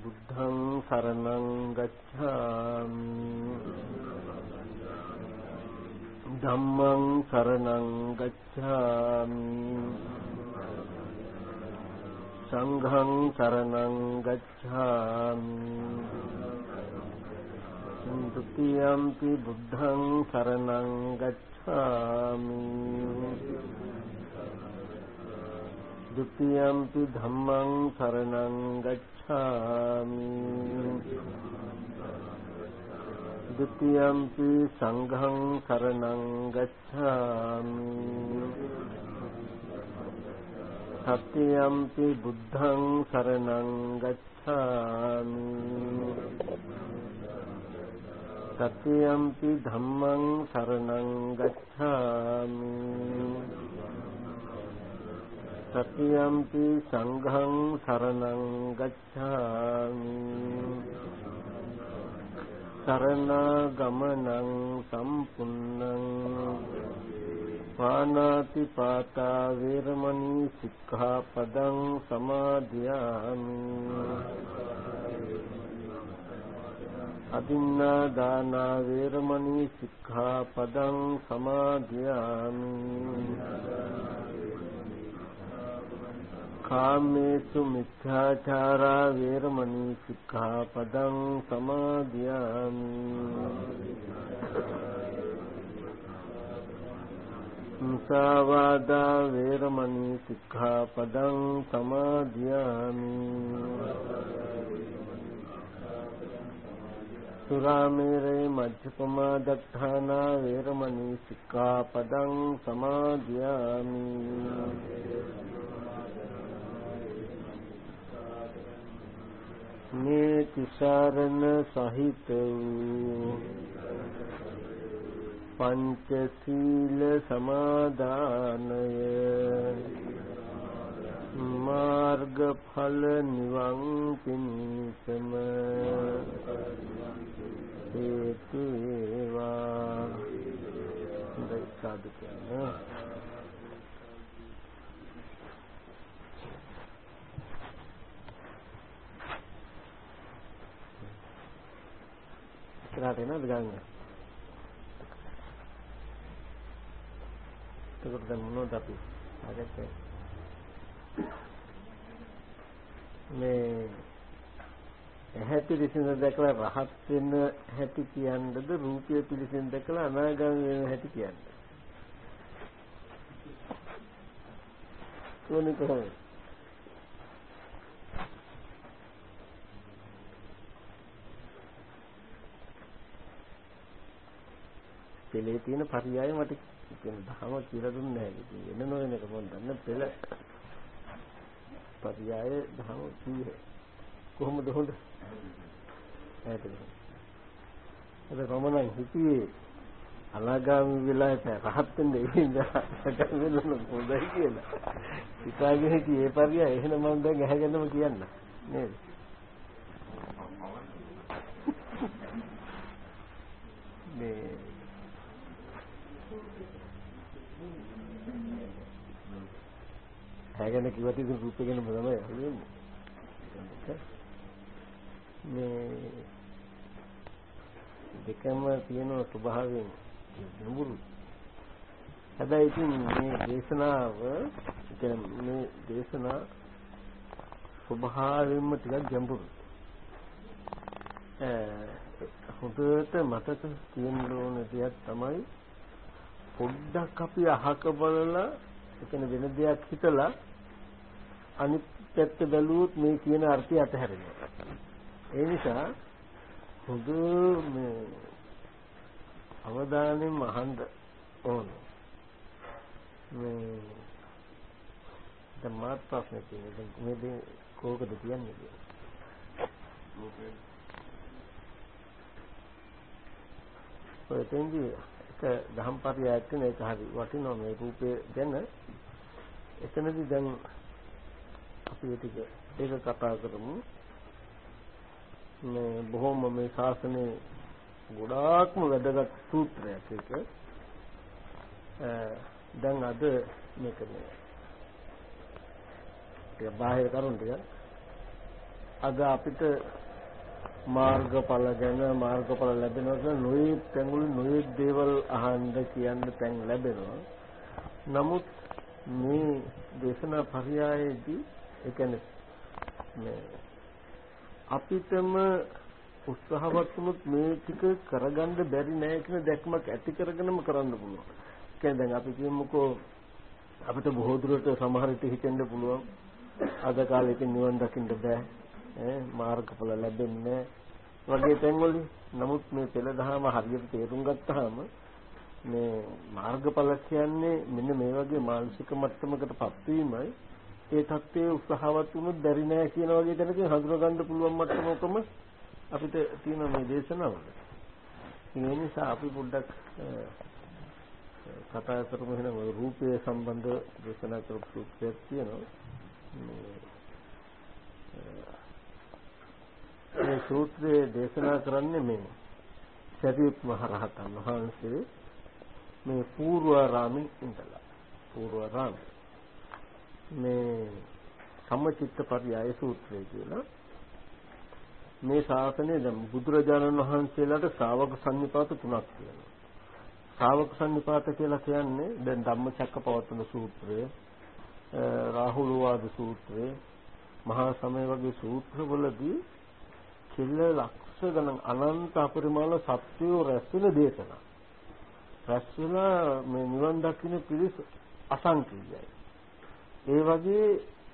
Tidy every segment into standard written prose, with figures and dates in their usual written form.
බුද්ධං සරණං ගච්ඡාමි ධම්මං සරණං ගච්ඡාමි සංඝං සරණං ගච්ඡාමි द्वितीयंपि बुद्धं शरणं गच्छामि द्वितीयंपि धम्मं शरणं गच्छामि द्वितीयंपि संघं शरणं गच्छामि तृतीयंपि बुद्धं शरणं गच्छामि तृतीयंपि धम्मं शरणं गच्छामि तृतीयंपि संघं शरणं गच्छामि शरणागमनं सम्पूर्णं पानातिपाता वेरमणि सिक्खापदं समादयामि अदिन्नादाना वेरमणि सिक्खापदं समादयामि कामेषु मिथ्याचारा वेरमणि सिक्खापदं समादयामि मुसावादा वेरमणि सिक्खापदं समादयामि सुरामेरे मध्यपमा दत्ताना वेरमणि सिक्खापदं समादयामि नेतिसारण सहित पंचशील समादानय मार्गफल निवं पिनिसम हेतु एवा साधु क्या कराते ना दिखाएंगे तो करते मनो दापी आगे से मैं හැටි පිළිසින්ද දැකලා රහත් වෙන හැටි කියන්නද රූපය පිළිසින්ද දැකලා අනාගාමී වෙන හැටි කියන්නද ඕනේ කොහොමද පෙළේ තියෙන පරියාය මට කියන ධර්ම කියලා දුන්නේ නැහැ ඉතින් එන නොවන එක මම දන්න පෙළ පරියාය ධර්ම කීයේ කොහොමද හොඳ ඇයිද අද රමණන් හිතියේ අනාගාමී වෙලා රහත් වෙන්නේ ඉඳලා වෙන පොදයි කියලා හිතාගෙන හිටියේ ඒ පරියාය එහෙනම් මම දැන් ඇහැගෙනම කියන්න නේද මේ හැගෙන කිව්වට ඉතින් රූපේ ගැන තමයි අහන්නේ මේ දෙකම තියෙන ස්වභාවයෙන් නඹුරු හැබැයි ඉතින් මේ දේශනාව කියන්නේ මේ දේශනා ස්වභාවයෙන්ම ටිකක් ගැඹුරු හොඳට මතක තියෙන්න ඕන දෙයක් තමයි පොඩ්ඩක් අපි අහක බලලා එතන වෙන දෙයක් හිතලා අනිත් පැත්ත බැලුවොත් මේ කියන අර්ථය අතහැරෙනවා. ඒ නිසා හොඳ මේ අවධානයෙන් අහන්න ඕන. මේ ධම්මත් ප්‍රශ්නේ කියන්නේ මේ කෝකද කියන්නේ ඔය තෙන්දි එක දහම් පරියායක් තියෙන එක හරි වටිනවා මේ රූපේ ගැන එතනදී දැන් අපි ඒක කතා කරමු මේ බොහොම මේ ශාසනයේ ගොඩාක්ම වැදගත් සූත්‍රයක් එක දැන් අද මේක මේ බාහිර කරුණු ටික අද අපිට මාර්ගඵල ගැන මාර්ගඵල ලැබෙනවා කියන නොයේ තැඟුළු නොයේ දේවල් අහන්න කියන්න තැන් ලැබෙනවා. නමුත් මේ දේශනා පරයයේදී ඒ කියන්නේ මේ අපිටම උත්සාහවත් වුණොත් මේ ටික කරගන්න බැරි නෑ කියන දැක්මක් ඇති කරගෙනම කරන්න පුළුවන්. ඒ කියන්නේ දැන් අපි කියමුකෝ අපිට බොහෝ දුරට සමහර විට හිතෙන්න පුළුවන් අද කාලේ ඉතින් නිවන් දකින්න බෑ. මාර්ගඵල ලැබෙන්නේ වගේ තැන්වලදී නමුත් මේ පෙළ දහම හරියට තේරුම් ගත්තාම මේ මාර්ගඵල කියන්නේ මෙන්න මේ වගේ මානසික මට්ටමකටපත් වීමයි ඒ தත්ත්වයේ උත්සාහවත් වුණොත් බැරි නෑ කියන වගේ තැනකින් හඳුනා ගන්න පුළුවන් මට්ටමකම අපිට තියෙන මේ දේශනාවල. ඒ නිසා අපි පොඩ්ඩක් කතා කරමු එහෙනම් රූපය සම්බන්ධ දේශනා කරපු සූත්‍රයක් තියෙනවා. මේ සූත්‍රයේ දේශනා කරන්නේ මේ සරියුත් මහ රහතන් වහන්සේ මේ පූර්වාරාමෙන් ඉඳලා පූර්වාරාම මේ සම්මචිත්ත පරියාය සූත්‍රය කියලා මේ ශාසනයේ දැන් බුදුරජාණන් වහන්සේලාට ශ්‍රාවක සම්නිපාත තුනක් තියෙනවා. ශ්‍රාවක සම්නිපාත කියලා කියන්නේ දැන් ධම්මචක්කපවත්තන සූත්‍රය, රාහුල වාද සූත්‍රය, මහා සමය වගේ සූත්‍රවලදී කිල්ල ලක්ෂ ගණන් අනන්ත අපරිමාණ සත්‍යෝ රැස් වෙන දේශනා. රැස් වෙලා මේ නිවන් දකින්න පිළිස අසංකීයයි. ඒ වගේ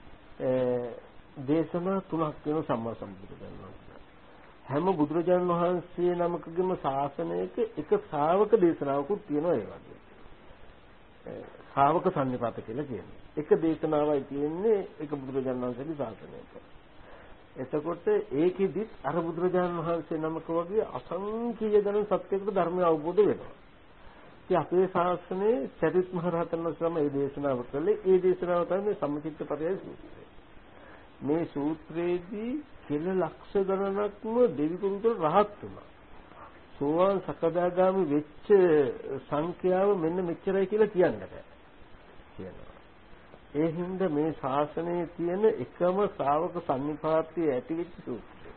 දේශනා තුනක් වෙන සම්මා සම්බුදුරජාණන් වහන්සේ. හැම බුදුරජාණන් වහන්සේ නමකගේම ශාසනයක එක ශ්‍රාවක දේශනාවකුත් තියෙනවා ඒ වගේ. ශ්‍රාවක සම්නිපාත කියලා කියන්නේ. එක දේශනාවයි තියෙන්නේ එක බුදුරජාණන් වහන්සේගේ ශාසනයක. එතකොට ඒකෙදිත් අර බුදුරජාණන් වහන්සේ නමක වගේ අසංකීය ගණන් සත්‍යයකට ධර්මය අවබෝධ වෙනවා. ඉතින් අපේ ශාස්ත්‍රයේ සරියුත් මහ රහතන් වහන්සේ මේ දේශනාව කළේ ඒ දේශනාව තමයි සම්චිත්ත පරියාය සූත්‍රය. මේ සූත්‍රයේදී කෙල ලක්ෂ ගණනක්ම දෙවිතුන්ට රහත් වුණා. සෝවාන් සකදාගාමි වෙච්ච සංඛ්‍යාව මෙන්න මෙච්චරයි කියලා කියන්න බෑ. කියනවා. ඒ හින්දා මේ ශාසනයේ තියෙන එකම ශ්‍රාවක සම්නිපාතයේ ඇතිවෙච්ච සූත්‍රය.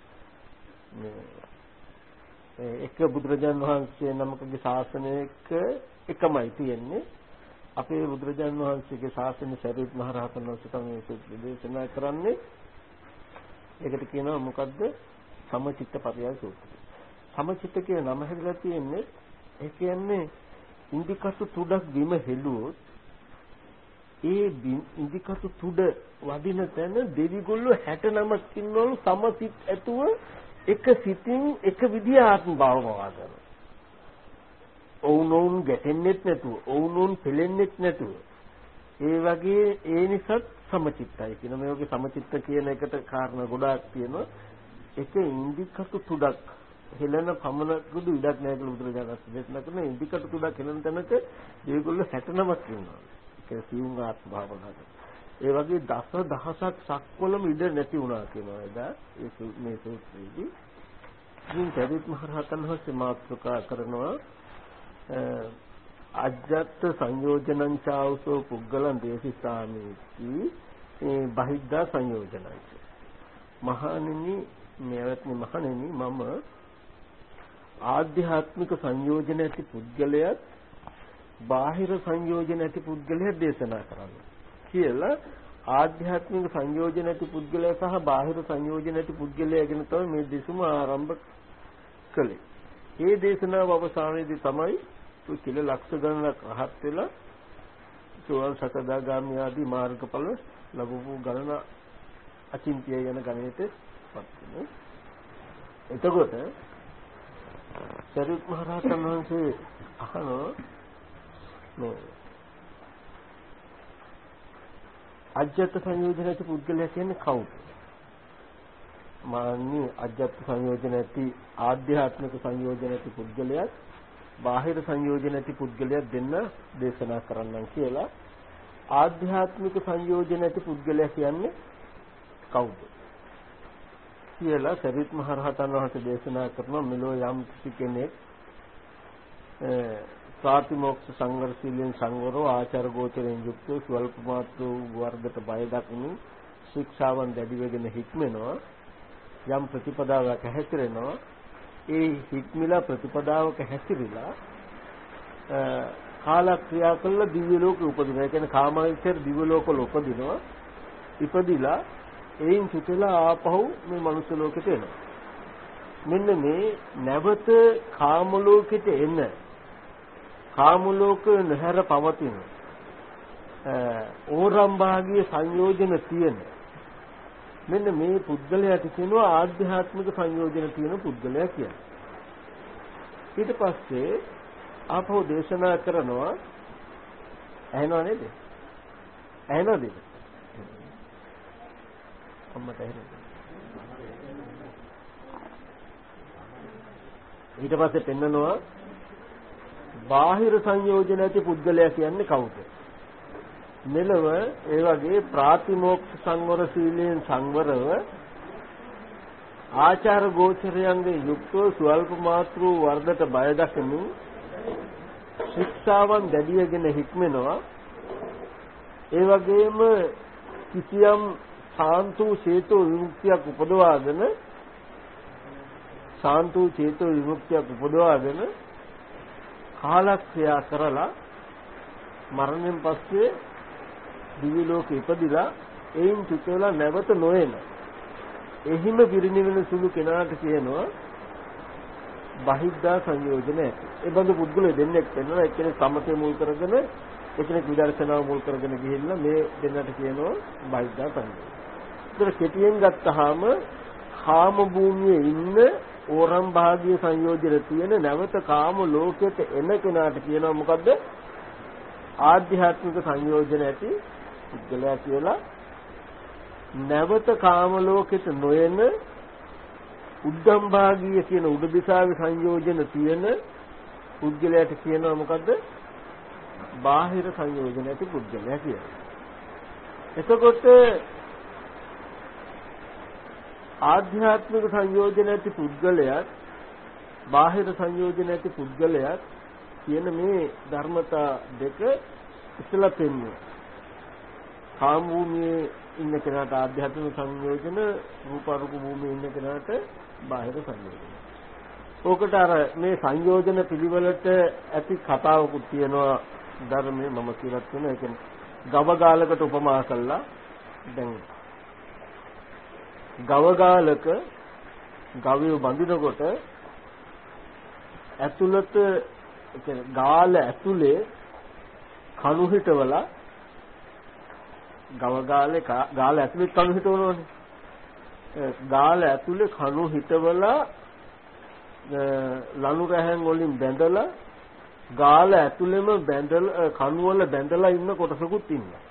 එක බුදුරජාන් වහන්සේ නමකගේ ශාසනයක එකමයි තියෙන්නේ. අපේ බුදුරජාන් වහන්සේගේ ශාසනය සරියුත් මහ රහතන් වහන්සේ තමයි සූත්‍ර දේශනා කරන්නේ. ඒකට කියනවා මොකද්ද? සමචිත්ත පරියාය සූත්‍රය. සමචිත්ත කියන නම හැදලා තියෙන්නේ ඒ කියන්නේ ඉන්දිකටු තුඩක් බිම හෙළුවොත් ඒ ඉන්දිකටු තුඩ වදින තැන දෙවිගොල්ලෝ 69ක් ඉන්නවලු සමසිත ඇතුව එක සිතින් එක විදිය ආත්ම භාව වවාගෙන. ඔවුනොවුන් ගැටෙන්නෙත් නැතුව, ඔවුනොවුන් පෙලෙන්නෙත් නැතුව. ඒ වගේ ඒ නිසාත් සමචිත්තයි කියන මේ වගේ සමචිත්ත කියන එකට කාරණා ගොඩාක් තියෙනවා. එක ඉන්දිකටු තුඩක් හෙලන පමණකුදු ඉඩක් නැහැ කියලා බුදුරජාණන් වහන්සේ දේශනා කරන ඉන්දිකටු තුඩක් හෙලන තැනක ඒගොල්ලෝ 69ක් ඉන්නවා. ඒක සියුම් ආත්ම භාවනාවක. ඒ වගේ දසදහසක් සක්වලම ඉඩ නැති වුණා කියනවා එදා මේ සූත්‍රයේදී. ඉතින් සරියුත් මහ රහතන් වහන්සේ මාතෘකා කරනවා අජ්ජත් සංයෝජනං චාවසෝ පුග්ගලං දේශිතාමිති ඒ බහිද්ධා සංයෝජනං. මහණෙනි මෙවත්නි මහණෙනි මම ආධ්‍යාත්මික සංයෝජන ඇති පුද්ගලයාත් බාහිර සංයෝජන ඇති පුද්ගලයා දේශනා කරනවා කියලා ආධ්‍යාත්මික සංයෝජන ඇති පුද්ගලයා සහ බාහිර සංයෝජන ඇති පුද්ගලයා ගැන තමයි මේ දෙසුම ආරම්භ කළේ. මේ දේශනාව අවසානයේදී තමයි කිල ලක්ෂ ගණනක් රහත් වෙලා සෝවාන් සකදාගාමී ආදී මාර්ගඵල ලැබුණු ගණන අචින්තිය යන ගණයට පත් වෙනවා. එතකොට සරියුත් මහ රහතන් වහන්සේ අහනවා මේ අජ්ජත් සංයෝජන ඇති පුද්ගලයා කියන්නේ කවුද? මාන්නේ අජ්ජත් සංයෝජන ඇති ආධ්‍යාත්මික සංයෝජන ඇති පුද්ගලයාත් බාහිර සංයෝජන ඇති පුද්ගලයා දෙන්න දේශනා කරන්නම් කියලා. ආධ්‍යාත්මික සංයෝජන ඇති පුද්ගලයා කියන්නේ කවුද කියලා සරියුත් මහ රහතන් වහන්සේ දේශනා කරනවා. මෙලෝ යම් කිසි කෙනෙක් ප්‍රාතිමෝක්ෂ සංවරශීලයෙන් සංවරෝ ආචාර ගෝචරයෙන් යුක්තව ස්වල්ප මාත්‍ර වර්ගයට බය දක්වමින් ශික්ෂාවන් දැඩි වෙගෙන හික්මෙනවා. යම් ප්‍රතිපදාවක හැසිරෙනවා ඒ හික්මිලා ප්‍රතිපදාවක හැසිරিলা කාලක්‍රියා කළ දිව්‍ය ලෝකෙ උපදිනවා. ඒ කියන්නේ කාමවිචාර දිව්‍ය ලෝකවල උපදිනවා. ඉපදිලා එයින් චුතලා ආපහු මේ මනුස්ස ලෝකෙට එනවා. මෙන්න මේ නැවත කාම ලෝකෙට එන කාම ලෝක නැහැර පවතින ඕරම් භාගීය සංයෝජන තියෙන මෙන්න මේ පුද්ගලයාට කියනවා ආධ්‍යාත්මික සංයෝජන තියෙන පුද්ගලයා කියලා. ඊට පස්සේ ආපහු දේශනා කරනවා ඇහෙනව නේද? ඇහෙනවද? අම්මට ඇහෙනවද? ඊට පස්සේ පෙන්නනවා බාහිර සංයෝජන ඇති පුද්ගලයා කියන්නේ කවුද? මෙලව ඒ වගේ ප්‍රාතිමෝක්ෂ සංවර සීලයෙන් සංවරව ආචාර ගෝචරයන්ගේ යුක්තව ස්වල්ප මාත්‍ර වර්ධට බය දක්වමින් ශික්ෂාවන් දැඩියගෙන හික්මෙනවා. ඒ වගේම කිසියම් සාන්තු චේතෝ විමුක්තියක් උපදවාගෙන කාලක්‍රියා කරලා මරණයෙන් පස්සේ දිව්‍ය ලෝකෙ ඉපදිලා එයින් චුත වෙලා නැවත නොඑන එහිම පිරිනිවෙන සුළු කෙනාට කියනවා බහිද්ධා සංයෝජන ඇති. ඒ බඳු පුද්ගලයෝ දෙන්නෙක් වෙනවා. එක්කෙනෙක් සමතේ මුල් කරගෙන එක්කෙනෙක් විදර්ශනාව මුල් කරගෙන ගිහිල්ලා මේ දෙන්නට කියනවා බහිද්ධා සංයෝජන. ඒතර කෙටියෙන් ගත්තාම කාම භූමියේ ඉන්න ඕරම් භාගීය සංයෝජන තියෙන නැවත කාම ලෝකෙට එන කෙනාට කියනවා මොකද්ද? ආධ්‍යාත්මික සංයෝජන ඇති පුද්ගලයා කියලා. නැවත කාම ලෝකෙට නොයන උද්දම් භාගීය කියන උඩ දිශාවේ සංයෝජන තියෙන පුද්ගලයාට කියනවා මොකද්ද? බාහිර සංයෝජන ඇති පුද්ගලයා කියලා. එතකොට ආධ්‍යාත්මික සංයෝජන ඇති පුද්ගලයාත් බාහිර සංයෝජන ඇති පුද්ගලයාත් කියන මේ ධර්මතා දෙක ඉස්සලා පෙන්වනවා. කාම භූමියේ ඉන්න කෙනාට ආධ්‍යාත්මික සංයෝජන, රූපාරූප භූමියේ ඉන්න කෙනාට බාහිර සංයෝජන. ඕකට අර මේ සංයෝජන පිළිවෙලට ඇති කතාවකුත් තියෙනවා ධර්මයේ මම කියලා තියෙනවා. ඒ කියන්නේ ගව ගාලකට උපමා කළා. දැන් ගව ගාලක ගවය බඳිනකොට ඇතුළත ගාල ඇතුලේ කණු හිටවලා ගව ගාලේ ගාල ඇතුලේ කණු හිටවනවනේ. ගාල ඇතුලේ කණු හිටවලා ලනු රැහැන් වලින් බැඳලා ගාල ඇතුලේම බැඳලා කණු වල බැඳලා ඉන්න කොටසකුත් ඉන්නවා.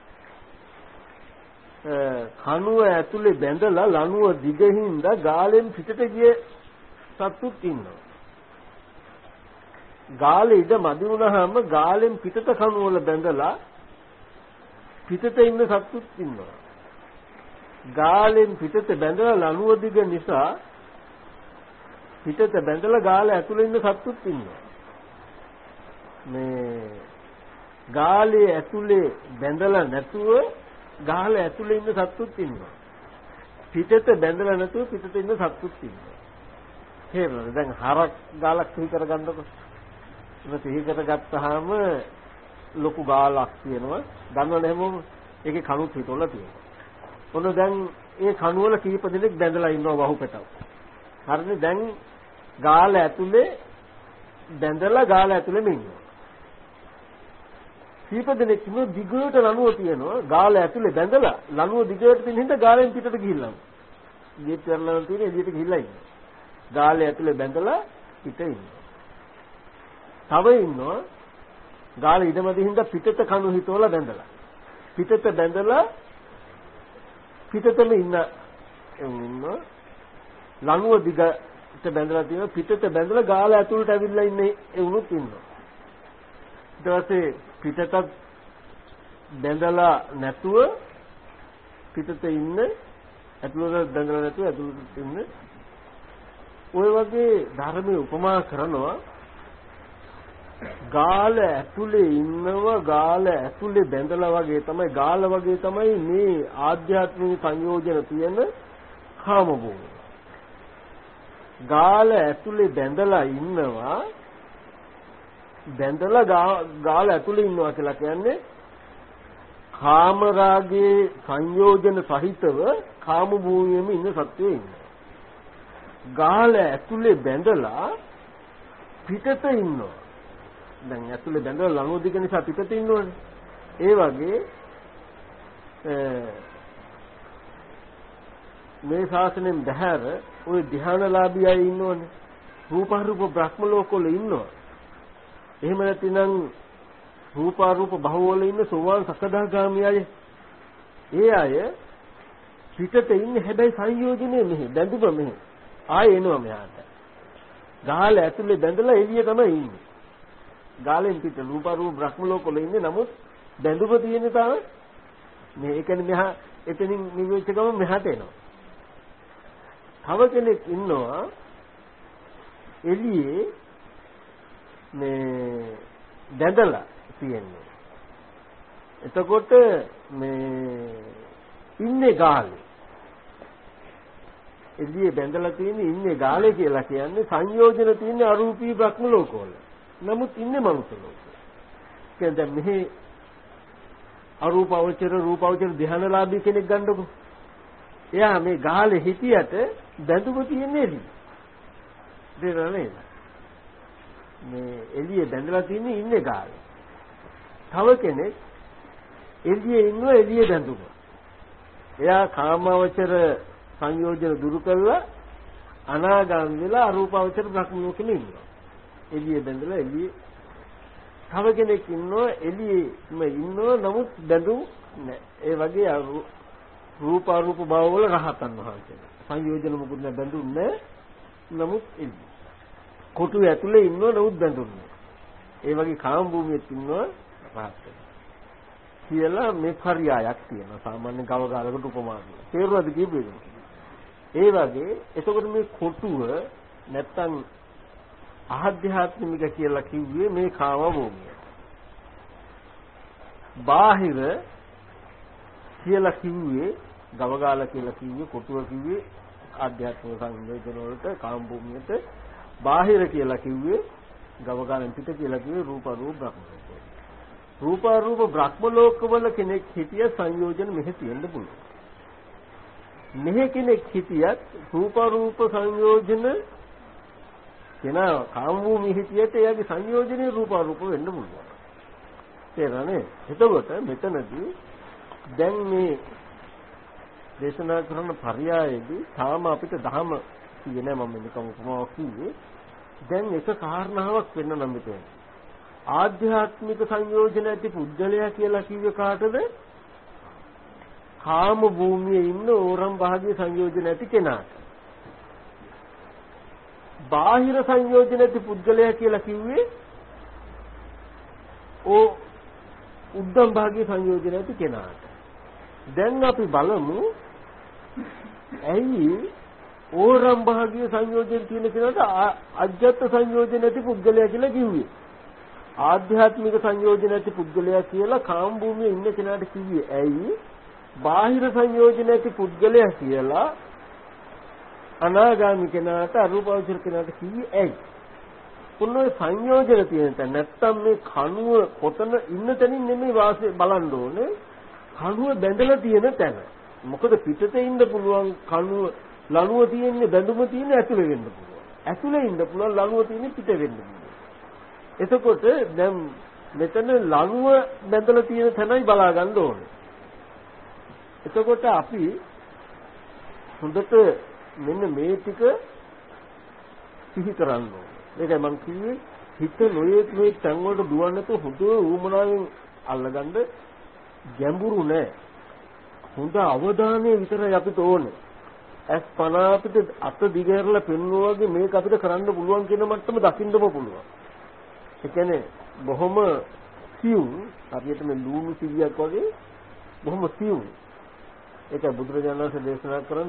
කණුව ඇතුලේ බැඳලා ලනුව දිගින්ද ගාලෙන් පිටට ගිය සත්තුත් ඉන්නවා. ගාලේ ඉඳ මදි වුණාම ගාලෙන් පිටට කණුව වල බැඳලා පිටට ඉන්න සත්තුත් ඉන්නවා. ගාලෙන් පිටට බැඳලා ලනුව දිග නිසා පිටට බැඳලා ගාල ඇතුලේ ඉන්න සත්තුත් ඉන්නවා. මේ ගාලේ ඇතුලේ බැඳලා නැතුව ගාල ඇතුලේ ඉන්න සත්තුත් ඉන්නවා. පිටත බැඳලා නැතුව පිටත ඉන්න සත්තුත් ඉන්නවා. තේරෙනවද? දැන් හරක් ගාලක් සිහි කරගන්නකො. ඒක සිහි කරගත්තාම ලොකු ගාලක් තියෙනවා. දන්නවනේ හැමෝම ඒකේ කණුත් හිටවලා තියෙනවා. ඔන්න දැන් ඒ කණු වල කීප දෙනෙක් බැඳලා ඉන්නවා වහුපැටව. හරිනේ? දැන් ගාල ඇතුලේ බැඳලා ගාල ඇතුලේම ඉන්නවා. කීප දෙනෙක් ඉන්න දිගට ලනුව තියෙනවා. ගාල ඇතුලේ බැඳලා ලනුව දිගට තියෙන හින්දා ගාලෙන් පිටට ගිහිල්ලා. ඊට පෙරලන තියෙන එළියට ගිහිල්ලා ඉන්නවා. ගාලේ ඇතුලේ බැඳලා පිට ඉන්නවා. තව ඉන්නවා ගාලේ ඉදමදි හින්දා පිටත කණු හිතවලා බැඳලා. පිටත බැඳලා පිටතම ඉන්නවා. ලනුව දිගට බැඳලා තියෙනවා. පිටත බැඳලා ගාල ඇතුලට ඇවිල්ලා ඉන්නේ ඒ උනුත් ඉන්නවා. ඊට පස්සේ පිටතත් බැඳලා නැතුව පිටත ඉන්න ඇතුළට බැඳලා නැතුව ඇතුළට ඉන්න ඔය වගේ ධර්මයේ උපමා කරනවා. ගාල ඇතුලේ ඉන්නවා ගාල ඇතුලේ බැඳලා වගේ තමයි ගාල වගේ තමයි මේ ආධ්‍යාත්මික සංයෝජන තියෙන කාම භූමිය. ගාල ඇතුලේ බැඳලා ඉන්නවා. බැඳලා ගාල ඇතුලේ ඉන්නවා කියලා කියන්නේ කාම රාගයේ සංයෝජන සහිතව කාම භූමියේම ඉන්න සත්වයේ ඉන්නවා. ගාල ඇතුලේ බැඳලා පිටත ඉන්නවා. දැන් ඇතුලේ බැඳලා ලනුව දිග නිසා පිටත ඉන්නවනේ. ඒ වගේ මේ ශාසනයෙන් බැහැර ওই ධ්‍යානලාභී අය ඉන්නවනේ. රූපාරූප බ්‍රහ්ම ලෝකවල ඉන්නවා. එහෙම නැතිනම් රූපාරූප භවවල ඉන්න සෝවාන් සකදාගාමී අය. ඒ අය පිටත ඉන්නේ හැබැයි සංයෝජනේ මෙහි බැඳුම මෙහි. ආයෙ එනවා මෙහාට. ගාල ඇතුලේ බැඳලා එළිය තමයි ඉන්නේ. ගාලෙන් පිට රූපාරූප බ්‍රහ්ම ලෝකවල ඉන්නේ නමුත් බැඳුම තියෙන්නේ තාම මේ ඒ කියන්නේ මෙහා එතනින් නිවෙච්ච ගම මෙහාට එනවා. තව කෙනෙක් ඉන්නවා එළියේ මේ බැඳලා තියෙන්නේ. එතකොට මේ ඉන්නේ ගාලේ. එළියේ බැඳලා තියෙන්නේ ඉන්නේ ගාලේ කියලා කියන්නේ සංයෝජන තියෙන්නේ අරූපී බ්‍රහ්ම ලෝකවල. නමුත් ඉන්නේ මනුස්ස ලෝකේ. කියන්නේ දැන් මෙහි අරූපවචර රූපවචර ධ්‍යානලාභී කෙනෙක් ගන්නකො. එයා මේ ගාලේ හිටියට බැඳුම තියෙන්නේ එළිය. දෙරනේ. මේ එළියේ බැඳලා තියෙන්නේ ඉන්නේ ගාලේ. තව කෙනෙක් එළියේ ඉන්නවා එළියේ බැඳුම. එයා කාමවචර සංයෝජන දුරු කරලා අනාගාමී වෙලා අරූපවචර බ්‍රහ්ම ලෝකෙම ඉන්නවා. එළියේ බැඳලා එළියේ තව කෙනෙක් ඉන්නවා එළියේම ඉන්නවා නමුත් බැඳුම් නැහැ. ඒ වගේ රූප අරූප භව වල රහතන් වහන්සේ. සංයෝජන මොකුත් නැහැ බැඳුම් නැහැ. නමුත් එළිය. කොටු ඇතුලේ ඉන්නවා නමුත් බැඳුම් නැහැ. ඒ වගේ කාම භූමියෙත් ඉන්නවා රහතන්. කියලා මේ පරියායක් තියෙනවා. සාමාන්‍ය ගව ගාලකට උපමා කරනවා. තේරුණාද කියපේ? ඒ වගේ එතකොට මේ කොටුව නැත්තම් ආධ්‍යාත්මික කියලා කිව්වේ මේ කාම භූමිය. බාහිර කියලා කිව්වේ ගවගාල කියලා කිව්වේ කොටුව කිව්වේ ආධ්‍යාත්මික සංයෝජන වලට කාම භූමියට බාහිර කියලා කිව්වේ ගවගාලෙන් පිට කියලා කිව්වේ රූප රූප බ්‍රහ්ම ලෝක. රූප රූප බ්‍රහ්ම ලෝකවල කෙනෙක් හිටිය සංයෝජන මෙහෙ තියෙන්න පුළුවන්. මෙහෙ කෙනෙක් හිටියත් රූප රූප සංයෝජන කෙනා කාම භූමිය හිටියට එයාගේ සංයෝජනේ රූප රූප වෙන්න පුළුවන්. තේරෙනවද? එතකොට මෙතනදී දැන් මේ දේශනා කරන පරයයේදී තාම අපිට ධම කියන්නේ මම නිකම් උපමාවක් කිව්වේ. දැන් එක කාරණාවක් වෙන්න නම් මෙතන. ආධ්‍යාත්මික සංයෝජන ඇති පුද්ගලයා කියලා කිව්වේ කාටද? කාම භූමියේ ඉන්න ඕරම් භාගයේ සංයෝජන ඇති කෙනාට. බාහිර සංයෝජන ඇති පුද්ගලයා කියලා කිව්වේ උද්දම් භාගයේ සංයෝජන ඇති කෙනාට. දැන් අපි බලමු ඇයි ඕරම් භාගයේ සංයෝජන තියෙන කෙනාට අජ්ජත් සංයෝජන ඇති පුද්ගලයා කියලා කිව්වේ. ආධ්‍යාත්මික සංයෝජන ඇති පුද්ගලයා කියලා කාම භූමියේ ඉන්න කෙනාට කිව්වේ ඇයි? බාහිර සංයෝජන ඇති පුද්ගලයා කියලා අනාගාමී කෙනාට අරූපාවචර කෙනාට කිව්වේ ඇයි? උන්වයි සංයෝජන තියෙන තැන නැත්තම් මේ කණුව කොතන ඉන්න තැනින් නෙමෙයි වාසය බලන්න ඕනේ. කණුව බැඳලා තියෙන තැන. මොකද පිටතේ ඉන්න පුළුවන් කණුව ලණුව තියෙන්නේ බැඳුම තියෙන්නේ ඇතුලේ වෙන්න පුළුවන්. ඇතුලේ ඉන්න පුළුවන් ලණුව තියෙන්නේ පිට වෙන්න පුළුවන්. එතකොට දැන් මෙතන ලණුව බැඳලා තියෙන තැනයි බලා ගන්න ඕනේ. එතකොට අපි හොඳට මෙන්න මේ ටික සිහි කරන්න ඕනේ. මේකයි මම කිව්වේ හිත නොයෙක් මේ තැන් වලට දුවන්නේ නැතුව හොඳ ඌමනාවෙන් අල්ලගන්න ගැඹුරු නෑ. හොඳ අවධානය විතරයි අපිට ඕනේ. ඇස් පන අපිට අත දිගහැරලා පෙන්වුවා වගේ මේක අපිට කරන්න පුළුවන් කියන මට්ටම දකින්නම පුළුවන්. ඒ කියන්නේ බොහොම සියුම් අපිට මේ ලූණු සිවියක් වගේ බොහොම සියුම්. ඒක බුදුරජාණන් වහන්සේ දේශනා කරන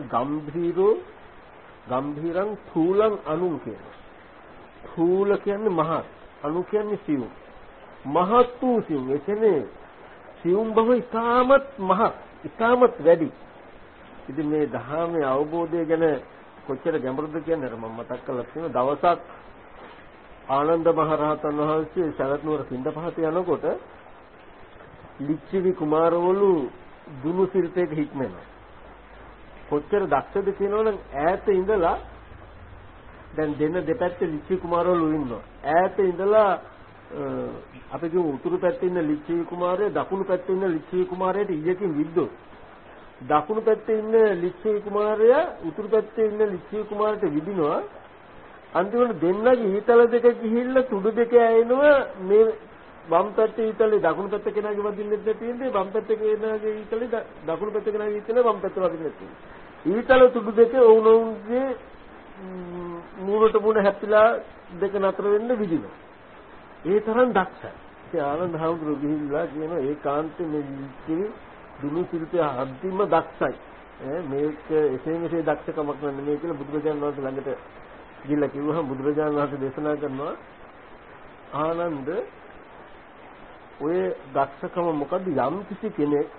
ගම්භීරං ථූලං අනුං කියනවා. ථූල කියන්නේ මහත්, අනු කියන්නේ සියුම්. මහත් වූ සියුම්. ඒ කියන්නේ සියුම් බව ඉතාමත් මහත්, ඉතාමත් වැඩි. ඉතින් මේ ධර්මයේ අවබෝධය ගැන කොච්චර ගැඹුරුද කියන්නේ මම මතක් කරලා තියෙන දවසක් ආනන්ද මහරහතන් වහන්සේ සවැත් නුවර පිණ්ඩපාත යනකොට ලිච්ඡවි කුමාරවරු දුනු සිල්පේක හික්මෙනවා. කොච්චර දක්ෂද කියනවනම් ඈත ඉඳලා දැන් දෙපැත්තේ ලිච්ඡවි කුමාරවරු ඉන්නවා. ඈත ඉඳලා අපි කියමු උතුරු පැත්තේ ඉන්න ලිච්ඡවි කුමාරයා දකුණු පැත්තේ ඉන්න ලිච්ඡවි කුමාරයාට ඊයකින් විද්දොත් දකුණු පැත්තේ ඉන්න ලිච්ඡවි කුමාරයා උතුරු පැත්තේ ඉන්න ලිච්ඡවි කුමාරට විදිනවා. අන්තිමට දෙන්නගේ ඊතල දෙක ගිහිල්ලා තුඩු දෙක ඇයෙනවා. මේ වම් පැත්තේ ඊතලේ දකුණු පැත්තේ කෙනාගේ වදින්නෙත් නැතිනේ වම් පැත්තේ කෙනාගේ ඊතලේ දකුණු පැත්තේ කෙනාගේ ඊතලේ වම් පැත්තේ වදින්නෙත් නැති. ඊතල තුඩු දෙක වුණොන්ගේ මූණට මූණ හැප්පිලා දෙක නතර වෙන්න විදිනවා. ඒ තරම් දක්ෂයි. ඒ ආනන්ද හාමුදුරුවෝ ගිහිල්ලා කියනවා ඒකාන්තයෙන් මේ ලිච්ඡවි දුනු ශිල්පය අන්තිම දක්ෂයි. මේක එසේ මෙසේ දක්ෂකමක් නෙමෙයි කියලා බුදුරජාණන් වහන්සේ ළඟට ගිහිල්ලා කිව්වහම බුදුරජාණන් වහන්සේ දේශනා කරනවා ආනන්ද ඔය දක්ෂකම මොකද්ද? යම් කිසි කෙනෙක්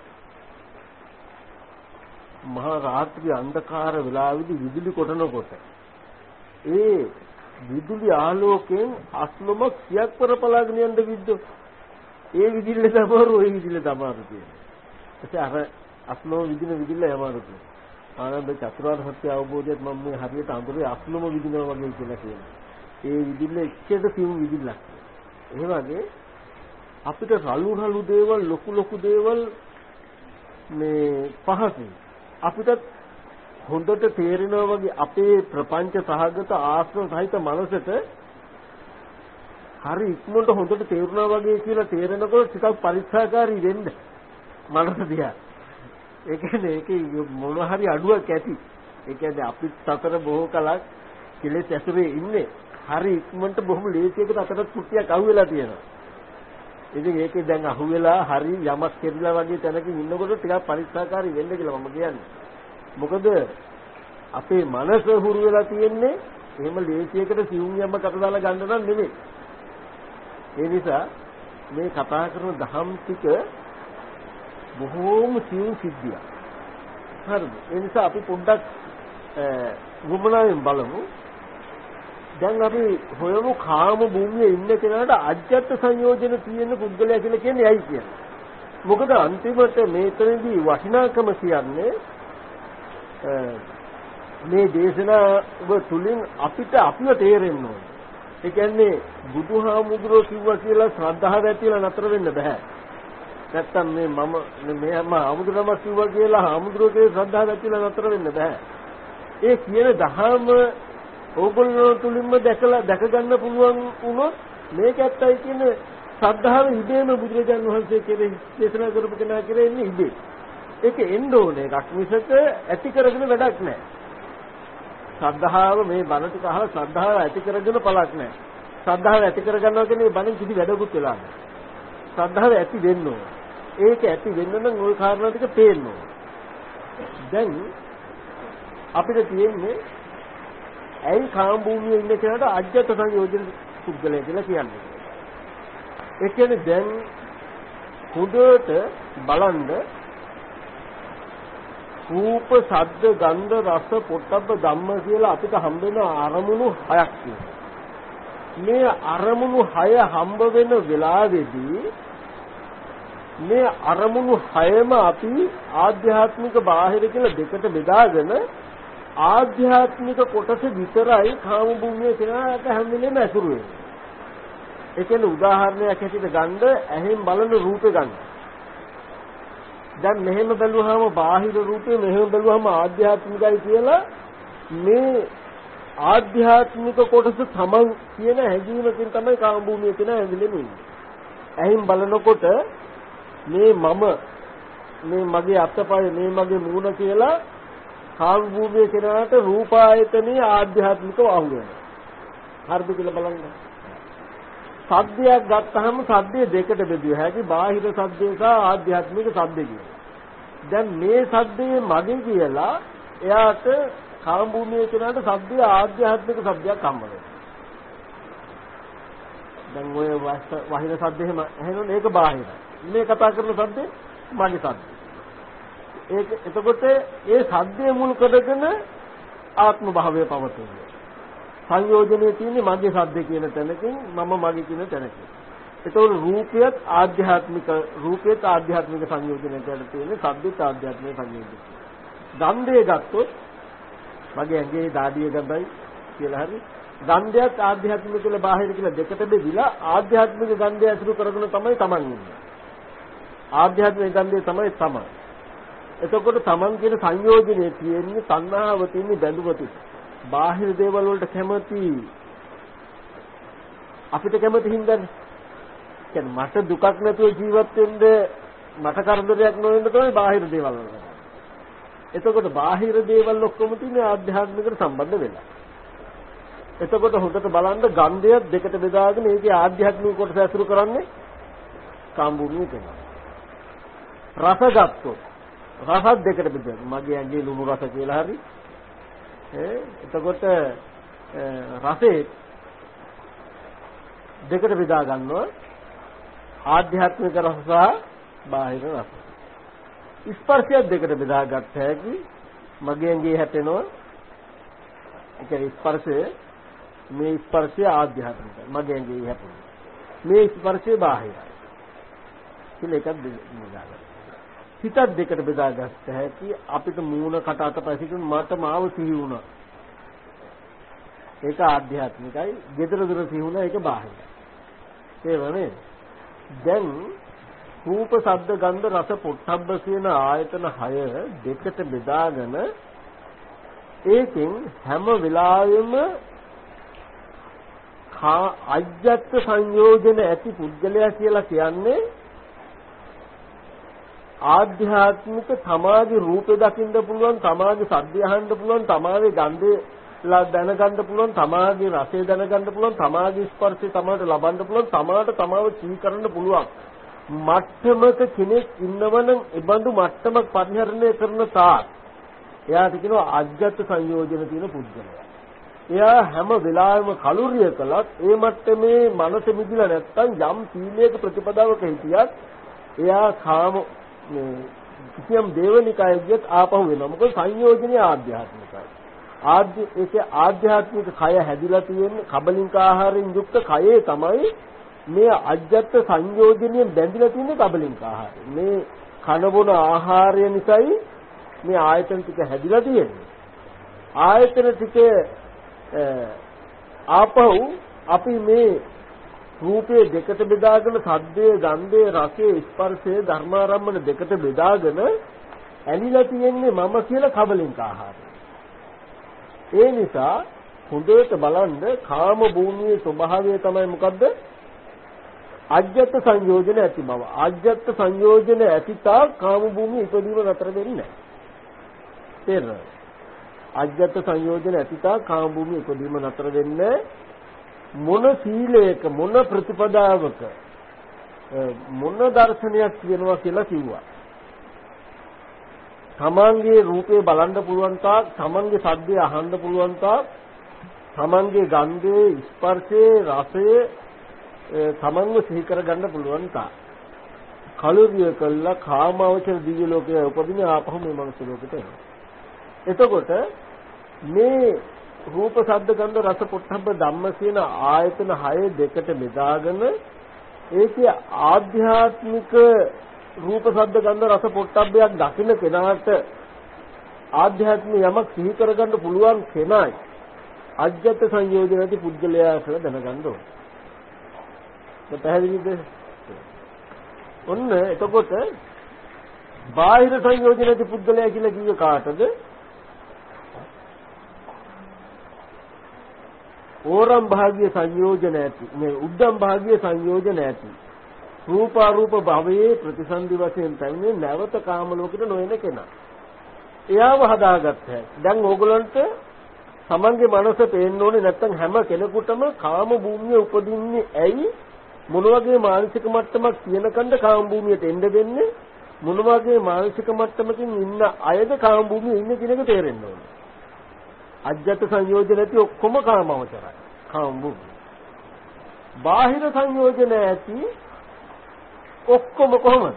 මහා රාත්‍රී අන්ධකාර වෙලාවේදී විදුලි කොටනකොට ඒ විදුලි ආලෝකයෙන් අස්ලොම සියක් පරපලාගෙන යන්න විද්දෝ ඒ විදිල්ල තමයි ඔය විදිල්ල තමයි කියන්නේ. ඒ අර අස්ලොම විදිල්ල යමාරු කියන්නේ. ආනන්ද චතුරාර්ය සත්‍ය අවබෝධයත් මම මේ හරියට අඳුරේ අස්ලොම විදිනවා වගේ කියලා කියනවා. ඒ විදිල්ල එච්චර සිව් විදිල්ලක්. ඒ වගේ අපිට රළු දේවල් ලොකු දේවල් මේ පහසුයි. අපිට හොඳට තේරෙනවා වගේ අපේ ප්‍රපංච සහගත ආශ්‍රව සහිත මනසට හරි ඉක්මනට හොඳට තේරුණා වගේ කියලා තේරෙනකොට ටිකක් පරික්ෂාකාරී වෙන්න මනස දිහා. ඒ කියන්නේ ඒකේ මොන හරි අඩුවක් ඇති. ඒ කියන්නේ අපිත් සතර බොහෝ කලක් කෙලෙස් ඇසුරේ ඉන්නේ. හරි ඉක්මනට බොහොම ලේසියකට අතට කුට්ටියක් අහුවෙලා තියෙනවා. ඉතින් ඒකේ දැන් අහුවෙලා හරි යමක් කෙරිලා වගේ තැනකින් ඉන්නකොට ටිකක් පරික්ෂාකාරී වෙන්න කියලා මම කියන්නේ. මොකද අපේ මනස හුරු වෙලා තියෙන්නේ එහෙම ලේසියකට සිවුම් යම්ම කට දාලා ගන්න නම් නෙමෙයි. ඒ නිසා මේ කතා කරන දහම් ටික බොහෝම සිවුම් සිද්ධියක්. හරිද? ඒ නිසා අපි පොඩ්ඩක් වුමනාවෙන් බලමු. දැන් අපි හොයමු කාම භූමියේ ඉන්න කෙනාට අජ්ජත් සංයෝජන තියෙන පුද්ගලයා කියලා කියන්නේ ඇයි කියන්නේ. මොකද අන්තිමට මේතනදී වටිනාකම කියන්නේ මේ දේශනාව තුලින් අපිට අපිව තේරෙන්න ඕනේ. ඒ කියන්නේ බුදුහාමුදුරුවෝ කිව්වා කියලා ශ්‍රද්ධාව ඇතිලා නතර වෙන්න බෑ. නැත්තම් මම ආමුදුරම කිව්වා කියලා ආමුදුරගේ ශ්‍රද්ධාව ඇතිලා නතර වෙන්න බෑ. ඒ කියන දහම ඕගොල්ලෝ තුලින්ම දැක ගන්න පුළුවන් වුණොත් මේක ඇත්තයි කියන ශ්‍රද්ධාව ඉබේම බුදුරජාණන් වහන්සේ කෙරෙහි දේශනා කරපු කෙනා කෙරෙහි ඉන්නේ ඉබේ. ඒක එන්න ඕනේ එකක් මිසක ඇති කරගෙන වැඩක් නැහැ. ශ්‍රද්ධාව මේ බණ ටික අහලා ශ්‍රද්ධාව ඇති කරගෙන පළක් නැහැ. ශ්‍රද්ධාව ඇති කරගන්නවා කියන්නේ බණෙන් කිසි වැඩකුත් වෙලා නැහැ. ශ්‍රද්ධාව ඇති වෙන්න ඕනේ. ඒක ඇති වෙන්න නම් ওই කාරණා ටික පේන්න ඕනේ. දැන් අපිට තියෙන්නේ ඇයි කාම භූමියේ ඉන්න කෙනාට අජ්ජත් සංයෝජන පුද්ගලයා කියලා කියන්නේ. ඒ කියන්නේ දැන් හොඳට බලන්න රූප, ශබ්ද, ගන්ධ, රස, පොට්ටබ්බ ධම්ම කියලා අපිට හම්බ වෙන අරමුණු 6ක් තියෙනවා. මේ අරමුණු 6 හම්බ වෙන වෙලාවේදී මේ අරමුණු 6ම අපි ආධ්‍යාත්මික බාහිර කියලා දෙකට බෙදාගෙන ආධ්‍යාත්මික කොටස විතරයි කාම භූමියේ කෙනාට හැම වෙලේම ඇසුරු වෙන්නේ. ඒ කියන්නේ උදාහරණයක් ඇටියට ගන්න ඇහෙන් බලන රූපේ ගන්න. දැන් මෙහෙම බැලුවාම බාහිර රූපේ මෙහෙම බැලුවාම ආධ්‍යාත්මිකයි කියලා මේ ආධ්‍යාත්මික කොටස තමන් කියන හැඟීමකින් තමයි කාම භූමියේ කෙනා ඇවිල්ලා ඉන්නේ. ඇහෙන් බලනකොට මේ මගේ අත්පය මේ මගේ මූණ කියලා කාම භූමියේ කෙනාට රූපායතනයේ ආධ්‍යාත්මිකව අහු වෙනවා. හරිද කියලා බලන්න. සද්දයක් ගත්තාම සද්දේ දෙකට බෙදුව හැකි බාහිර සද්දේ සහ ආධ්‍යාත්මික සද්දේ කියලා. දැන් මේ සද්දේ මගේ කියලා එයාට කාම භූමියේ කෙනාට සද්දේ ආධ්‍යාත්මික සද්දයක් හම්බ වෙනවා. දැන් ඔය බාහිර සද්දෙම ඇහෙනොත් ඒක බාහිරයි. මේ කතා කරන සද්දේ මගේ සද්දේ. ඒක එතකොට ඒ සද්දේ මුල් කරගෙන ආත්ම භාවය පවතින්නේ. සංයෝජනයේ තියෙන්නේ මගේ සද්ද කියන තැනකින් මම මගේ කියන තැනකින්. ඒතකොට රූපයත් ආධ්‍යාත්මික සංයෝජනයට තියෙන්නේ සද්දත් ආධ්‍යාත්මික සංයෝජනය. ගන්ධය ගත්තොත් මගේ ඇඟේ දාඩිය ගඳයි කියලා හරි ගන්ධයත් ආධ්‍යාත්මික කියලා බාහිර කියලා දෙකට බෙදිලා ආධ්‍යාත්මික ගන්ධය අසුරු කරගෙන තමයි Taman ඉන්නේ. ආධ්‍යාත්මික ගන්ධය තමයි Taman. එතකොට Taman කියන සංයෝජනයේ තියෙන්නේ තණ්හාව තියෙන්නේ බැඳුමති. බාහිර දේවල් වලට කැමති අපිට කැමති හින්දානේ. කියන්නේ මට දුකක් නැතුව ජීවත් වෙන්න මට කරදරයක් නොවෙන්න තමයි බාහිර දේවල් වල. එතකොට බාහිර දේවල් ඔක්කොම තියෙන්නේ ආධ්‍යාත්මිකට සම්බන්ධ වෙලා. එතකොට හොඳට බලන්න ගන්ධය දෙකට බෙදාගෙන ඒකේ ආධ්‍යාත්මික කොටස ඇසුරු කරන්නේ කාම භූමිය කියනවා. රස ගත්තොත් රසත් දෙකට බෙදලා මගේ ඇඟේ ලුණු රස කියලා හරි එතකොට රසේ දෙකට බෙදා ගන්නවා ආධ්‍යාත්මික රස සහ බාහිර රස. ස්පර්ශය දෙකට බෙදා ගත්ත හැකි මගේ ඇඟේ හැපෙනවා ඒ කියන්නේ ස්පර්ශය මේ ස්පර්ශය ආධ්‍යාත්මිකයි මගේ ඇඟේ හැපෙනවා මේ ස්පර්ශය බාහිරයි කියලා එකක් බෙදා ගන්න. හිතත් දෙකට බෙදා ගත්ත හැකි අපිට මූණ කට අත පසින් මට මාව සිහි වුණා ඒක ආධ්‍යාත්මිකයි gedara dura සිහි වුණා ඒක බාහිරයි ඒ වනේ දැන් රූප ශබ්ද ගන්ධ රස පොට්ටබ්බ කියන ආයතන 6 දෙකට බෙදාගෙන ඒකෙන් හැම වෙලාවෙම අජ්ජත් සංයෝජන ඇති පුද්ගලයා කියලා කියන්නේ ආධ්‍යාත්මික තමාගේ රූපේ දකින්න පුළුවන් තමාගේ ශබ්දය අහන්න පුළුවන් තමාගේ ගන්ධය දැනගන්න පුළුවන් තමාගේ රසය දැනගන්න පුළුවන් තමාගේ ස්පර්ශය තමාට ලබන්න පුළුවන් තමාට තමාව සිහි කරන්න පුළුවන් මට්ටමක කෙනෙක් ඉන්නවනම් ඒ බඳු මට්ටමක් පරිහරණය කරන තාක් එයාට කියනවා අජ්ජත් සංයෝජන තියෙන පුද්ගලයා. එයා හැම වෙලාවෙම කලුරිය කළත් ඒ මට්ටමේ මනස මිදිලා නැත්තම් යම් සීලයක ප්‍රතිපදාවක හිටියත් එයා කාම කිසියම් දේවනිකායේත් ආපහු වෙනවා. මොකද සංයෝජනීය ආධ්‍යාත්මිකයි. ඒකේ ආධ්‍යාත්මික කය හැදිලා තියෙන්නේ කබලින්ක ආහාරයෙන් යුක්ත කයේ තමයි මේ අජ්ජත් සංයෝජනීය බැඳිලා තියෙන්නේ කබලින්ක ආහාරය. මේ කන බොන ආහාරය නිසායි මේ ආයතන ටික හැදිලා තියෙන්නේ. ආයතන ටික ආපහු අපි මේ රූපයේ දෙකට බෙදාගෙන සද්දේ ගන්ධේ රසේ ස්පර්ශයේ ධර්මාරම්මන දෙකට බෙදාගෙන ඇලිලා තියෙන්නේ මම කියලා කබලින්ක ආහාරය. ඒ නිසා හොඳට බලන්න කාම භූමියේ ස්වභාවය තමයි මොකද්ද? අජ්ජත් සංයෝජන ඇති බව. අජ්ජත් සංයෝජන ඇතිතා කාම භූමිය ඉදීම නතර වෙන්නේ නැහැ. තේරෙනවද? අජ්ජත් සංයෝජන ඇතිතා කාම භූමිය ඉදීම නතර වෙන්නේ මොන සීලයක මොන ප්‍රතිපදාවක මොන දර්ශනයක් කියනවා කියලා කිව්වා. තමන්ගේ රූපේ බලන්න පුළුවන් තාක් තමන්ගේ ශබ්දය අහන්න පුළුවන් තාක් තමන්ගේ ගන්ධයේ ස්පර්ශයේ රසයේ තමන්ව සිහි කරගන්න පුළුවන් තාක් කලුරිය කළා කාමාවචර දිව්‍ය ලෝකයේ උපදින ආපහු මේ මනුස්ස ලෝකෙට එනවා. එතකොට මේ රූප ශබ්ද ගන්ධ රස පොට්ටබ්බ ධම්ම කියන ආයතන 6 දෙකට බෙදාගෙන ඒකේ ආධ්‍යාත්මික රූප ශබ්ද ගන්ධ රස පොට්ටබ්බයක් දකින්න කෙනාට ආධ්‍යාත්මික යමක් සිහි කරගන්න පුළුවන් කෙනයි අජ්ජත් සංයෝජනති පුද්ගලයා කියලා දැනගන්න ඕනේ. දැන් පැහැදිලිද? ඔන්න එතකොට බාහිර සංයෝජනති පුද්ගලයා කියලා කිව්ව කාටද? ඕරම් භාගීය සංයෝජන ඇති මේ උද්දම් භාගීය සංයෝජන ඇති රූපාරූප භවයේ ප්‍රතිසන්දි වශයෙන් පැමිණෙන නැවත කාම ලෝකෙට නොයන කෙනා. එයාව හදාගත්ත හැකි. දැන් ඕගොල්ලන්ට තමන්ගේ මනස පේන්න ඕනේ නැත්නම් හැම කෙනෙකුටම කාම භූමිය උපදින්නේ ඇයි? මොන වගේ මානසික මට්ටමක් තියෙනකන්ද කාම භූමියට එන්න දෙන්නේ? මොන වගේ මානසික මට්ටමකින් ඉන්න අයද කාම භූමියේ ඉන්නේ කියන එක තේරෙන්න ඕනේ. අජ්ජත් සංයෝජන ඇති ඔක්කොම කාමවචරයි. කාම භූමිය. බාහිර සංයෝජන ඇති ඔක්කොම කොහොමද?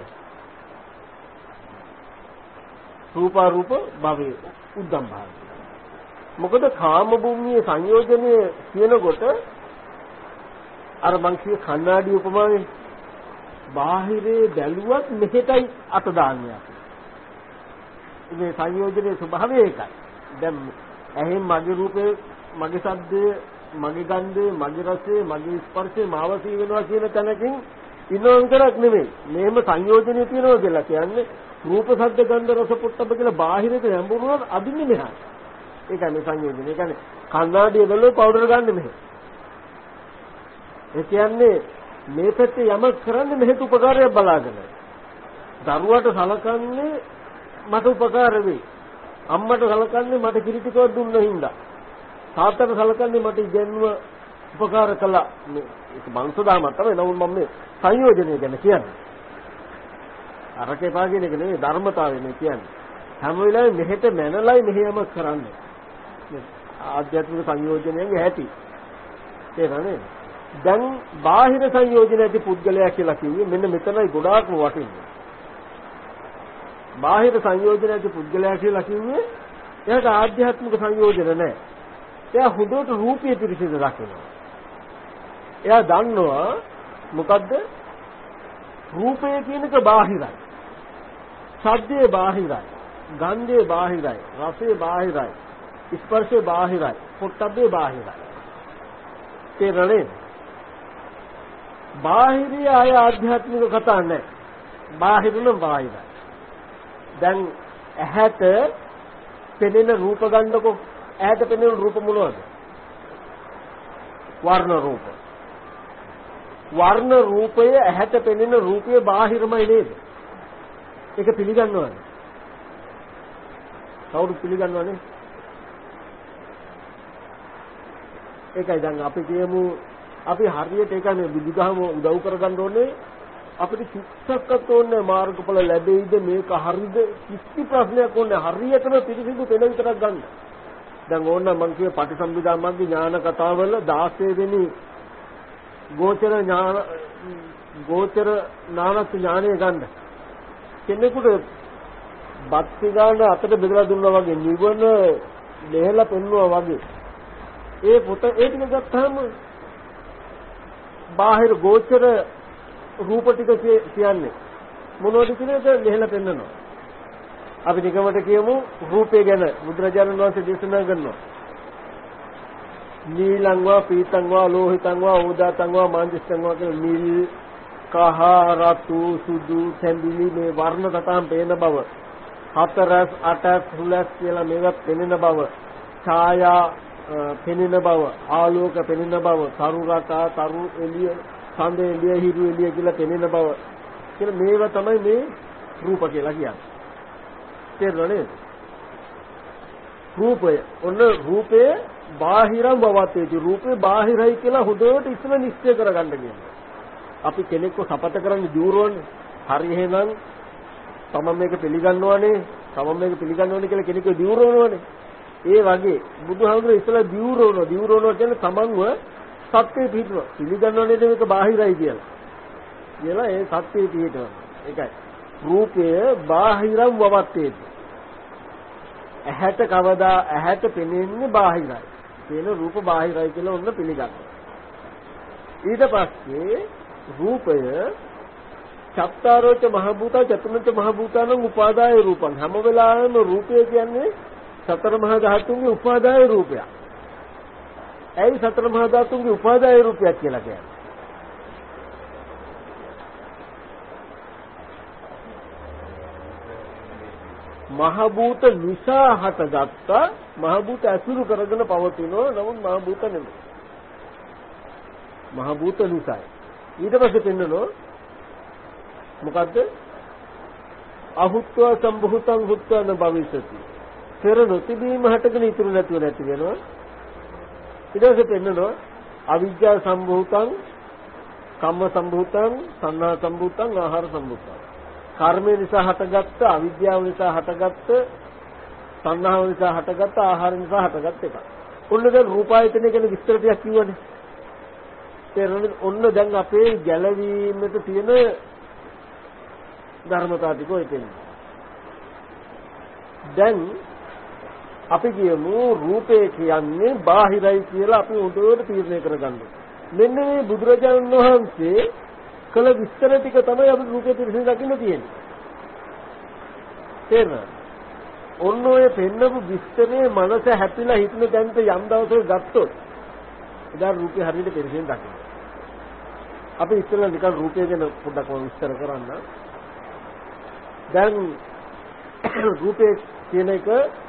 රූපාරූප භවයේ උද්දම් භාගය. මොකද කාම භූමියේ සංයෝජනයේ කියනකොට අර මං කිය කණ්ණාඩි උපමාවේ බාහිරේ බැලුවත් මෙහෙටයි අත දාන්නේ. මේ සංයෝජනයේ ස්වභාවය ඒකයි. දැන් ඇහෙන් මගේ රූපේ, මගේ ශබ්දය, මගේ ගන්ධය, මගේ රසය, මගේ ස්පර්ශය මාවසී වෙනවා කියන තැනකින් ඉන්නව විතරක් නෙමෙයි. මේම සංයෝජනය තියෙනවා කියලා කියන්නේ රූප, ශබ්ද, ගන්ධ, රස, පොට්ටබ්බ කියලා බාහිරට යඹුරුනොත් අදින්නේ මෙහාට. ඒකයි මේ සංයෝජනය. ඒ කියන්නේ කණ්ණාඩිය බලලා පවුඩර් ගන්න මෙහෙ. ඒ කියන්නේ මේ පැත්තේ යමක් කරන්නේ මෙහෙට උපකාරයක් බලාගෙන. දරුවාට සලකන්නේ මට උපකාර වෙයි. අම්මට සලකන්නේ මට කිරි ටිකක් දුන්න හින්දා. තාත්තට සලකන්නේ මට ඉගෙනුව උපකාර කළා. මේක මංසදාමක් තමයි. නමුත් මම මේ සංයෝජනය ගැන කියන්නේ. අරකේ පාගෙන එක නෙවෙයි ධර්මතාවය මේ කියන්නේ. හැම වෙලාවෙම මෙහෙට මැනලයි මෙහෙම කරන්නේ. මේ ආධ්‍යාත්මික සංයෝජනයන්ගේ ඇති. තේරෙනවද? දැන් බාහිර සංයෝජන ඇති පුද්ගලයා කියලා කිව්වේ මෙන්න මෙතනයි ගොඩාක්ම වටින්නේ. බාහිර සංයෝජන ඇති පුද්ගලයා කියලා කිව්වේ එයාට ආධ්‍යාත්මික සංයෝජන නැහැ. එයා හොඳට රූපීය පිරිසිදු දකිනවා. එයා දන්නවා මොකද්ද? රූපය කියන එක බාහිරයි. ශබ්දේ බාහිරයි. ගන්ධේ බාහිරයි. රසේ බාහිරයි. ස්පර්ශේ බාහිරයි. පොට්ටබ්බේ බාහිරයි. තේරෙන්නේ? බාහිරය ආය ආධ්‍යාත්මික කතා නැහැ. බාහිරනම් බාහිරයි. දැන් ඇහැට පෙනෙන රූප ගන්නකො. ඇහැට පෙනෙන රූප මොනවද? වර්ණ රූප. වර්ණ රූපය ඇහැට පෙනෙන රූපයේ බාහිරමයි නේද? ඒක පිළිගන්නවද? කවුරු පිළිගන්නවද? ඒකයි දැන් අපි කියමු අපි හරියට ඒක මේ බුදුදහම උදව් කරගන්න ඕනේ අපිට චිත්තක්කත් ඕනේ මාර්ගඵල ලැබෙයිද මේක හරිද කිසි ප්‍රශ්නයක් ඕනේ හරියටම පිළිසිදු පෙළ විතරක් ගන්න. දැන් ඕන්න මම කිය පටිසම්භිදා මග්ගේ ඥාන කතාවල 16 වෙනි ගෝචර නානත් ඥානය ගන්න. කෙනෙකුට බක්ති ගන්න අතට බෙදලා දුන්නා වගේ නිවන දෙහෙලා පෙන්නුවා වගේ. ඒ පොත ඒ ටික ගත්තාම බාහිර ගෝචර රූප ටික කියන්නේ මොනවද කියන එක දෙහෙලා පෙන්නනවා. අපි නිකමට කියමු රූපය ගැන බුදුරජාණන් වහන්සේ දේශනා කරනවා. නීලංවා පීතංවා ලෝහිතංවා ඕදාතංවා මාංජිස්තංවා කියලා නිල් කහ රතු සුදු තැඹිලි මේ වර්ණ තතාම් පේන බව. හතරස් අටස් හුලස් කියලා මේවත් පෙනෙන බව. ඡායා පෙනෙන බව, ආලෝක පෙනෙන බව, තරු රටා, තරු එළිය, සඳ එළිය, හිරු එළිය කියලා පෙනෙන බව. කියලා මේවා තමයි මේ රූප කියලා කියන්නේ. තේරුණානේ? රූපය. ඔන්න රූපය බාහිරම් වවත්තේති. රූපේ බාහිරයි කියලා හොඳට ඉස්සෙල්ලා නිශ්චය කරගන්න කියනවා. අපි කෙනෙක්ව සපත කරන්නේ දියුරවන්නේ. හරි එහෙනම් තමන් මේක පිළිගන්නවනේ. තමන් මේක පිළිගන්නවනේ කියලා කෙනෙක්ව දියුරවනවනේ. ඒ වගේ බුදුහාමුදුරුවෝ ඉස්සලා දියුරවනවා කියන්නේ තමන්ව සත්‍යය පිළිගන්නවා. පිළිගන්නව නේද මේක බාහිරයි කියලා. කියලා ඒ සත්‍යය පිළිගන්නවා. ඒකයි. රූපය බාහිරම් වවත්තේති. ඇහැට කවදා ඇහැට පෙනෙන්නේ බාහිරයි. කියන රූප බාහිරයි කියලා ඔන්න පිළිගන්නවා. ඊට පස්සේ රූපය චත්තාරෝච මහ භූතා චතුර්ණච මහ භූතානං උපාදාය රූපං. හැම වෙලාවෙම රූපය කියන්නේ සතර මහා ධාතුන්ගේ උපාදාය රූපයක්. ඇයි සතර මහා ධාතුන්ගේ උපාදාය රූපයක් කියලා කියන්නේ? මහ භූත නිසා හටගත්ත මහ භූත අසුරු කරගෙන පවතිනෝ නමුත් මහ භූත නෙමෙයි. මහ භූත නිසායි. ඊට පස්සේ පෙන්නනෝ මොකද්ද? අහුත්වා සම්භූතං හුත්වා න භවිෂති. පෙර නොතිබීම හටගෙන ඉතුරු නැතුව නැති වෙනවා. ඊට පස්සේ පෙන්නනවා අවිජ්ජා සම්භූතං, කම්ම සම්භූතං, සංහා සම්භූතං, ආහාර සම්භූතං. කර්මය නිසා හටගත්ත, අවිද්‍යාව නිසා හටගත්ත, සංහාව නිසා හටගත්ත, ආහාර නිසා හටගත්ත එක. ඔන්න දැන් රූපායතනය ගැන විස්තර ටිකක් කිව්වනේ. තේරෙනවද? ඔන්න දැන් අපේ ගැළවීමට තියෙන ධර්මතා ටික ඔය තියෙනවා. දැන් අපි කියමු රූපේ කියන්නේ බාහිරයි කියලා අපි උඩට තීරණය කරගන්න. මෙන්න මේ බුදුරජාණන් වහන්සේ කළ විස්තර ටික තමයි අපි රූපේ පිරිසිදු දකින්න තියෙන්නේ. තේරෙනවද? ඔන්න ඔය පෙන්නපු විස්තරේ මනස හැපිලා හිතන දැනට යම් දවසක ගත්තොත් එදා රූපේ හරියට පිරිසිදු දකින්න. අපි ඉස්සෙල්ලා නිකන් රූපය ගැන පොඩ්ඩක් විස්තර කරන්න. දැන් රූපේ කියන එක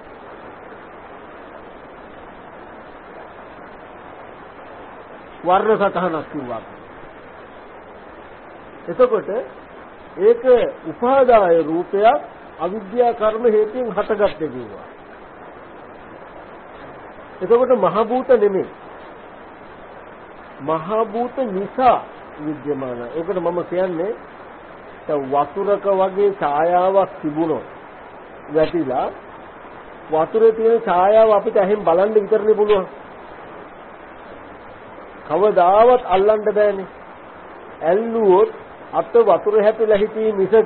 වර්ණ සතහනක් කිව්වා. එතකොට ඒක උපාදාය රූපයක් අවිද්‍යා කර්ම හේතුයෙන් හටගත්තේ කිව්වා. එතකොට මහ භූත නෙමෙයි. මහ භූත නිසා විද්‍යමාන. ඒකට මම කියන්නේ වතුරක වගේ ඡායාවක් තිබුණොත් වැටිලා වතුරේ තියෙන ඡායාව අපිට ඇහෙන් බලන්න විතරනේ පුළුවන්. කවදාවත් අල්ලන්න බෑනේ. ඇල්ලුවොත් අත වතුර හැපිලා හිටී මිසක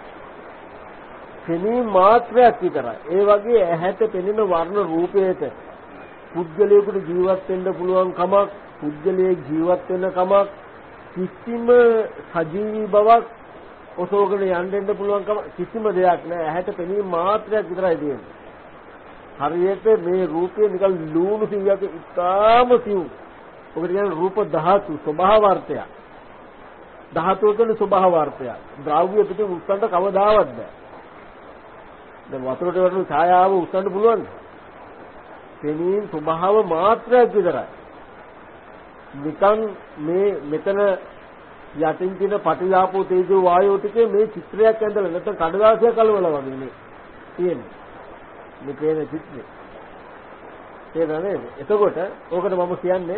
පෙනී මාත්‍රයක් විතරයි. ඒ වගේ ඇහැට පෙනෙන වර්ණ රූපයට පුද්ගලයෙකුට ජීවත් වෙන්න පුළුවන් කමක්, පුද්ගලයෙක් ජීවත් වෙන කමක්, කිසිම සජීවී බවක් ඔසෝගෙන යන්න පුළුවන් කම කිසිම දෙයක් නෑ. ඇහැට පෙනී මාත්‍රයක් විතරයි තියෙන්නේ. හරියට මේ රූපය නිකන් ලූණු සිවියක ඉතාම සිව්. ඔකට කියන්නේ රූප ධාතු ස්වභාවාර්ථය. ධාතුව කියන්නේ ස්වභාවාර්ථය. ද්‍රව්‍ය පිටින් උස්සන්න කවදාවත් බෑ. දැන් වතුරට වතුර ඡායාව උස්සන්න පුළුවන්ද? පෙනීම ස්වභාව මාත්‍රයක් විතරයි. නිකන් මේ මෙතන යටින් තියෙන පටිලාපෝ තේජෝ වායෝ ටිකේ මේ චිත්‍රයක් ඇඳලා නැත්නම් කඩදාසියක් අලවලා වගේ නේ තියෙන්නේ. මේ පේන චිත්‍රය. ඒක නේද? එතකොට ඕකට මම කියන්නේ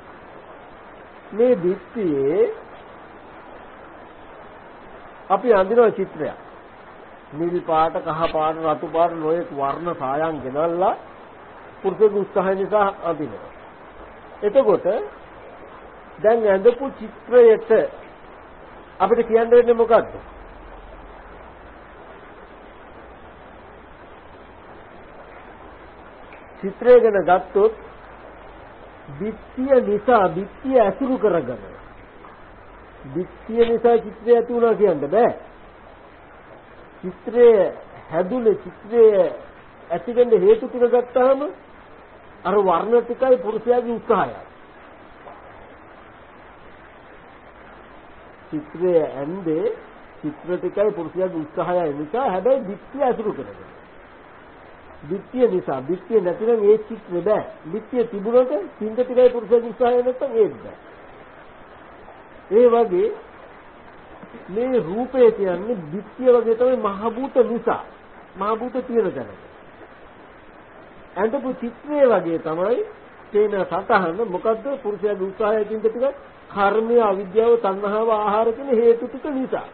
මේ දිට්ඨියේ අපි අඳින චිත්‍රයක්. නිල් පාට, කහ පාට, රතු පාට නොයෙක් වර්ණ සායම් ගෙනල්ලා පුරුෂගේ උත්සාහය නිසා අඳිනවා. එතකොට දැන් ඇඳපු චිත්‍රයට අපිට කියන්න වෙන්නේ මොකද්ද? චිත්‍රය ගැන ගත්තොත් දිට්ඨිය නිසා දිට්ඨිය ඇසුරු කරගෙන දිට්ඨිය නිසා චිත්‍රය ඇති වුණා කියන්න බෑ. චිත්‍රය හැදුනේ චිත්‍රය ඇති වෙන්න හේතු ටික ගත්තාම අර වර්ණ ටිකයි පුරුෂයාගේ උත්සාහයයි. චිත්‍රය ඇඳේ චිත්‍ර ටිකයි පුරුෂයාගේ උත්සාහයයි නිසා හැබැයි දිට්ඨිය ඇසුරු කරගෙන. දිට්ඨිය නිසා දිට්ඨිය නැතිනම් ඒ චිත්‍රෙ බෑ. දිට්ඨිය තිබුණොත් චින්ත ටිකයි පුරුෂයාගේ උත්සාහය නැත්තම් ඒක බෑ. ඒ වගේ මේ රූපය කියන්නේ දිට්ඨිය වගේ තමයි මහ භූත නිසා. මහ භූත තියෙන තැන. අන්තපු චිත්‍රය වගේ තමයි තේන සතහන මොකද්ද පුරුෂයාගේ උත්සාහය චින්ත ටික කර්මය අවිද්‍යාව තණ්හාව ආහාර කියන හේතු ටික නිසා.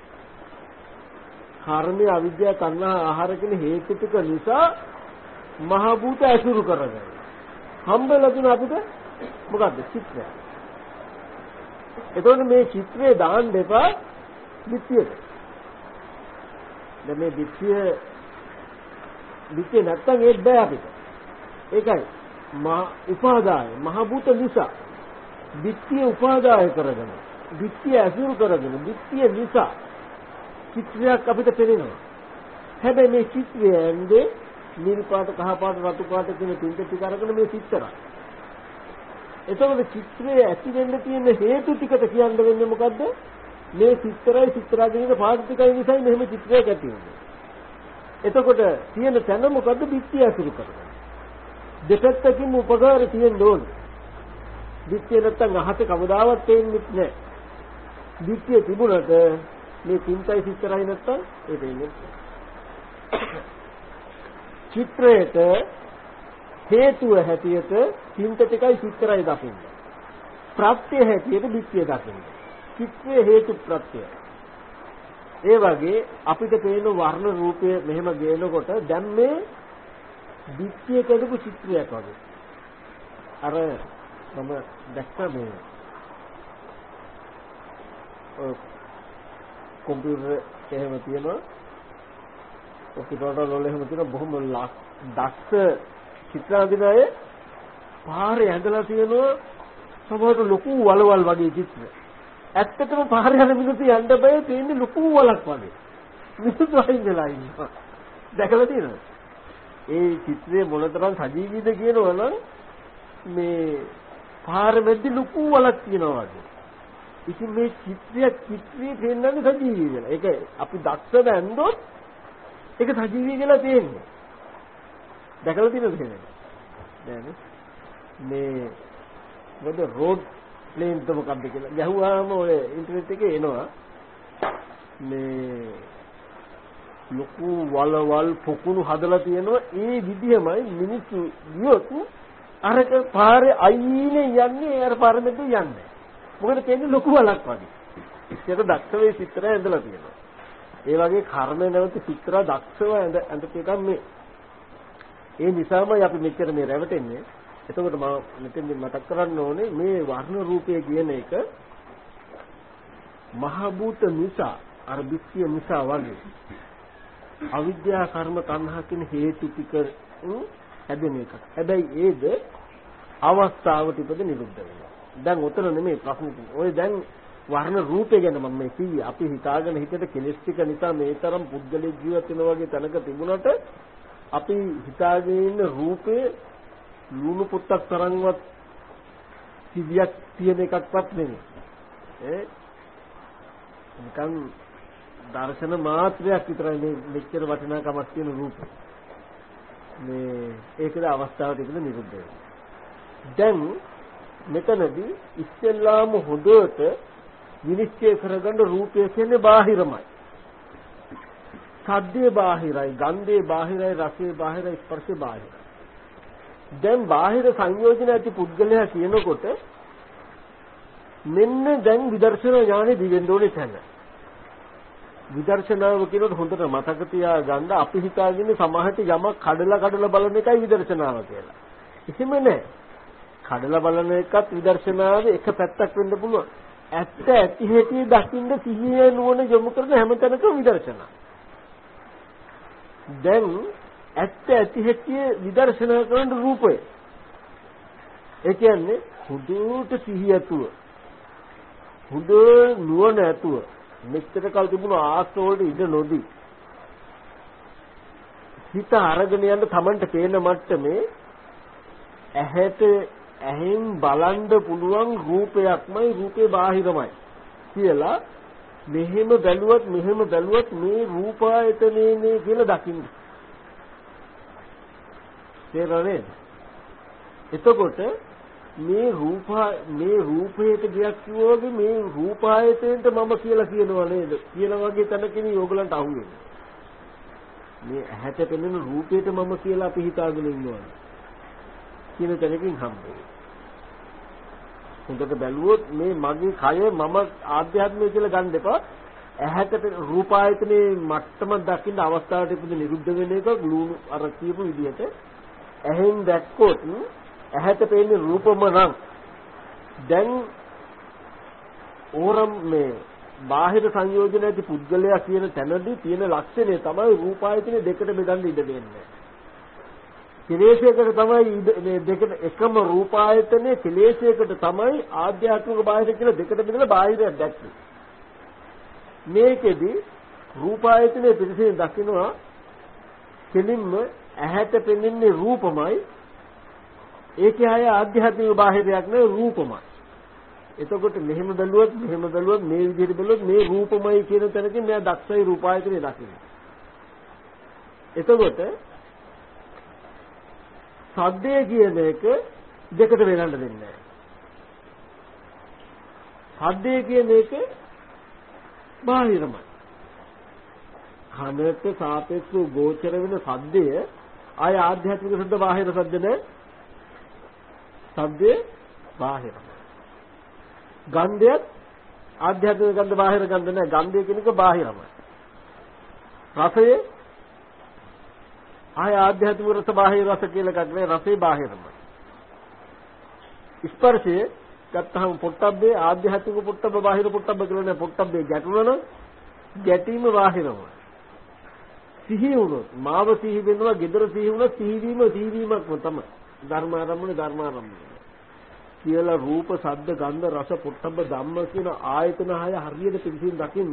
කර්මය අවිද්‍යාව තණ්හා ආහාර කියන හේතු ටික නිසා මහ භූත ඇසුරු කරගෙන හම්බෙලා දුන අපිට මොකද්ද චිත්‍රය. එතකොට මේ චිත්‍රය දාන්න එපා දිට්ඨියට. දැන් මේ දිට්ඨිය නැත්තම් ඒක බෑ අපිට. ඒකයි උපාදාය මහ භූත නිසා දිට්ඨිය උපාදාය කරගෙන දිට්ඨිය අසුරු කරගෙන දිට්ඨිය නිසා චිත්‍රයක් අපිට පෙනෙනවා. හැබැයි මේ චිත්‍රය ඇඳේ නිල් පාට, කහ පාට, රතු පාට කියන තින්ත ටික අරගෙන මේ චිත්‍රය. එතකොට චිත්‍රය ඇති වෙන්න තියෙන හේතු ටිකට කියන්න වෙන්නේ මොකද්ද? මේ චිත්‍රාගෙන පාට ටිකයි නිසායි මෙහෙම චිත්‍රයක් ඇති වෙන්නේ. එතකොට තියෙන තැන මොකද්ද? දිට්ඨිය අසුරු කරගෙන. දෙපැත්තකින් උපකාර තියෙන්න ඕනේ. දිට්ඨිය නැත්තම් අහත කවදාවත් තේන්නේ නැහැ. දිට්ඨිය තිබුණට මේ තින්තයි චිත්‍රයි නැත්තම් ඒ දෙන්නේ. චිත්‍රයට හේතුව හැටියට තින්ත ටිකයි චිත්‍රයි දකින්න. ප්‍රත්‍ය හැටියට දිට්ඨිය දකින්න. චිත්‍රයේ හේතු ප්‍රත්‍යය. ඒ වගේ අපිට පේන වර්ණ රූපය මෙහෙම ගේනකොට දැන් මේ දිට්ඨිය කඩපු චිත්‍රයක් වගේ. අර මම දැක්ක මේ කම්පියුටර් එහෙම තියෙනවා. ඔකේ වල එහෙම තියෙන බොහොම දක්ෂ චිත්‍ර අඳින අය පාරේ ඇඳලා තියෙනවා සමහර ලොකු වලවල් වගේ චිත්‍ර. ඇත්තටම පාරේ යන මිනිස්සු යන්න බෑ තියෙන්නේ ලොකු වලක් වගේ. මිනිස්සු වහින් වෙලා ඉන්නවා. දැකලා තියෙනවද? ඒ චිත්‍රයේ මොනතරම් සජීවීද කියනවනම් මේ පාර මැද්දේ ලොකු වලක් තියෙනවා වගේ. ඉතින් මේ චිත්‍රයේ පෙන්වන්නේ සජීවී කියලා. ඒක අපි දක්ෂව ඇඳොත් ඒක සජීවී කියලා තියෙන්නේ. දැකලා තියෙනවද කියන්නේ? මේ මොකද රෝඩ් ප්ලේන් එක මොකක්ද කියලා ගැහුවාම ඔය ඉන්ටර්නෙට් එකේ එනවා මේ ලොකු වලවල් පොකුණු හදලා තියෙනවා ඒ විදිහමයි මිනිස්සු ගියොත් අරක පාරේ අයිනේ යන්නේ අර පාර මැද යන්නේ මොකද කියන්නේ ලොකු වලක් වගේ ඒක දක්ෂ චිත්‍රය ඇඳලා තියෙනවා ඒ වගේ කර්ම නැවත චිත්‍ර දක්ෂව ඇඳ එකක් මේ ඒ නිසාමයි අපි මෙච්චර මේ රැවටෙන්නේ එතකොට මම මෙතෙන්දි මතක් කරන්න ඕනේ මේ වර්ණ රූපය කියන එක මහ භූත නිසා අර බිස්සිය නිසා වගේ අවිද්‍යා කර්ම තණ්හා කියන හේතු ටික හැදෙන එක. හැබැයි ඒද අවස්ථාවට ඉපද නිරුද්ධ වෙනවා. දැන් උතන නෙමෙයි ප්‍රශ්නේ තියෙන්නේ. ඔය දැන් වර්ණ රූපය ගැන මම මේ කිව්වේ. අපි හිතාගෙන හිතට කෙලෙස් ටික නිසා මේ තරම් පුද්ගලික ජීවත් වෙන වගේ තැනක තිබුණාට අපි හිතාගෙන ඉන්න රූපේ ලුණු පුත්තක් තරම්වත් සිවියක් තියෙන එකක්වත් නෙමෙයි. නිකන් දර්ශන මාත්‍රයක් විතරයි මේ මෙච්චර වටිනාකමක් තියෙන රූපය. මේ ඒකද අවස්ථාවට ඉපද නිරුද්ධ වෙනවා. දැන් මෙතනදී ඉස්සෙල්ලාම හොඳට විනිශ්චය කරගන්න රූපය කියන්නේ බාහිරමයි. සද්දේ බාහිරයි, ගන්ධේ බාහිරයි, රසේ බාහිරයි, ස්පර්ශේ බාහිරයි. දැන් බාහිර සංයෝජන ඇති පුද්ගලයා කියනකොට මෙන්න දැන් විදර්ශනා ඥානෙ දිවෙන්න ඕනේ තැන. විදර්ශනාව කියනකොට හොඳට මතක තියාගන්න අපි හිතාගෙන සමාහට යමක් කඩලා බලන එකයි විදර්ශනාව කියලා. එහෙම නැහැ. කඩලා බලන එකත් විදර්ශනාවේ එක පැත්තක් වෙන්න පුළුවන්. ඇත්ත ඇති හැටි දකින්න සිහිය නුවණ යොමු කරන හැම තැනකම විදර්ශනා. දැන් ඇත්ත ඇති හැටි විදර්ශනා කරන රූපය. ඒ කියන්නේ හුදුට සිහිය ඇතුව. හුද නුවණ ඇතුව. මෙච්චර කල් තිබුණ ආස්තෝල්ට ඉඳ නොදී. හිත අරගෙන යන්න Tamanට පේන මට්ටමේ ඇහෙන් බලන්න පුළුවන් රූපයක්මයි රූපේ බාහිරමයි කියලා මෙහෙම බැලුවත් මේ රූපායතනේනේ කියලා දකින්න. තේරෙන්නේ? එතකොට මේ රූපයට ගියක් කිව්වොගේ මේ රූපායතනයට මම කියලා කියනවා නේද? කියන වගේ තැනකින් ඕගලන්ට අහුවෙන්නේ. මේ ඇහැට පෙනෙන රූපයට මම කියලා අපි හිතාගෙන ඉන්නවා. කියන තැනකින් හම්බෙන්නේ. හොඳට බැලුවොත් මේ මගේ කය මම ආධ්‍යාත්මය කියලා ගන්න එපා. ඇහැට රූපායතනේ මට්ටම දකින්න අවස්ථාවට ඉපද නිරුද්ධ වෙන එක ගලුණු අර කියපු විදිහට ඇහෙන් දැක්කොත් ඇහැට පෙනෙන රූපම නම් දැන් ඕරම් මේ බාහිර සංයෝජන ඇති පුද්ගලයා කියන තැනදී තියෙන ලක්ෂණය තමයි රූපායතනේ දෙකට බෙදන්න ඉඩ දෙන්නේ. කෙලෙසයකට තමයි මේ දෙකට එකම රූපායතනේ කෙලෙසයකට තමයි ආධ්‍යාත්මික බාහිර කියලා දෙකට බෙදලා බාහිරයක් දැක්කේ. මේකෙදි රූපායතනේ පිළිසෙන් දකින්නවා කෙලින්ම ඇහැට පෙනෙන්නේ රූපමයි. ඒකේ අය ආධ්‍යාත්මික බාහිරයක් නෙවෙයි රූපමයි. එතකොට මෙහෙම බැලුවොත් මේ විදිහට බැලුවොත් මේ රූපමයි කියන තැනකින් මෙයා දක්ෂයි රූපායතනේ දකින්න. එතකොට සද්දය කියන එක දෙකට වෙනන්න දෙන්නේ නැහැ. සද්දය කියන එක බාහිරමයි. කනට සාපේක්ෂව ගෝචර වෙන සද්දය ආය ආධ්‍යාත්මික සද්ද බාහිර සද්ද නෑ. සද්දේ බාහිරමයි. ගන්ධයත් ආධ්‍යාත්මික ගන්ධ බාහිර ගන්ධ නෑ. ගන්ධය කියන එක බාහිරමයි. රසය ආය ආධ්‍යාත්මික රස බාහිර රස කියලා එකක් නෑ. රසේ බාහිරමයි. ස්පර්ශය ගත්තහම පොට්ටබ්බේ ආධ්‍යාත්මික පොට්ටබ්බ බාහිර පොට්ටබ්බ කියලා නෑ. පොට්ටබ්බේ ගැටුණා නම් ගැටීම බාහිරමයි. සිහි වුණොත් මාව සිහි වෙනවා, gedara සිහි වුණොත් සිහිවීමක්ම තමයි. ධර්මාරම්මන කියලා රූප, ශබ්ද, ගන්ධ, රස, පොට්ටබ්බ ධම්ම කියන ආයතන 6 හරියට පිළිසින් දකින්ද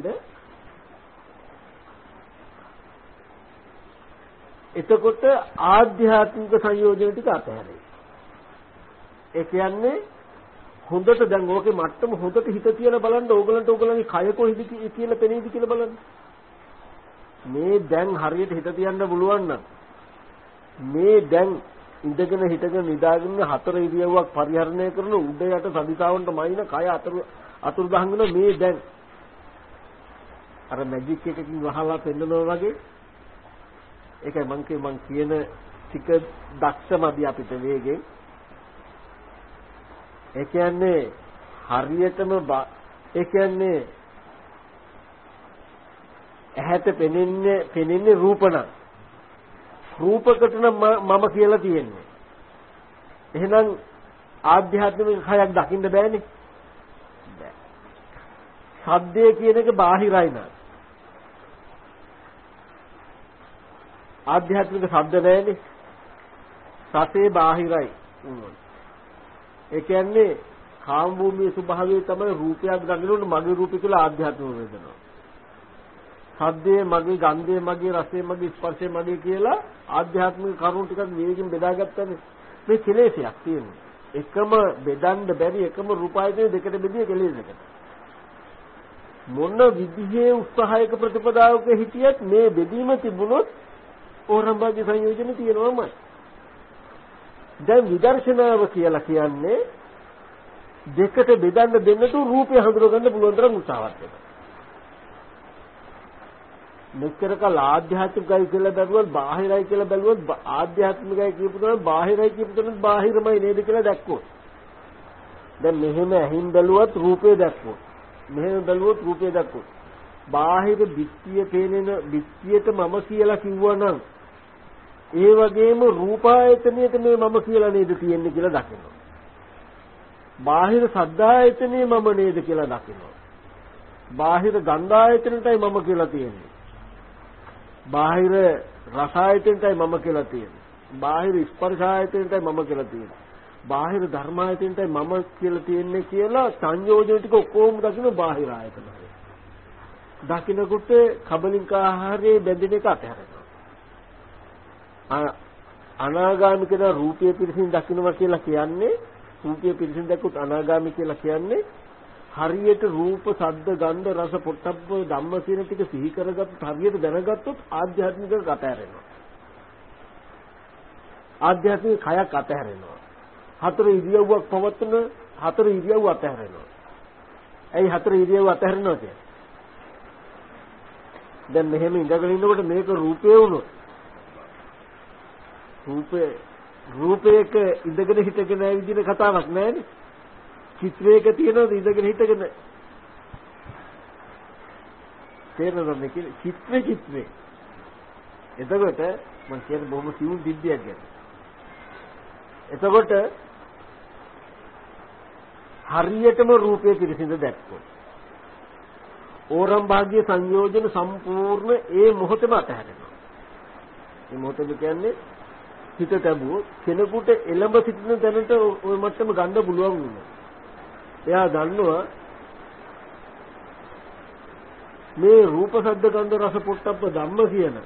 එතකොට ආධ්‍යාත්මික සංයෝජන ටික අතහැරෙයි. ඒ කියන්නේ හොඳට දැන් ඕකේ මට්ටම හොඳට හිත තියලා බලන්න ඕගලන්ගේ කය කොහෙද කියලා පෙනේද කියලා බලන්න. මේ දැන් හරියට හිත තියන්න පුළුවන් නම් මේ දැන් ඉඳගෙන හිටගෙන නිදාගෙන 4 ඉරියව්වක් පරිහරණය කරන උඩ යට සදිසාවන්ට මයින් කය අතුරු දහන් වෙන මේ දැන් අර මැජික් එකකින් වහලා පෙන්නනවා වගේ ඒකයි මං කියන ටික දක්ෂමදි අපිට වේගෙන්. ඒ කියන්නේ හරියටම ඒ කියන්නේ ඇහැට පෙනෙන්නේ රූපණ. රූපකට නම් මම කියලා තියෙන්නේ. එහෙනම් ආධ්‍යාත්මික කයක් දකින්න බෑනේ. බෑ. ශබ්දය කියන එක බාහිරයි නේද? ආධ්‍යාත්මික ශබ්ද නැහැනේ. සතේ බාහිරයි. ඒ කියන්නේ කාම භූමියේ ස්වභාවය තමයි රූපයක් දකිනකොට මගේ රූපය කියලා ආධ්‍යාත්මික වේදනාව. ශබ්දයේ මගේ, ගන්ධයේ මගේ, රසයේ මගේ, ස්පර්ශයේ මගේ කියලා ආධ්‍යාත්මික කරුණු ටිකක් වේගින් බෙදාගත්තනේ. මේ කෙලෙසයක් තියෙනවා. එකම බෙදන්න බැරි එකම රූපායතන දෙකට බෙදිය කෙලෙසකට. මොන විදිහේ උත්සාහයක ප්‍රතිපදාවක හිටියත් මේ බෙදීම තිබුණොත් ඕරම්භාග්‍ය සංයෝජන තියෙනවමයි. දැන් විදර්ශනාව කියලා කියන්නේ දෙකට බෙදන්න දෙන්නතු රූපය හඳුනගන්න පුළුවන් තරම් උත්සාහවත් වෙනවා. මෙච්චර කල් ආධ්‍යාත්මිකයි කියලා බැලුවත් බාහිරයි කියලා බැලුවත් ආධ්‍යාත්මිකයි කියපු තැන බාහිරයි කියපු තැන බාහිරමයි නේද කියලා දැක්කොත්. දැන් මෙහෙම ඇහින් බැලුවත් රූපේ දැක්කොත්. මෙහෙම බැලුවොත් රූපේ දැක්කොත්. බාහිර බිත්තිය පේනෙන බිත්තියට මම කියලා කිව්වනම් ඒ වගේම රූපායතනයට මේ මම කියලා නේද තියෙන්නේ කියලා දකිනවා. බාහිර සද්දායතනේ මම නේද කියලා දකිනවා. බාහිර ගන්ධායතනටයි මම කියලා තියෙන්නේ. බාහිර රසායතනටයි මම කියලා තියෙන්නේ. බාහිර ස්පර්ශායතනටයි මම කියලා තියෙන්නේ. බාහිර ධර්මායතනටයි මම කියලා තියෙන්නේ කියලා සංයෝජන ටික ඔක්කොම දකින්න බාහිර ආයතන. දකින්නකොට කබලින්ක ආහාරයේ බැඳෙන එක අතහැරෙනවා. අනාගාමී කියන රූපය පිරිසින් දකින්නවා කියලා කියන්නේ රූපය පිරිසින් දැක්කොත් අනාගාමී කියලා කියන්නේ හරියට රූප, ශබ්ද, ගන්ධ, රස, පොට්ටබ්බ ධම්ම කියන ටික සිහි කරගත්තොත් හරියට දැනගත්තොත් ආධ්‍යාත්මික අතහැරෙනවා. ආධ්‍යාත්මික කයක් අතහැරෙනවා. 4 ඉරියව්වක් පවත්වන 4 ඉරියව් අතහැරෙනවා. ඇයි 4 ඉරියව් අතහැරෙනවා කියන්නේ? දැන් මෙහෙම ඉඳගෙන ඉන්නකොට මේක රූපේ වුණොත් රූපයක ඉඳගෙන හිටගෙන ඇවිදින කතාවක් නෑනේ. චිත්‍රයක තියෙනවද ඉඳගෙන හිටගෙන? තේරෙනවද මේ චිත්‍රේ. එතකොට මම කියන්නේ බොහොම සිවුම් විද්‍යාවක් ගැන. එතකොට හරියටම රූපයේ පිරිසිඳ දැක්කොත් ඕරම් භාග්‍ය සංයෝජන සම්පූර්ණ ඒ මොහොතේම අතහැරෙනවා. මේ මොහොතේ කියන්නේ හිත තබුවොත් කෙනෙකුට එළඹ සිටින තැනට ওই මට්ටම ගන්න පුළුවන් වුණා. එයා දන්නවා මේ රූප, ශබ්ද, ගන්ධ, රස, පොට්ටබ්බ ධම්ම කියන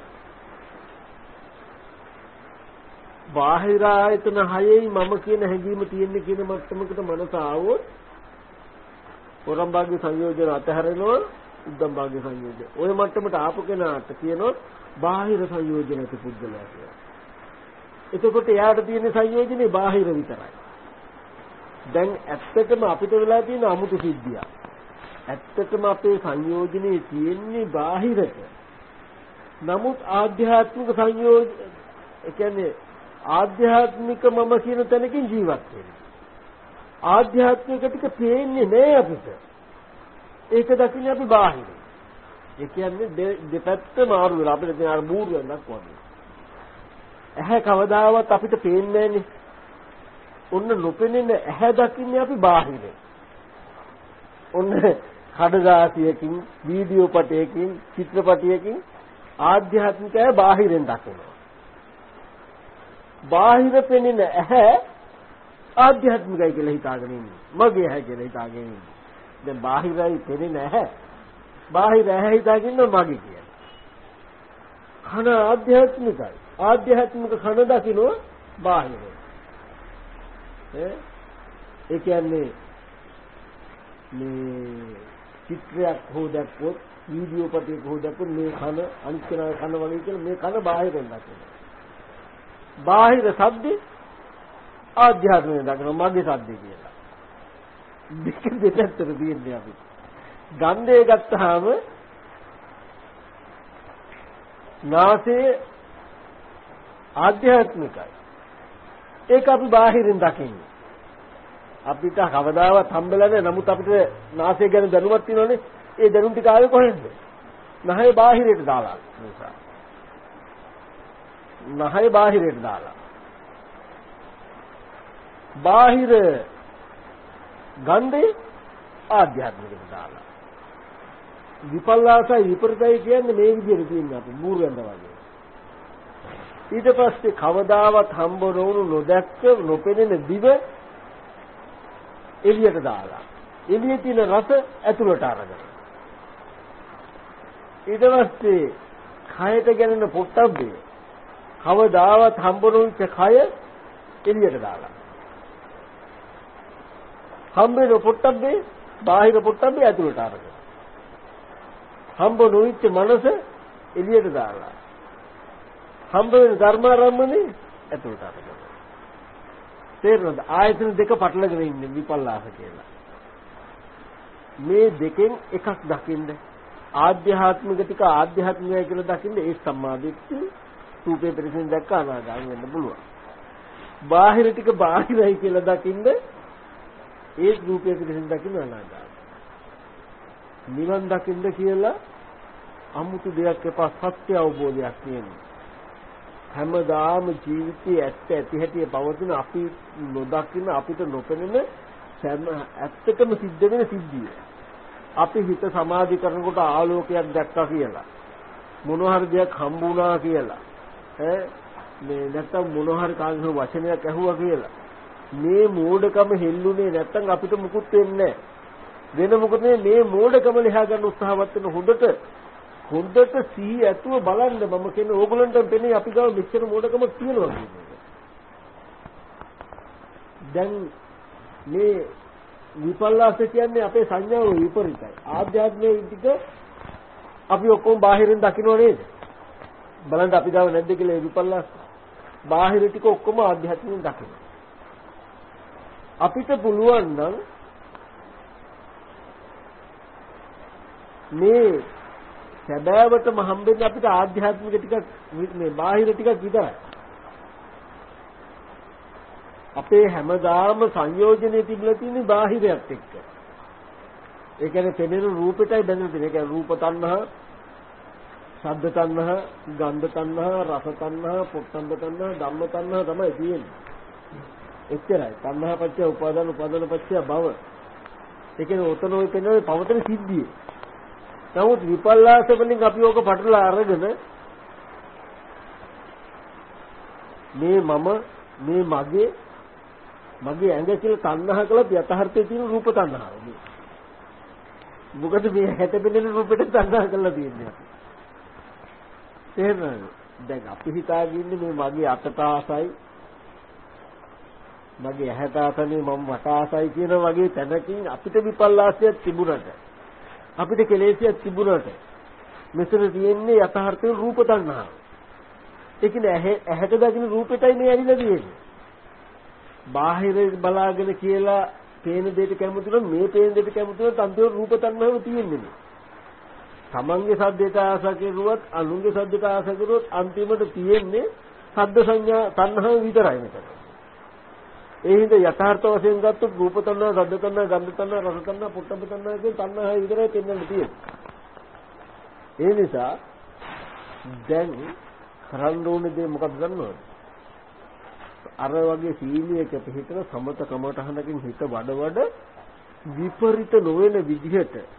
බාහිර ආයතන හයෙයි මම කියන හැඟීම තියෙන්නේ කියන මට්ටමකට මනස ආවොත් ඕරම් භාග්‍ය සංයෝජන අතහැරෙනවා. උද්දම් භාග්‍ය සංයෝජන. ওই මට්ටමට ආපු කෙනාට කියනොත් බාහිර සංයෝජනක පුද්ගලයා කියලා. එතකොට එයාට තියෙන සංයෝජනේ බාහිර විතරයි. දැන් ඇත්තටම අපිට වෙලා තියෙන අමුතු සිද්ධිය. ඇත්තටම අපේ සංයෝජනේ තියෙන්නේ බාහිරට. නමුත් ආධ්‍යාත්මික සංයෝජන ඒ කියන්නේ ආධ්‍යාත්මික මම කියන තැනකින් ජීවත් වෙනවා. ආධ්‍යාත්මික ටික පේන්නේ නෑ අපිට. ඒක දකින්නේ අපි බාහිර. ඒ කියන්නේ දෙපැත්ත මාරු වෙලා අපිට තියෙන අර බූරු වෙනක් වගේ. ඇහැ කවදාවත් අපිට පේන්නේ නෑනේ. ඔන්න නොපෙනෙන ඇහැ දකින්නේ අපි බාහිරේ. ඔන්න කඩදාසියකින්, වීඩියෝ පටයකින්, චිත්‍රපටයකින් ආධ්‍යාත්මිකය බාහිරෙන් දකිනවා. බාහිර පෙනෙන ඇහැ ආධ්‍යාත්මිකයි කියලා හිතාගෙන ඉන්නේ. මගේ ඇහැ කියලා හිතාගෙන ඉන්නේ. දැන් බාහිරයි පෙනෙන ඇහැ. බාහිර ඇහැ හිතාගෙන මගේ කියලා. කන ආධ්‍යාත්මිකයි. ආධ්‍යාත්මික කන දකින්න බාහිරයි. ඒ කියන්නේ මේ චිත්‍රයක් හෝ දැක්කොත් වීඩියෝ පටයක් හෝ දැක්කොත් මේ කන අනිත් කෙනා කන වගේ කියලා මේ කන බාහිරෙන් දකින්න. බාහිර ශබ්ද ආධ්‍යාත්මික දකින්න මගේ ශබ්ද කියලා. දෙක දෙපැත්තට තියෙන්නේ අපි. ගන්ධය ගත්තාම නාසයේ ආධ්‍යාත්මිකයි. ඒක අපි බාහිරින් දකින්නේ. අපිට කවදාවත් හම්බෙලා නැහැ. නමුත් අපිට නාසය ගැන දැනුමක් තියෙනවනේ. ඒ දැනුම් ටික ආවේ කොහෙන්ද? නහය බාහිරයට දාලා නිසා. නහය බාහිරයට දාලා. බාහිර ගන්ධය ආධ්‍යාත්මිකට දාලා. විපල්ලාසයි විපරිතයි කියන්නේ මේ විදිහට තියෙනවා අපි මූර්යන්ද වගේ. ඊට පස්සේ කවදාවත් හම්බ නොවුණු නොදැක්ක නොපෙනෙන දිව එළියට දාලා. එළියේ තියෙන රස ඇතුළට අරගෙන. ඊට පස්සේ කයට ගැනෙන පොට්ටබ්බේ කවදාවත් හම්බ නොවුච්ච කය එළියට දාලා. හම්බෙන පොට්ටබ්බේ බාහිර පොට්ටබ්බේ ඇතුළට අරගෙන. හම්බ නොවිච්ච මනස එළියට දාලා. හම්බ වෙන ධර්මාරම්මනේ ඇතුළට අරගෙන. තේරෙනවද? ආයතන දෙක පටලගෙන ඉන්නේ විපල්ලාස කියලා. මේ දෙකෙන් එකක් දකින්න. ආධ්‍යාත්මික ටික ආධ්‍යාත්මිකයි කියලා දකින්න ඒ සම්මාදිට්ඨි රූපේ පරිසෙන් දැක්ක අනාගාමී වෙන්න පුළුවන්. බාහිර ටික බාහිරයි කියලා දකින්න ඒ රූපේ පරිසෙන් දකින්න අනාගාමී. නිවන් දකින්න කියලා අමුතු දෙයක් එපා සත්‍ය අවබෝධයක් තියෙනවා. හැමදාම ජීවිතයේ ඇත්ත ඇති හැටි පවතින අපි නොදකින අපිට නොපෙනෙන සෑම ඇත්තටම සිද්ධ වෙන සිද්ධිය. අපි හිත සමාධි කරනකොට ආලෝකයක් දැක්කා කියලා. මොන හරි දෙයක් හම්බුණා කියලා. මේ නැත්තම් මොන හරි කාගෙන් වචනයක් ඇහුවා කියලා. මේ මෝඩකම හෙල්ලුනේ නැත්තම් අපිට මුකුත් වෙන්නේ නැහැ. වෙන මොකද මේ මෝඩකම ලියා ගන්න උත්සාහවත් වෙන හොඳට සිහි ඇතුව බලන්න මම කියන්නේ ඕගොල්ලන්ට පෙනේ අපි ගාව මෙච්චර මෝඩකම තියෙනවා කියන්නේ. දැන් මේ විපල්ලාස කියන්නේ අපේ සංඥාව විපරිතයි. ආධ්‍යාත්මික ටික අපි ඔක්කොම බාහිරින් දකින්න නේද? බලන්න අපි ගාව නැද්ද කියලා විපල්ලාස. බාහිර ටික ඔක්කොම ආධ්‍යාත්මිකෙන් දකින්න. අපිට පුළුවන් නම් මේ සැබෑවටම හම්බෙන්නේ අපිට ආධ්‍යාත්මික ටිකක් මේ බාහිර ටිකක් විතරයි. අපේ හැමදාම සංයෝජනේ තිබිලා තියෙන්නේ බාහිරයත් එක්ක. ඒ කියන්නේ පෙනෙන රූපෙටයි බැඳෙන තියෙන්නේ. ඒ කියන්නේ රූප තණ්හා, ශබ්ද තණ්හා, ගන්ධ තණ්හා, රස තණ්හා, පොට්ටම්බ තණ්හා, ධම්ම තණ්හා තමයි තියෙන්නේ. එච්චරයි. තණ්හා පත්‍ය උපාදාන උපාදාන පත්‍ය භව. ඒ කියන්නේ ඔතන ඔය පෙනෙන පවතන සිද්ධිය. නමුත් විපල්ලාස වලින් අපි ඕක පටලලා අරගෙන මේ මම මේ මගේ ඇඟ කියලා තණ්හා කළත් යථාර්ථයේ තියෙන රූප තණ්හාව. මොකද මේ හැට පෙනෙන රූපෙට තණ්හා කරලා තියෙන්නේ අපි. තේරෙනවද? දැන් අපි හිතාගෙන ඉන්නේ මේ මගේ අතට ආසයි මගේ ඇහැට ආසනේ මම මට ආසයි කියන වගේ තැනකින් අපිට විපල්ලාසයක් තිබුණාට අපිට කෙලෙසියක් තිබුණාට මෙතන තියෙන්නේ යථාර්ථයේ රූප තණ්හාව. ඒ කියන්නේ ඇහැට දකින්න රූපෙටයි මේ ඇලිලා තියෙන්නේ. බාහිර බලාගෙන කියලා පේන දෙයට කැමති නම් මේ පේන දෙයට කැමති නම් අන්තිම රූප තණ්හාව තියෙන්නේ. තමන්ගේ සද්දයට ආස කෙරුවත් අනුන්ගේ සද්දයට ආස කෙරුවොත් අන්තිමට තියෙන්නේ සද්ද සංඥා තණ්හාව විතරයි මෙතන. ඒ හින්දා යථාර්ථ වශයෙන් ගත්තොත් රූප තණ්හා, සද්ද තණ්හා, ගන්ධ තණ්හා, රස තණ්හා, පොට්ටබ්බ තණ්හා කියන තණ්හා විතරයි පෙන්වන්න තියෙන්නේ. ඒ නිසා දැන් කරන්න ඕනේ දේ මොකක්ද දන්නවද? අර වගේ සීලියක පිළිතර සමත කමටහනකින් හිත වඩ විපරිත නොවන විදිහට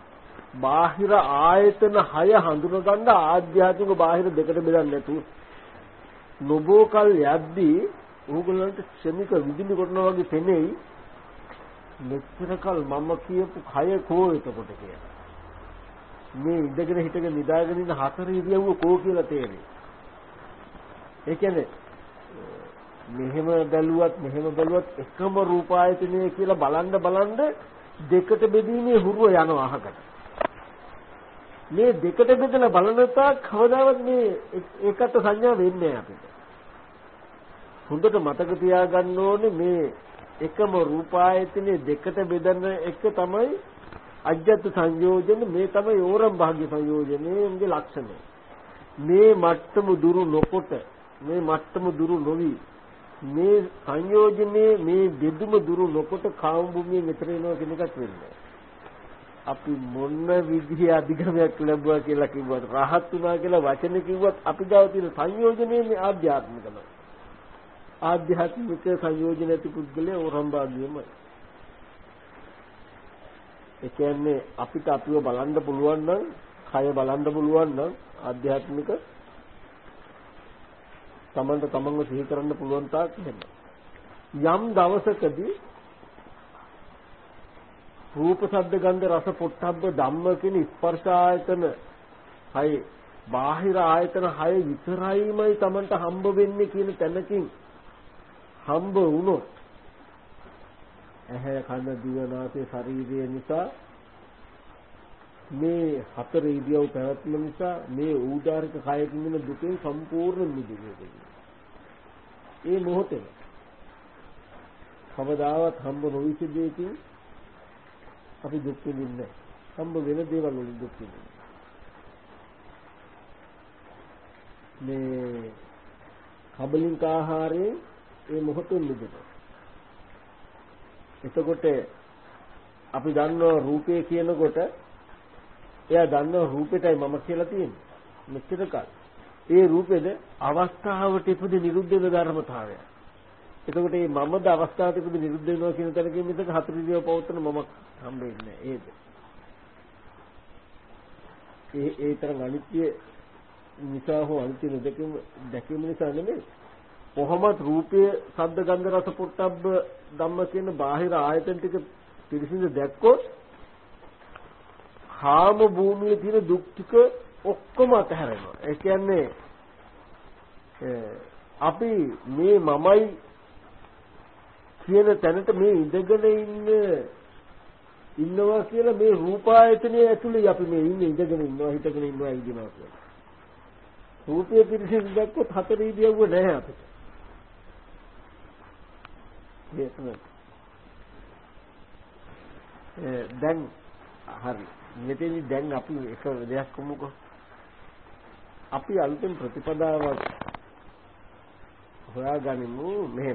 බාහිර ආයතන 6 හඳුනගන්න ආධ්‍යාත්මික බාහිර දෙකට බෙදන්නේ නැතුව නොබෝ කල් යද්දී ඕගොල්ලන්ට ක්ෂණික විදුලි කොටනවා වගේ පෙනෙයි මෙච්චර කල් මම කියපු කය කෝ එතකොට කියලා. මේ ඉඳගෙන හිටගෙන නිදාගෙන ඉන්න හතර ඉරියව්ව කෝ කියලා තේරෙයි. ඒ කියන්නේ මෙහෙම බැලුවත් එකම රූප ආයතනය කියලා බලන්න දෙකට බෙදීමේ හුරුව යනවා අහකට. මේ දෙකට බෙදලා බලන තාක් කවදාවත් මේ ඒකට සංඥා වෙන්නේ නැහැ අපිට. හොඳට මතක තියාගන්න ඕනේ මේ එකම රූප ආයතනේ දෙකට බෙදන එක තමයි අජ්ජත් සංයෝජන, මේ තමයි ඕරම් භාග්‍ය සංයෝජනයේ ලක්ෂණය. මේ මට්ටම දුරු නොකොට, මේ මට්ටම දුරු නොවි, මේ සංයෝජනයේ මේ දෙදුම දුරු නොකොට කාම භූමියෙන් ඈතර වෙනවා කියන එකක් වෙන්නේ. අපි මොන විදිහේ අධිගමයක් ලැබුවා කියලා කිව්වත්, රහත් වුණා කියලා වචන කිව්වත් අපි ගාව තියෙන සංයෝජනයේ මේ ආධ්‍යාත්මිකම. ආධ්‍යාත්මික සංයෝජන ඇති පුද්ගලයා ඕරම් භාග්‍යමයි. ඒ කියන්නේ අපිට අපිව බලන්න පුළුවන් නම්, කය බලන්න පුළුවන් නම් ආධ්‍යාත්මික තමන්ට තමන්ව සිහි කරන්න පුළුවන් තාක් එහෙම. යම් දවසකදී රූප ශබ්ද ගන්ධ රස පොට්ටබ්බ ධම්ම කියන ස්පර්ශ ආයතන 6 බාහිර ආයතන 6 විතරයිමයි තමන්ට හම්බ වෙන්නේ කියන තැනකින් හම්බ වුණොත් ඇහැ කන දිව නාසය ශරීරය නිසා මේ හතර ඉරියව් පැවැත්ම නිසා මේ ඌදාරික කයකින් වෙන දුකෙන් සම්පූර්ණ මිදෙන්නේ. ඒ මොහොතේ කවදාවත් හම්බ නොවිච්ච දෙයකින් අපි දුක් විඳින්නේ නැහැ. හම්බ වෙන දේවල් වලින් දුක් විඳින්නේ. මේ කබලින්ක ආහාරයෙන් ඒ මොහොතෙන් මිදෙනවා. එතකොට අපි දන්නවා රූපය කියනකොට එයා දන්නවා රූපෙටයි මම කියලා තියෙන්නේ. මෙච්චර කල්. ඒ රූපෙද අවස්ථාවට ඉපදි නිරුද්ධ වෙන ධර්මතාවය. එතකොට මේ මමද අවස්ථාවට ඉපදි නිරුද්ධ වෙනවා කියන තැනකින් මිසක හතරිදිව පවත්තන මම හම්බෙන්නේ නැහැ. ඒ තරම් අනිත්‍ය නිසා හෝ අනිත්‍ය දැකීම නිසා නෙමෙයි. කොහොමද රූපයේ ශබ්ද ගන්ධ රස පොට්ටබ්බ ධම්ම කියන බාහිර ආයතන ටික පිරිසිදු දැක්කොත් කාම භූමියේ තියෙන දුක් ටික ඔක්කොම අතහැරෙනවා. ඒ කියන්නේ අපි මේ මමයි කියන තැනට මේ ඉඳගෙන ඉන්නවා කියලා මේ රූපායතනයේ ඇතුලේ අපි මේ ඉන්නේ ඉඳගෙන ඉන්නවා හිටගෙන ඉන්නවා ඉඳිනවා කියලා. රූපයේ පිරිසිදු දැක්කොත් හතර ඉරියව්ව නැහැ අපිට. දැන් හරි මෙතෙන්දි දැන් අපි එක දෙයක් කොමුකෝ. අපි අලුතෙන් ප්‍රතිපදාවක් හොයාගනිමු මෙහෙම.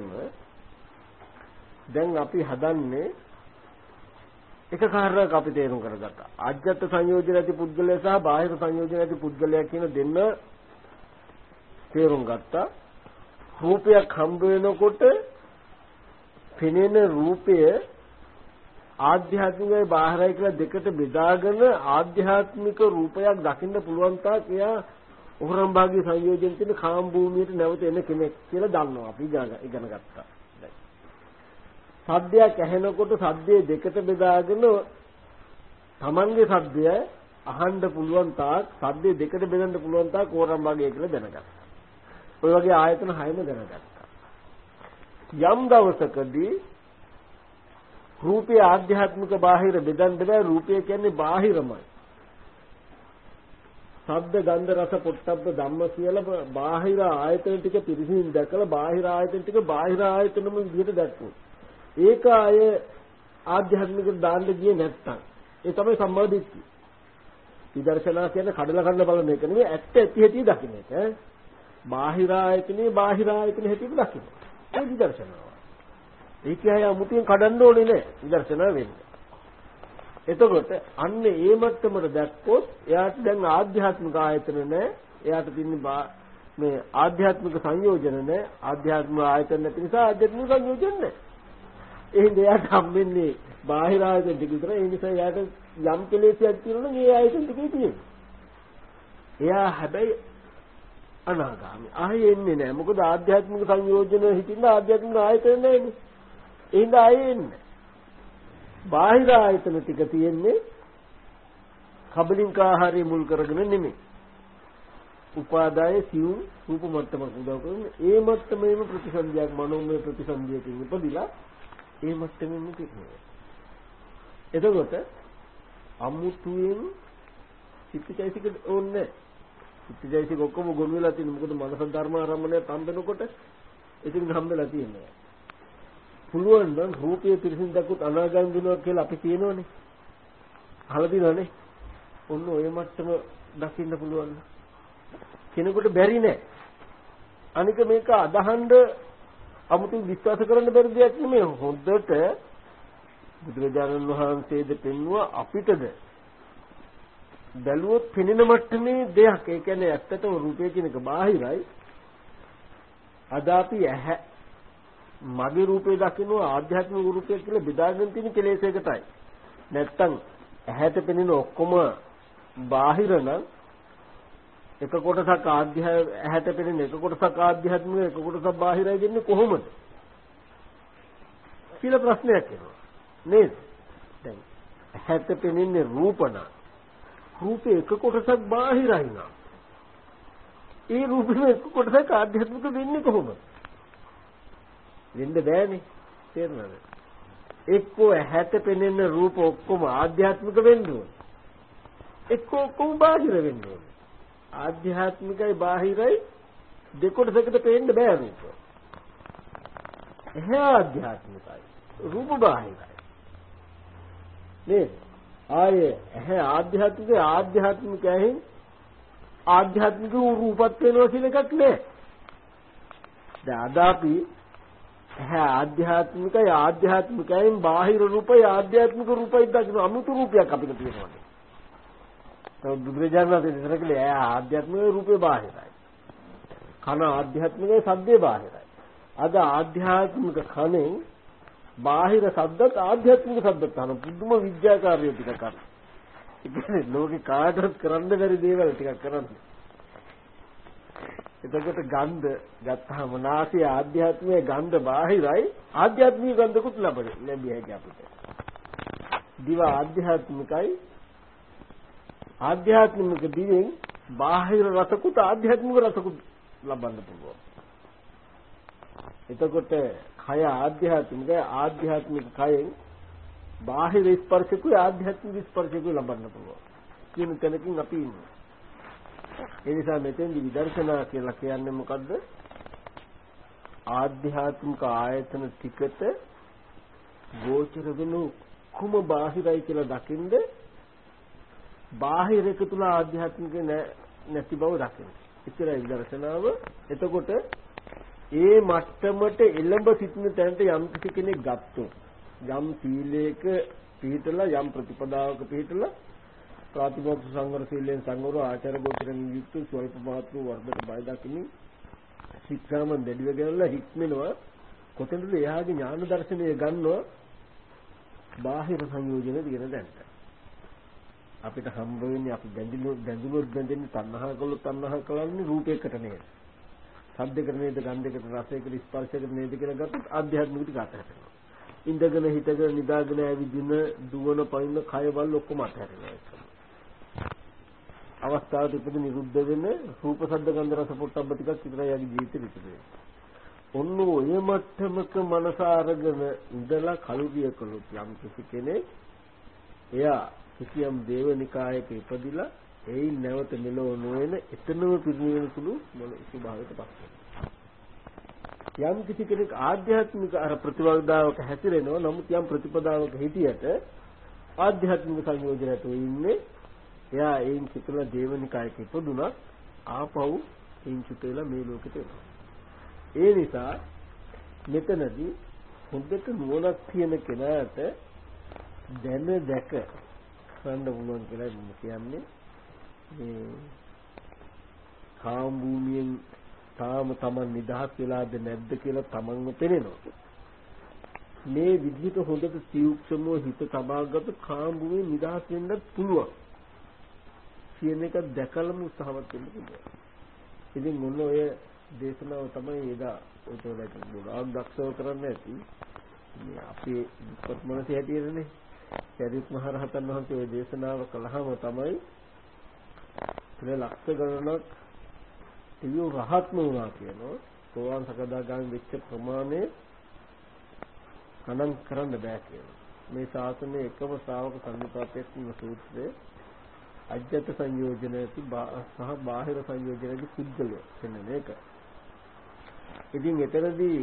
දැන් අපි හදන්නේ එක කාරණාවක් අපි තේරුම් කරගත්තා. ආජ්ජත් සංයෝජන ඇති පුද්ගලයා සහ බාහිර සංයෝජන ඇති පුද්ගලයා කියන දෙන්න තේරුම් ගත්තා. රූපයක් හම්බ වෙනකොට පෙනෙන රූපය ආධ්‍යාත්මිකයි බාහිරයි කියලා දෙකට බෙදාගෙන ආධ්‍යාත්මික රූපයක් දකින්න පුළුවන් තාක් එයා උහුරම් භාගී සංයෝජන තියෙන කාම භූමියට නැවත එන කෙනෙක් කියලා දන්නවා අපි ඉගෙන ගත්තා. සද්දයක් ඇහෙනකොට සද්දේ දෙකට බෙදාගෙන තමන්ගේ සද්දය අහන්න පුළුවන් තාක් සද්දේ දෙකට බෙදන්න පුළුවන් තාක් උහුරම් භාගී කියලා දැනගත්තා. ඔය වගේ ආයතන 6ම දැනගත්තා. යම් දවසකදී රූපේ ආධ්‍යාත්මික බාහිර බෙදන්න බෑ. රූපය කියන්නේ බාහිරමයි. ශබ්ද ගන්ධ රස පොට්ටබ්බ ධම්ම කියලා බාහිර ආයතන ටික පිරිසින් දැකලා බාහිර ආයතන ටික බාහිර ආයතනම විදිහට දැක්කොත් ඒක ආය ආධ්‍යාත්මිකට දාන්න ගියේ නැත්තම් ඒ තමයි සම්මාදිට්ඨිය. විදර්ශනා කියන්නේ කඩලා බලන එක නෙවෙයි ඇත්ත ඇති හැටි දකින්න එක. බාහිර ආයතනේ බාහිර ආයතන හැටියට දකින්න. ඒ විදර්ශනාව. ඒක අය අමුතියෙන් කඩන්න ඕනේ නෑ විදර්ශනා වෙන්නේ. එතකොට අන්න ඒ මට්ටමට දැක්කොත් එයාට දැන් ආධ්‍යාත්මික ආයතන නෑ. එයාට තින්නේ මේ ආධ්‍යාත්මික සංයෝජන නෑ. ආධ්‍යාත්මික ආයතන නැති නිසා ආධ්‍යාත්මික සංයෝජන නෑ. එහෙනම් එයාට හම්බෙන්නේ බාහිර ආයතන ටික විතරයි. ඒ නිසා එයාට යම් කෙලෙසයක් තියෙනවා නම් ඒ ආයතන ටිකේ තියෙනවා. එයා හැබැයි අනාගාමී. ආයේ එන්නේ නැහැ. මොකද ආධ්‍යාත්මික සංයෝජන හිතින්න ආධ්‍යාත්මික ආයතන නැහැනේ. එහෙනම් ආයේ එන්නේ. බාහිර ආයතන ටික තියෙන්නේ කබලින්ක ආහාරය මුල් කරගෙන නෙමෙයි. උපාදාය සියුම් රූප මට්ටමක් උදව් කරන්නේ. ඒ මට්ටමේම ප්‍රතිසන්දියක් මනෝමය ප්‍රතිසන්දියකින් උපදිලා ඒ මට්ටමෙන් තියෙනවා. එතකොට අමුතුවෙන් චිත්තචෛසික ඕනේ. චිත්තචෛසික ඔක්කොම ගොනු වෙලා තියෙන මොකද මනස ධර්ම ආරම්භණය හම්බෙනකොට ඉතින් හම්බෙලා තියෙනවා. පුළුවන් නම් රූපයේ පිරිසිදු දක්වත් අනාගාමී වෙනවා කියලා අපි කියනෝනේ. අහලා තියෙනවනේ. ඔන්න ඔය මට්ටම දකින්න පුළුවන්. කෙනෙකුට බැරි නෑ. අනික මේක අදහන්න 아무තු විශ්වාස කරන්න බැරි දෙයක් නෙමෙයි. හොඳට බුදුරජාණන් වහන්සේද පෙන්වුවා අපිටද බැලුවොත් පෙනෙන මට්ටමේ දෙයක්. ඒ කියන්නේ ඇත්තටම රූපය කියන එක බාහිරයි. අද අපි ඇහැ මගේ රූපේ දකිනවා ආධ්‍යාත්මික රූපය කියලා බෙදාගෙන තියෙන කෙලෙසයකටයි. නැත්තම් ඇහැට පෙනෙන ඔක්කොම බාහිර නම් එක කොටසක් ඇහැට පෙනෙන එක කොටසක් ආධ්‍යාත්මික එක කොටසක් බාහිරයි දෙන්නේ කොහොමද කියලා ප්‍රශ්නයක් එනවා නේද? දැන් ඇහැට පෙනෙන්නේ රූපණ රූපේ එක කොටසක් බාහිරයි නම් ඒ රූපෙම එක කොටසක් ආධ්‍යාත්මික වෙන්නේ කොහොමද? වෙන්න බෑනේ. තේරුණාද? එක්කෝ ඇහැට පෙනෙන රූප ඔක්කොම ආධ්‍යාත්මික වෙන්න ඕනේ. එක්කෝ ඔක්කොම බාහිර වෙන්න ඕනේ. ආධ්‍යාත්මිකයි බාහිරයි දෙකොටසකට පේන්න බෑ රූප. ඇහැ ආධ්‍යාත්මිකයි රූප බාහිරයි. නේද? ආයේ ඇහැ ආධ්‍යාත්මිකයෙන් ආධ්‍යාත්මික රූපත් වෙනවා කියන එකක් නෑ. දැන් අද අපි ඇහැ ආධ්‍යාත්මිකයෙන් බාහිර රූපය ආධ්‍යාත්මික රූපයි දකින්න අමුතු රූපයක් අපිට තියෙනවා. ඒක බුදුරජාණන් වහන්සේ විතර කළේ ඇහැ ආධ්‍යාත්මික රූපේ බාහිරයි. කන ආධ්‍යාත්මිකයි සද්දේ බාහිරයි. අද ආධ්‍යාත්මික කනෙන් බාහිර ශබ්දත් ආධ්‍යාත්මික ශබ්දත් අහන පුදුම විද්‍යාකාරයෝ ටිකක් අර. ඒ කියන්නේ ලෝකේ කාටවත් කරන්න බැරි දේවල් ටිකක් කරන්නේ. එතකොට ගන්ධ ගත්තාම නාසය ආධ්‍යාත්මික ගන්ධ බාහිරයි ආධ්‍යාත්මික ගන්ධකුත් ලැබිය හැකි අපිට. දිව ආධ්‍යාත්මිකයි ආධ්‍යාත්මික දිවෙන් බාහිර රසකුත් ආධ්‍යාත්මික රසකුත් ලබන්න පුළුවන්. එතකොට කය ආධ්‍යාත්මික කයෙන් බාහිර ස්පර්ශකුයි ආධ්‍යාත්මික ස්පර්ශකුයි ලබන්න පුළුවන්. කියන තැනකින් අපි ඉන්නේ. ඒ නිසා මෙතෙන්දි විදර්ශනා කියලා කියන්නේ මොකද්ද? ආධ්‍යාත්මික ආයතන ටිකට ගෝචර වෙන කුම බාහිරයි කියලා දකින්ද බාහිර එක තුල ආධ්‍යාත්මික නැති බව දකින්න. එච්චරයි විදර්ශනාව. එතකොට ඒ මට්ටමට එළඹ සිටින තැනට යම් කිසි කෙනෙක් ගත්තොත් යම් සීලයක පිළිතලා යම් ප්‍රතිපදාවක පිළිතලා ප්‍රාතිමෝක්ෂ සංවර සීලෙන් සංවර ආචාර ගෝචරයෙන් යුක්ත ස්වල්ප මාත්‍ර වර්ධක බය දකිමින් ශික්ෂාම දෙඩිව ගන්නලා හික්මනවා. කොතනද එයාගේ ඥාන දර්ශනය ගන්නවා බාහිර සංයෝජන දින දැන්ට. අපිට හම්බ වෙන්නේ අපි බැඳුනොත් තණ්හා කළොත් තණ්හා කරන්නේ රූපයකට නේද? ශබ්දයකට නේද? ගන්ධයකට, රසයකට, ස්පර්ශයකට නේද කියලා ගත්තොත් ආධ්‍යාත්මික ටික අතහැරෙනවා. ඉඳගෙන හිටගෙන නිදාගෙන ඇවිදින දුවන පයින්න කයවල ඔක්කොම අතහැරෙනවා. අවස්ථාවට ඉපද නිරුද්ධ වෙන රූප ශබ්ද ගන්ධ රස පොට්ටබ්බ ටිකක් විතරයි යාගේ ජීවිතේ විතරේ. ඔන්න ඔය මට්ටමක මනස අරගෙන ඉඳලා කලුරිය කළොත් යම් කිසි කෙනෙක් එයා කිසියම් දේවනිකායක ඉපදිලා ඒයි නැවත මෙලොව නොවන එතනම පිරිනිවෙන සුළු ස්වභාවයකට පත් වෙනවා. යම් කිසි කෙනෙක් ආධ්‍යාත්මික අර ප්‍රතිවර්ධාවක හැසිරෙනවා. නමුත් යම් ප්‍රතිපදාවක හිටියට ආධ්‍යාත්මික සංයෝජනයට ඉන්නේ එයා ඒන් චිතල දේවනිකායක ඉපදුණා ආපහු ඒන් චිතල මේ ලෝකෙට එනවා. ඒ නිසා මෙතනදී හොඳට නුවණක් තියෙන කෙනාට දැන දැක ගන්න පුළුවන් කියලා කියන්නේ මේ කාම භූමියෙන් තාම තමන් නිදහස් වෙලාද නැද්ද කියලා තමන්ව පෙනෙනවා. මේ විදිහට හොඳට සියුක්ෂමව හිත තබාගත කාම්බුවේ නිදහස් වෙන්නත් පුළුවන් කියන එක දැකලම උත්සාහවත් වෙන්න පුළුවන්. ඉතින් මොන ඔය දේශනාව තමයි එදා උතෝලට ගොඩාක් දක්ෂව කරන්න ඇති. මේ අපේ දුක්පත් මනස හැටියටනේ. සරියුත් මහ රහතන් වහන්සේ ඔය දේශනාව කළාම තමයි ඒ ලක්ෂ ගණනක් තියු රහත්ම වුණා කියනවා. සෝවාන් සකදාගාමී වෙච්ච ප්‍රමාණය ගණන් කරන්න බෑ කියනවා. මේ ශාසනයේ එකම ශ්‍රාවක සම්නිපාතයක් වුණ සූත්‍රයේ අජ්ජත් සංයෝජනයති සහ බාහිර සංයෝජනයති පුද්ගලය කියන එක. ඉතින් එතරදී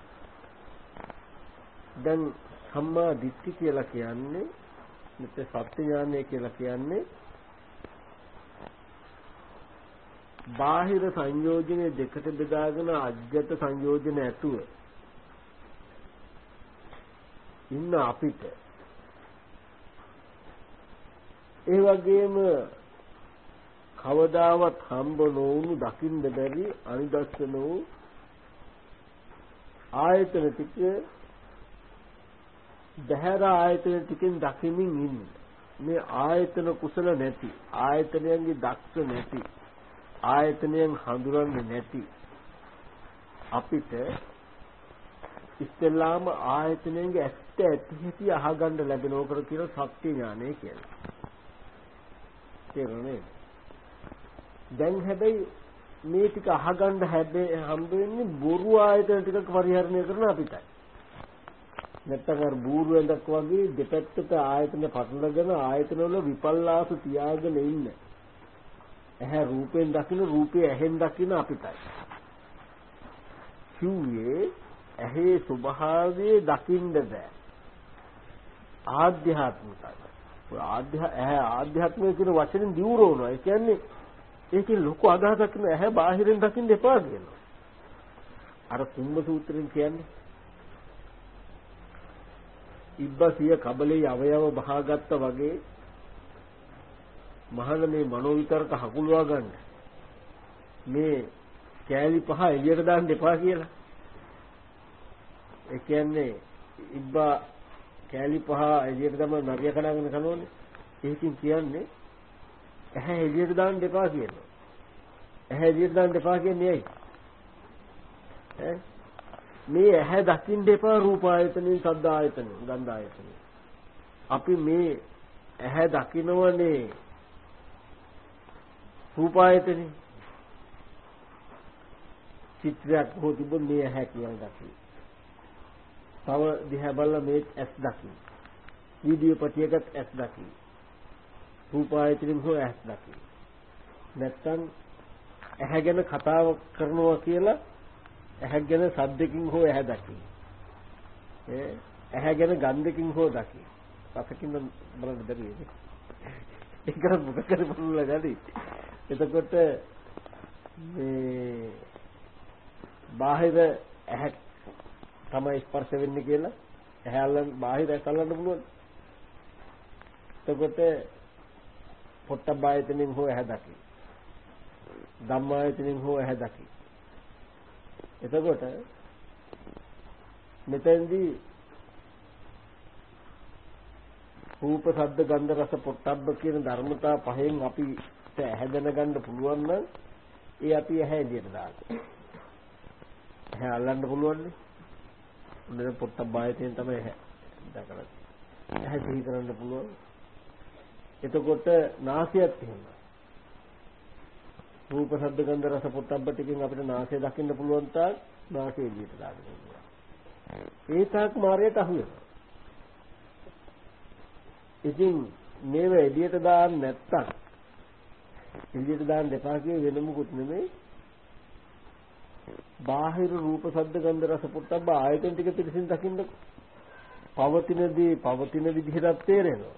දැන් සම්මා දිට්ඨි කියලා කියන්නේ මෙතන සත්‍ය ඥානය කියලා කියන්නේ බාහිර සංයෝජන දෙකට බෙදාගෙන අජ්ජත් සංයෝජන ඇතුව ඉන්න අපිට ඒ වගේම කවදාවත් හම්බ නොවුණු දකින්න බැරි අනිදස්සන වූ ආයතන ටික බහැර ආයතන ටිකෙන් දකිමින් ඉන්න. මේ ආයතන කුසල නැති, ආයතනයන්ගේ දක්ෂ නැති, ආයතනයන් හඳුරන්නේ නැති අපිට ඉස්ලාම ආයතනයන්ගේ ඇත්ත ඇති අහගන්න ලැබෙනවකට කියන සත්‍ය ඥානය කියලා. තේරුණේ? දැන් හැබැයි මේ ටික අහගන්න හම්බ වෙන්නේ බොරු ආයතන ටිකක් පරිහරණය කරන අපිටයි. නැත්තම් අර බූරු ඇඳක් වගේ දෙපැත්තට ආයතන පටලගෙන ආයතන වල විපල්ලාස තියාගෙන ඉන්න. ඇහැ රූපෙන් දකින්න රූපේ ඇහෙන් දකින්න අපිටයි. කිව්වේ ඇහි ස්වභාවය දකින්න බෑ. ආධ්‍යාත්මිකයි. ඔය ආධ්‍යාත්මය කියන වචනේ දියුරවනවා. ඒ කියන්නේ ඒකේ ලොකු අදහසක් නේ ඇහැ බාහිරින් දකින්න එපා කියනවා. අර කුම්ම සූත්‍රයෙන් කියන්නේ ඉබ්බසිය කබලේ අවයව බහාගත්ත වගේ මහාන මේ මනෝ විතරක හකුලවා ගන්න මේ කෑලි පහ එළියට දාන්න එපා කියලා. ඒ කියන්නේ ඉබ්බා කෑලි පහ එළියට දැම්ම නරිය කඩගෙන කනෝනේ. ඒකකින් කියන්නේ ඇහැ එළියට දාන්න එපා කියනවා. ඇහැ එළියට දාන්න එපා කියන්නේ ඇයි? මේ ඇහැ දකින්න එපා රූප ආයතනෙ, ශබ්ද ආයතනෙ, ගන්ධ ආයතනෙ. අපි මේ ඇහැ දකින්නවනේ රූප ආයතනෙ. චිත්‍රයක් හෝ තිබුණ මේ ඇහැ කියන දකි. තව දිහා බලලා මේ ඇස් දකි. වීඩියෝ පටියකට ඇස් දකි. රූප ආයතනෙන් හෝ ඇස් දකි. නැත්තම් ඇහැ ගැන කතාව කරනවා කියලා ඇහැ ගැන ශබ්දකින් හෝ ඇහැ දකි. ඇහැ ගැන ගන්ධකින් හෝ දකි. රසකින් බලන්න බැරි නේද? ඒක මොකද බලලා ගන්නේ? එතකොට මේ බාහිර ඇහැ තමයි ස්පර්ශ වෙන්නේ කියලා ඇහැ අල්ලන් බාහිර ඇස් අල්ලන්න පුළුවන්. එතකොට පොට්ටබ්බායතනෙන් හෝ ඇහැ දකි. ධම්මායතනෙන් හෝ ඇහැ දකි. එතකොට මෙතෙන්දී රූප ශබ්ද ගන්ධ රස පොට්ටබ්බ කියන ධර්මතා පහෙන් අපිට ඇහැ දැනගන්න පුළුවන් නම් ඒ අපි ඇහැ එළියට දානවා. ඇහැ අල්ලන්න පුළුවන් නේ. උනේ පොට්ටබ්බායතෙන් තමයි ඇහැ දැකලා. ඇහැ සිහි කරන්න පුළුවන්. එතකොට නාසයත් එහෙමයි. රූප ශබ්ද ගන්ධ රස පොට්ටබ්බ ටිකෙන් අපිට නාසය දකින්න පුළුවන් තාක් නාසය එළියට දාන්න පුළුවන්. ඒ තාක් මායයට අහු වෙනවා. ඉතින් මේව එළියට දාන්න නැත්තම් එළියට දාන්න දෙපා කියේ වෙන මොකුත් නෙමෙයි. බාහිර රූප ශබ්ද ගන්ධ රස පොට්ටබ්බ ආයතන ටික පිළිසින් දකින්න පවතිනදී පවතින විදිහට තේරෙනවා.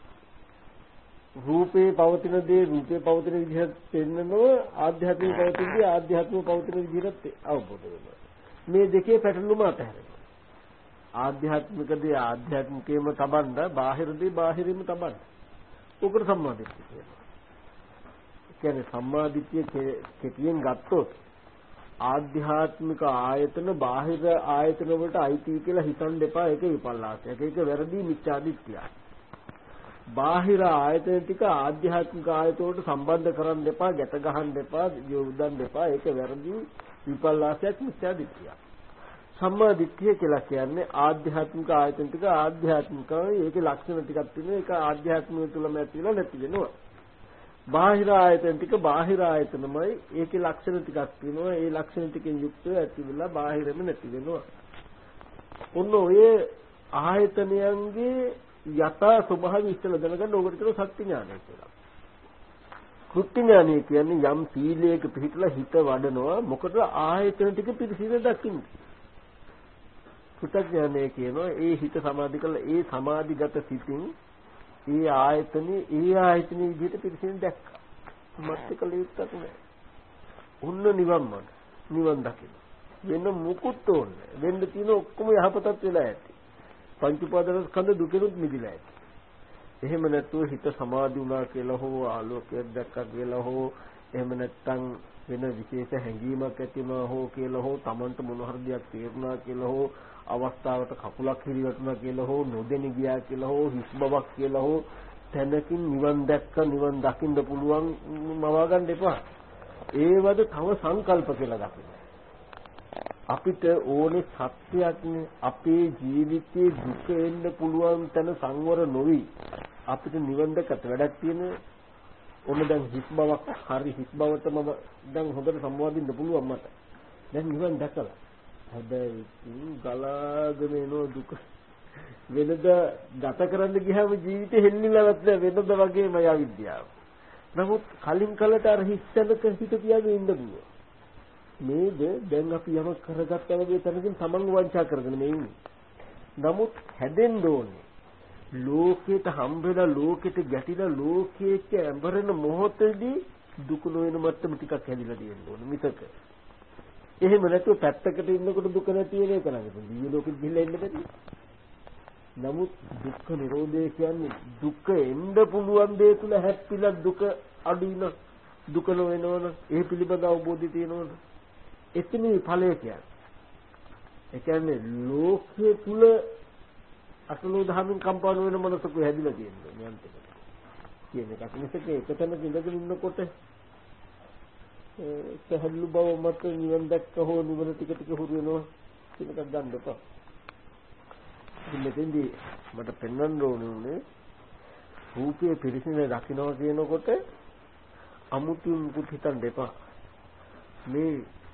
රූපේ පවතින දේ රූපේ පවතින විදිහට පෙන්නනවා. ආධ්‍යාත්මික පවතිනදී ආධ්‍යාත්මික පවතින විදිහට අවබෝධ වෙනවා. මේ දෙකේ පැටලුම අතහැරෙනවා. ආධ්‍යාත්මික දේ ආධ්‍යාත්මිකේම තබන්න, බාහිර දේ බාහිරින්ම තබන්න. උකට සම්මාදිට්ඨිය කියනවා. කියන්නේ සම්මාදිට්ඨිය කෙටියෙන් ගත්තොත් ආධ්‍යාත්මික ආයතන බාහිර ආයතන වලට අයිති කියලා හිතන්න එපා. ඒක විපල්ලාසයක්. ඒක වැරදි මිත්‍යා දෘෂ්ටියක්. බාහිර ආයතන ටික ආධ්‍යාත්මික ආයතන වලට සම්බන්ධ කරන්න එපා, ගැට ගහන්න එපා, යොදන්න එපා. ඒක වැරදි විපල්ලාසයක්, මිත්‍යා දෘෂ්ටියක්. සම්මා දිට්ඨිය කියලා කියන්නේ ආධ්‍යාත්මික ආයතන ටික ආධ්‍යාත්මිකයි. ඒකේ ලක්ෂණ ටිකක් තියෙනවා. ඒක ආධ්‍යාත්මික තුලම ඇතිලා නැති වෙනවා. බාහිර ආයතන ටික බාහිර ආයතනමයි. ඒකේ ලක්ෂණ ටිකක් තියෙනවා. ඒ ලක්ෂණ ටිකෙන් යුක්තව ඇති වෙලා බාහිරෙම නැති වෙනවා. ඔන්න ඔය ආයතනයන්ගේ යථා ස්වභාවය ඉස්සෙල්ලා දැනගන්න ඕකට කියන සත්‍ය ඥානය කියලා. කෘත්‍ය ඥානය කියන්නේ යම් සීලයක පිළිපදලා හිත වඩනවා. මොකද ආයතන ටික පිළිසින දකින්න. කෘතඥානය කියනවා ඒ හිත සමාධි කරලා ඒ සමාධිගත සිතින් ඒ ආයතනයේ විදිහට පිළිසින දැක්කා. මත් කලියුත්තක් නෑ. උන්න නිවන් දකින්න. වෙන මුකුත් ඕනේ. වෙන්න තියෙන ඔක්කොම යහපතත් වෙලා ඇති. පංච උපාදානස්කන්ධ දුකෙනුත් මිදිලා ඇති. එහෙම නැතුව හිත සමාධි වුණා කියලා හෝ ආලෝකයක් දැක්කා කියලා හෝ එහෙම නැත්නම් වෙන විශේෂ හැඟීමක් ඇති වුණා හෝ කියලා හෝ Tamanට මොන හරි දෙයක් තේරුණා කියලා හෝ අවස්ථාවට කකුලක් හිරිවටුණා කියලා හෝ නොදෙනි ගියා කියලා හෝ හිස් බවක් කියලා හෝ තැනකින් නිවන් දැක්ක නිවන් දකින්න පුළුවන් මවා ගන්න එපා. ඒවද තව සංකල්ප කියලා දකින්න. අපිට ඕනේ සත්‍යයක්නේ අපේ ජීවිතයේ දුක එන්න පුළුවන් තැන සංවර නොවි අපිට නිවන් දැකට වැඩක් තියෙන ඕන දැන් හිස් බවක් හරි හිස් බවට මම දැන් හොඳට සම්වාදින්න පුළුවන් මට. දැන් නිවන් දැකලා හැබැයි ගලාගෙන එන දුක වෙනද ගත කරන්න ගියාම ජීවිතේ හෙල්ලිලවත් නෑ වෙනද වගේම අවිද්‍යාව. නමුත් කලින් කලට අර හිස්සනක හිත තියාගෙන ඉන්න පුළුවන්. මේද දැන් අපි යමක් කරගත්තා වගේ තැනකින් තමන් වංචා කරගෙන මේ ඉන්නේ. නමුත් හැදෙන්න ඕනේ. ලෝකෙට හම්බෙලා ලෝකෙට ගැටිලා ලෝකයේක ඇඹරෙන මොහොතේදී දුක නොවන මට්ටම ටිකක් හැදිලා තියෙන්න ඕනේ මිසක. එහෙම නැතුව පැත්තකට ඉන්නකොට දුක නැති වෙන එක නේද? දිව්‍ය ලෝකෙට ගිහිල්ලා ඉන්න බැරි. නමුත් දුක්ඛ නිරෝධය කියන්නේ දුක එන්න පුළුවන් දේ තුල හැප්පිලා දුක අඩින දුක නොවෙනවන ඒ පිළිබඳ අවබෝධය තියෙනවන එතනයි ඵලය කියන්නේ. ඒ කියන්නේ ලෝකයේ තුල අසලෝ දහමින් කම්පා නොවන මනසක හැදිලා තියෙනවා නියන්තක. කියන එකක් මිසක එකතැනක ඉඳගෙන ඉන්නකොට සහල්ලු බව මත නිවන් දැක්ක හෝ නිවන ටික ටික හුරු වෙනවා කියන එකක් ගන්න එපා. මෙතෙන්දී මට පෙන්වන්න ඕනේ රූපයේ පිරිසිදු දකින්නවා කියනකොට අමුතුන් මුකුත් හිතන්න එපා. මේ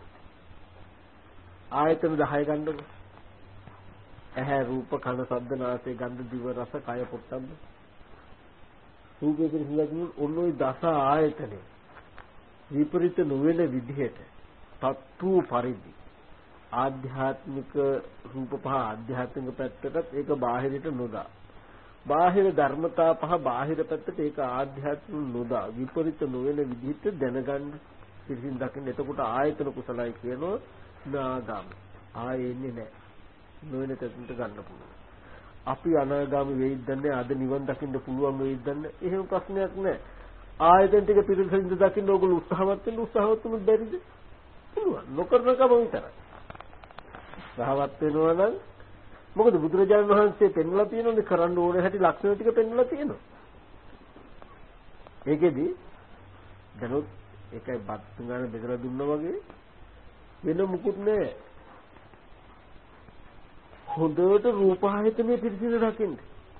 ආයතන 10 ගන්නකො. ඇහැ රූප කන ශබ්ද නාසය ගන්ධ දිව රස කය පොට්ටබ්බ. රූපයේ පිරිසිදු දකින්න ඔන්නෝයි දස ආයතනේ විපරිත නොවන විදිහට තත්ත්ව පරිදි ආධ්‍යාත්මික රූප පහ ආධ්‍යාත්මික පැත්තටත් ඒක බාහිරට නොදා. බාහිර ධර්මතා පහ බාහිර පැත්තට ඒක ආධ්‍යාත්මික නොදා. විපරිත නොවන විදිහට දැනගන්න පිළිසින් දකින්න. එතකොට ආයතන කුසලයි කියනවා නාගාම. ආයෙන්නේ නැහැ. නොවන තැනට ගන්න පුළුවන්. අපි අනාගාමී වෙයිද නැහැ අද නිවන් දකින්න පුළුවන් වෙයිද නැහැ. එහෙම ප්‍රශ්නයක් නැහැ. ආයතන ටික පිළිසින් දකින්න ඕගොල්ලෝ උත්සාහවත් වෙන්න බැරිද? පුළුවන්. නොකරන කම විතරයි. සහවත් වෙනවා නම් මොකද බුදුරජාණන් වහන්සේ පෙන්වලා තියෙනනේ කරන්න ඕන හැටි ලක්ෂණ ටික පෙන්වලා තියෙනවා. ඒකෙදි දනොත් ඒකයි බත් තුනන බෙදලා දුන්නා වගේ වෙන මුකුත් නෑ. හොඳට රූපායතනෙ පිළිසින රකින්න.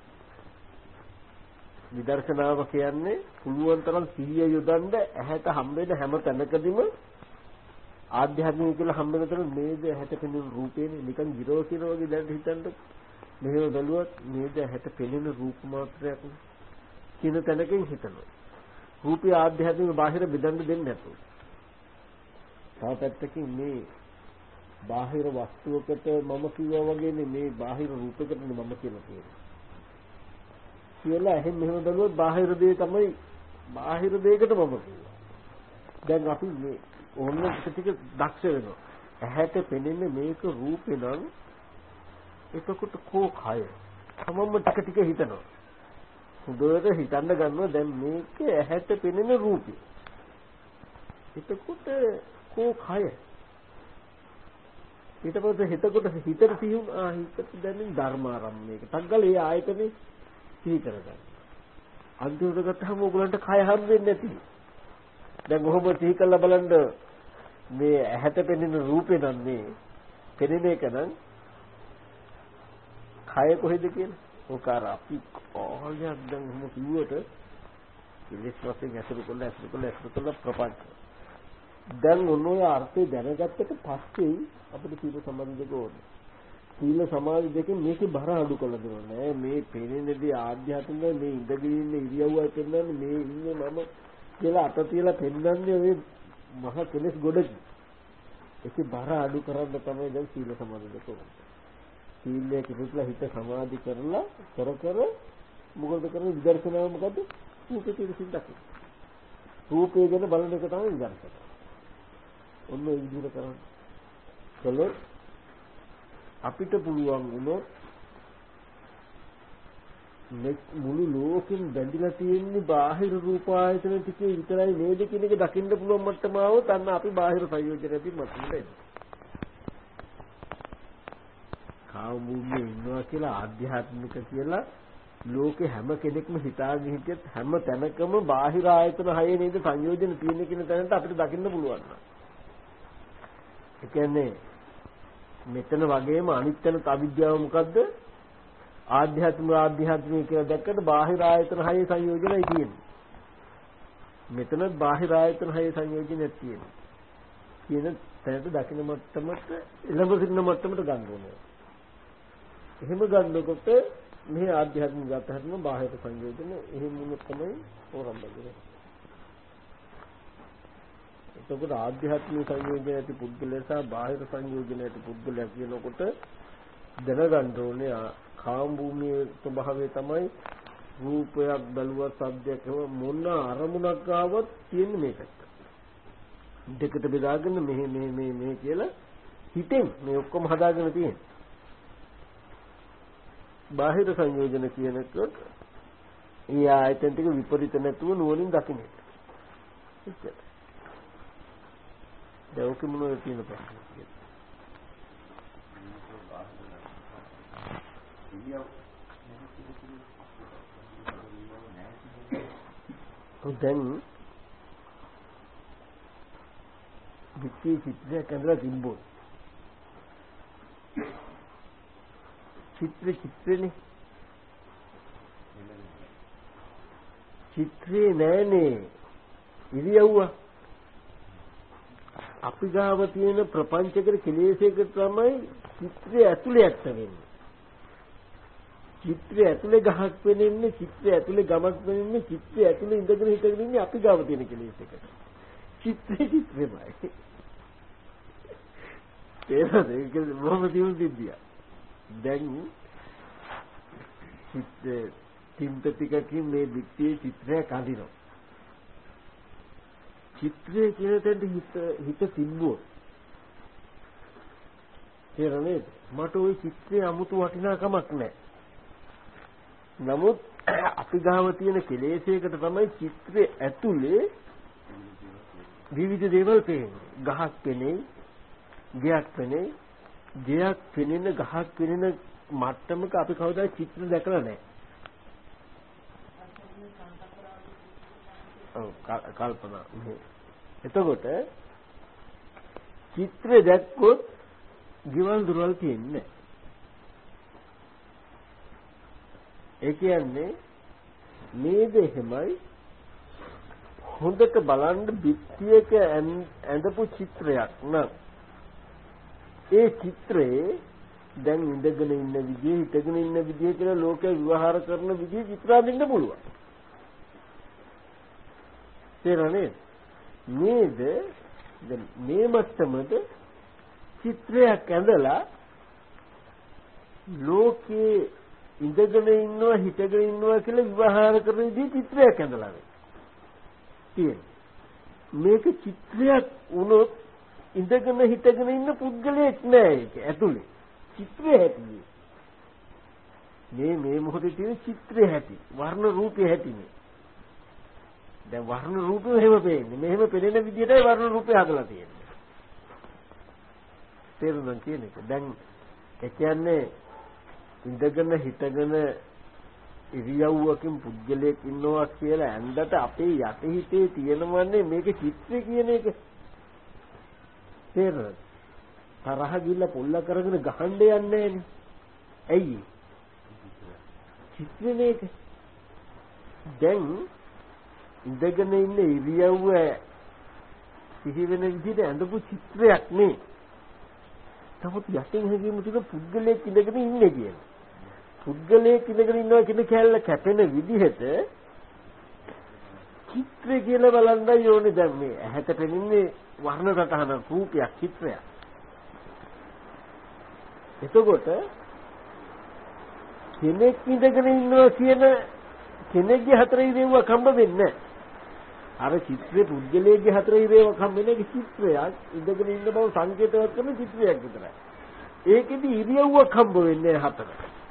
විදර්ශනාව කියන්නේ පුළුවන් තරම් සිහිය යොදන්න ඇහැට හම්බෙන හැම තැනකදීම ආධ්‍යාත්මික කියලා හම්බෙන තර නේද ඇහැට පෙනෙන රූපේනේ නිකන් ගිරව කියන වගේ දැන් හිතන්න මෙහෙම බැලුවත් නේද ඇහැට පෙනෙන රූප මාත්‍රයක් කියන තැනකින් හිතනවා රූපය ආධ්‍යාත්මික බාහිර බෙදන්න දෙන්නේ නැතුව තව පැත්තකින් මේ බාහිර වස්තුවකට මම කිව්වා වගේ මේ බාහිර රූපයකට මම කියලා කියනවා කියලා එහෙම මෙහෙම බැලුවොත් බාහිර දේ තමයි බාහිර දෙයකට මම කියනවා දැන් අපි මේ ඕන ටික දක්ෂ වෙනවා. ඇහැට පෙනෙන මේක රූපේ නම් එතකොට කෝ කය. තමම ටික ටික හිතනවා. හොඳට හිතන්න ගන්නවා දැන් මේක ඇහැට පෙනෙන රූපේ. එතකොට කෝ කය. ඊට පස්සේ හිතකොට හිතට සිහින් හිතට දැනෙන ධර්මාරම්මයක තග්ගල ඒ ආයතනේ සිහි කරගන්න. අන්තිමට ගත්තාම ඕගලන්ට කය හම් වෙන්නේ නැති. දැන් කොහොම සිහි කරලා බලන්න මේ ඇහැට පෙනෙන රූපේ නම් මේ පෙනෙන එක නම් කය කොහෙද කියලා. ඕක අර අපි ඕලයක් දැන් මොන කිව්වට ඉලිස් වශයෙන් ඇසුරු කළ ප්‍රපංච. දැන් ඔන්නෝ අර්ථය දැනගත්තට පස්සේ අපිට සීල සමාධි දෙක ඕනේ. සීල සමාධි දෙකෙන් මේකේ බර අඩු කරලා දෙනවා නෑ. මේ පෙනෙනදී ආධ්‍යාත්මික මේ ඉඳගෙන ඉන්න ඉරියව්වයි පෙන්වන්නේ මේ ඉන්නේ මම කියලා අත තියලා පෙන්වන්නේ ඔය මහ කෙලස් ගොඩකි. ඒකේ බර අඩු කරන්න තමයි දැන් සීල සමාධි දෙක ඕනේ. සීලයේ කිසිලා හිත සමාධි කරලා කර මොකද කරන්නේ විදර්ශනාව මොකද? රූපේ තියෙන සිද්දක්. රූපය ගැන බලන එක තමයි විදර්ශනාව. ඔන්න ඒ විදිහට කරන්නේ. කළොත් අපිට පුළුවන් වුණොත් මේ මුළු ලෝකෙම බැඳිලා තියෙන්නේ බාහිර රූප ආයතන ටිකේ විතරයි නේද කියන එක දකින්න පුළුවන් මට්ටම આવොත් අන්න අපි බාහිර සංයෝජනයකින් මතුවෙලා ඉන්නේ. කාම භූමියේ ඉන්නවා කියලා ආධ්‍යාත්මික කියලා ලෝකේ හැම කෙනෙක්ම හිතාගෙන හිටියත් හැම තැනකම බාහිර ආයතන හයේ නේද සංයෝජන තියෙන කියන තැනට අපිට දකින්න පුළුවන්. ඒ කියන්නේ මෙතන වගේම අනිත් තැනත් අවිද්‍යාව මොකද්ද? ආධ්‍යාත්මික කියලා දැක්කට බාහිර ආයතන හයේ සංයෝජනයි තියෙන්නේ. මෙතනත් බාහිර ආයතන හයේ සංයෝජනයක් තියෙනවා. කියන තැනට දකින්න මට්ටමට එළඹ සිටින මට්ටමට ගන්න ඕනේ. එහෙම ගන්නකොට මේ ආධ්‍යාත්මික ගතහරින බාහිර සංයෝජන එහෙම වුණොත් තමයි ඕරම්බන්නේ. එතකොට ආධ්‍යාත්මික සංයෝජන ඇති පුද්ගලයා සහ බාහිර සංයෝජන ඇති පුද්ගලයා කියනකොට දැනගන්න ඕනේ කාම භූමියේ ස්වභාවය තමයි රූපයක් බැලුවා සද්දයක් මොන අරමුණක් ආවත් තියෙන්නේ මේකට. දෙකට බෙදාගෙන මේ කියලා හිතෙන් මේ ඔක්කොම හදාගෙන තියෙන්නේ. බාහිර සංයෝජන කියනකොට ඒ ආයතන ටික විපරිත නැතුව නුවණින් දකින්න. එච්චරයි. දැන් මොනවද තියෙන ප්‍රශ්නේ? දැන් විචි චිත්‍රයක් ඇඳලා තිබ්බොත් චිත්‍රනේ චිත්‍රේ නෑනේ ඉරියව්ව අපි ගාව තියෙන ප්‍රපංචකර කෙලෙසයකට තමයි චිත්‍රය ඇතුලේ ඇත්ත වෙන්නේ. චිත්‍රය ඇතුලේ ගහක් වෙන්නේ, චිත්‍රය ඇතුලේ ගමක් වෙන්නේ, චිත්‍රය ඇතුලේ ඉඳගෙන හිටගෙන ඉන්නේ අපි ගාව තියෙන කෙලෙසයකට. චිත්‍රෙමයි. ඒක මොහොම දියුණුදියා. දැන් චිත්ත ටිකකින් මේ පිටියේ චිත්‍රයක් අඳිනවා. චිත්‍රයේ කියන තැනට හිත තිබ්බොත් තේරෙන්නේ මට ওই චිත්‍රයේ 아무තු වටිනාකමක් නැහැ. නමුත් අපි ගාව තියෙන කෙලෙසයකට තමයි චිත්‍රයේ ඇතුලේ විවිධ දේවල් පේන්නේ. ගහක් පෙනේ, ගයක් පෙනේ, ගයක් පෙනෙන ගහක් පෙනෙන මට්ටමක අපි කවදා චිත්‍ර දැකලා නැහැ. ඔව් කල්පනා. එතකොට චිත්‍රය දැක්කොත් ගිවල් දුරවල් තියෙන්නේ. ඒ කියන්නේ මේද එහෙමයි හොඳට බලන්න පිටියක ඇඳපු චිත්‍රයක් නම් ඒ චිත්‍රයේ දැන් ඉඳගෙන ඉන්න විදිය, හිටගෙන ඉන්න විදිය කියලා ලෝකේ විවහාර කරන විදිය චිත්‍ර අඳින්න පුළුවන්. තේරෙන්නේ? නේද? දැන් මේ මට්ටමද චිත්‍රයක් ඇඳලා ලෝකේ ඉඳගෙන ඉන්නවා, හිටගෙන ඉන්නවා කියලා විවහාර කරන විදිය චිත්‍රයක් ඇඳලා තියෙනවා. මේක චිත්‍රයක් වුණොත් ඉඳගෙන හිටගෙන ඉන්න පුද්ගලයෙක් නෑ ඒක ඇතුලේ. චිත්‍රය ඇති. මේ මොහොතේ තියෙන චිත්‍රය ඇති. වර්ණ රූපය ඇතිනේ. දැන් වර්ණ රූපය එහෙම පේන්නේ. මෙහෙම පෙනෙන විදිහටයි වර්ණ රූපය හදලා තියෙන්නේ. තේරුණා කියන එක. දැන් ඒ කියන්නේ ඉඳගෙන හිටගෙන ඉරියව්වකින් පුද්ගලයෙක් ඉන්නවා කියලා ඇඳට අපේ යටිහිතේ තියෙනවන්නේ මේක චිත්‍රය කියන එක. තේරෙනවද? තරහ ගිල්ල පොල්ල කරගෙන ගහන්න යන්නේ නෑනේ. ඇයි? චිත්‍රේ මේක. දැන් ඉඳගෙන ඉන්න ඉරියව්ව සිහි වෙන විදිහට ඇඳපු චිත්‍රයක් නේ. නමුත් යටින් හැදීම තියෙන පුද්ගලයෙක් ඉඳගෙන ඉන්නේ කියලා. පුද්ගලයෙක් ඉඳගෙන ඉන්නවා කියන කැලල කැපෙන විදිහට චිත්‍රය කියලා බලන්නයි ඕනේ. දැන් මේ ඇහැට පෙනෙන්නේ වර්ණ සටහන රූපයක් චිත්‍රයක්. එතකොට කෙනෙක් ඉඳගෙන ඉන්නවා කියන කෙනෙක්ගේ හතර ඉරියව්වක් හම්බ වෙන්නේ නැහැ. අර චිත්‍රේ පුද්ගලයේ හතර ඉරියව්වක් හම්බ වෙන එක චිත්‍රයක් ඉඳගෙන ඉන්න බව සංකේතවත් කරන චිත්‍රයක් විතරයි. ඒකෙදි ඉරියව්වක් හම්බ වෙන්නේ හතර.